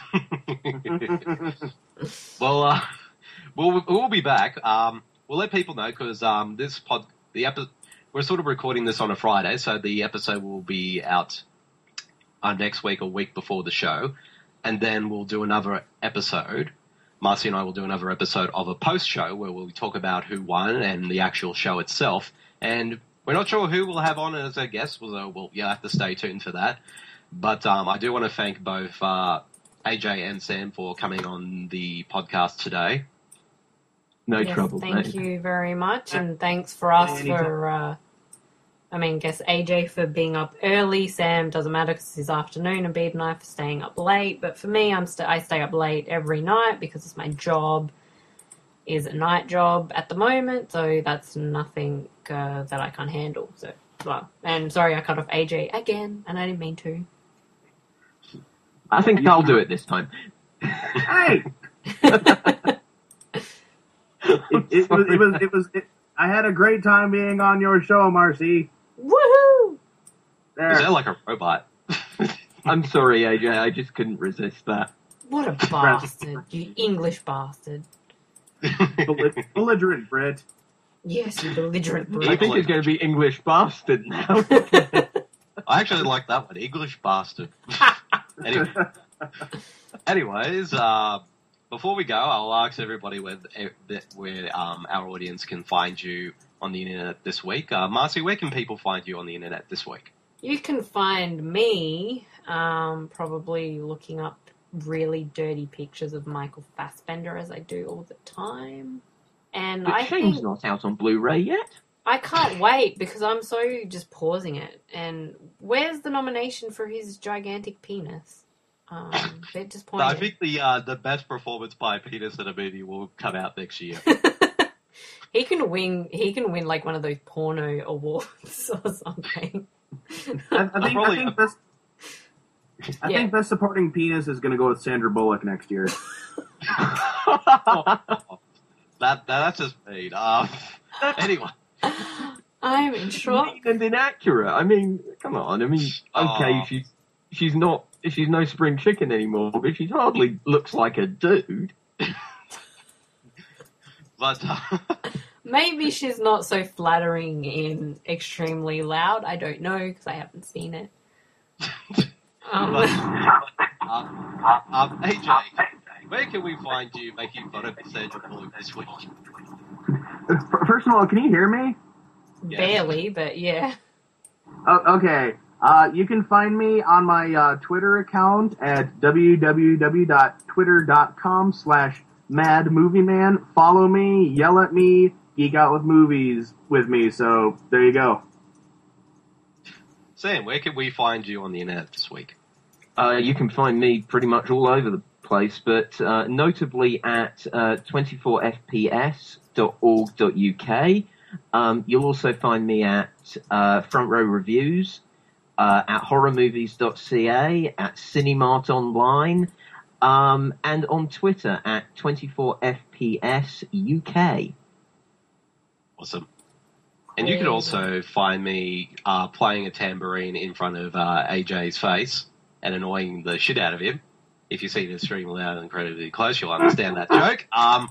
better. well, uh, we'll we'll be back. Um, we'll let people know because um, this pod, the epi- we're sort of recording this on a Friday, so the episode will be out uh, next week, a week before the show, and then we'll do another episode. Marcy and I will do another episode of a post-show where we'll talk about who won and the actual show itself. And we're not sure who we'll have on as a guest, so we'll, you'll have to stay tuned for that. But um, I do want to thank both uh, A J and Sam for coming on the podcast today. No Yes, trouble, thank mate. you very much, and thanks for us Anytime. for. Uh, I mean, guess A J for being up early. Sam doesn't matter because it's his afternoon, and Bede and I for staying up late. But for me, I'm st- I stay up late every night because it's my job is a night job at the moment, so that's nothing uh, that I can't handle. So, well, and sorry I cut off A J again, and I didn't mean to. I think I'll do it this time. Hey, it, it was it was it was. It, I had a great time being on your show, Marcy. Woohoo! Is There. that like a robot? I'm sorry, A J. I just couldn't resist that. What a bastard, you English bastard. Belli- belligerent Brit. Yes, you belligerent I Brit. think it's going to be English bastard now. I actually like that one, English bastard. anyway, anyways, uh, before we go, I'll ask everybody where where um, our audience can find you on the internet this week. Uh, Marcy, where can people find you on the internet this week? You can find me um, probably looking up really dirty pictures of Michael Fassbender as I do all the time. And But I Shane's think not out on Blu-ray yet. I can't wait because I'm so just pausing it. And where's the nomination for his gigantic penis? Um, they're I disappointed. think the uh, the best performance by a penis in a movie will come out next year. he can win. He can win like one of those porno awards or something. I, I think Probably- I think best. I Yeah. think best supporting penis is going to go with Sandra Bullock next year. that, that that's just mean. Um, anyway, I'm in shock. Mean and inaccurate. I mean, come on. I mean, okay, Aw. she's she's not she's no spring chicken anymore, but she hardly looks like a dude. but uh, Maybe she's not so flattering in Extremely Loud. I don't know because I haven't seen it. Um, but um, um, A J, where can we find you making fun of Sandra Bullock this week? First of all, can you hear me? barely, but yeah. Oh, okay. Uh, you can find me on my uh, Twitter account at www.twitter.com slash madmovieman. Follow me, yell at me, geek out with movies with me. So there you go. Sam, where can we find you on the internet this week? Uh, you can find me pretty much all over the place, but uh, notably at uh, twenty-four f p s dot org dot u k. Um, you'll also find me at uh, Front Row Reviews, uh, at horror movies dot c a, at Cinemart Online, um, and on Twitter at twenty-four f p s u k. Awesome. And you can also find me uh, playing a tambourine in front of uh, A J's face and annoying the shit out of him. If you see the stream loud and incredibly close, you'll understand that joke. Um,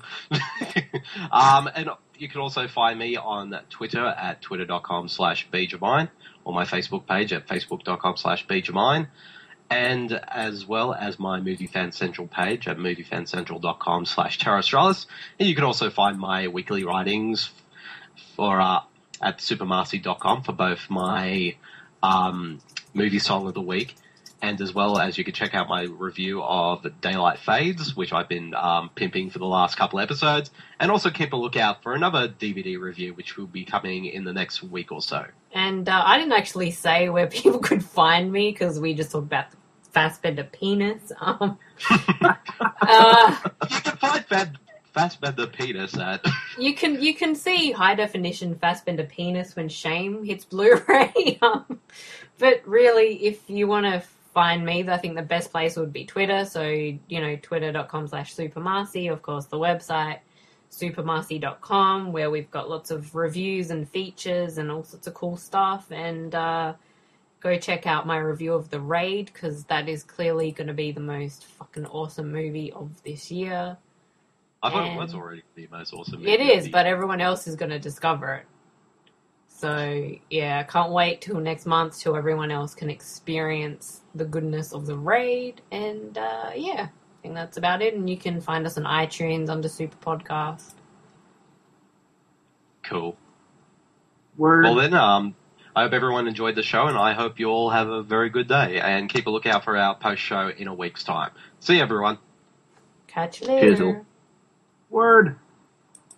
um, and you can also find me on Twitter at twitter.com slash beejamine, or my Facebook page at facebook.com slash bjamine, and as well as my Movie Fan Central page at moviefancentral.com slash terrastralis. And you can also find my weekly writings for uh, at supermarcy dot com for both my um, movie song of the week, and as well as you can check out my review of Daylight Fades, which I've been um, pimping for the last couple episodes, and also keep a lookout for another D V D review, which will be coming in the next week or so. And uh, I didn't actually say where people could find me, because we just talked about the Fassbender penis. Um, uh, You can find Fat, Fassbender penis at... you can you can see high definition Fassbender penis when Shame hits Blu-ray. um, but really, if you want to find me, I think the best place would be Twitter. So, you know, twitter.com slash supermarcy. Of course, the website, supermarcy dot com, where we've got lots of reviews and features and all sorts of cool stuff. And uh, go check out my review of The Raid, because that is clearly going to be the most fucking awesome movie of this year. I thought And it was already the most awesome movie. it is, of the but everyone else is going to discover it. So, yeah, can't wait till next month till everyone else can experience the goodness of The Raid. And, uh, yeah, I think that's about it. And you can find us on iTunes under Super Podcast. Cool. Word. Well then, um, I hope everyone enjoyed the show, and I hope you all have a very good day. And keep a lookout for our post-show in a week's time. See you, everyone. Catch you later. Cheers all. Word.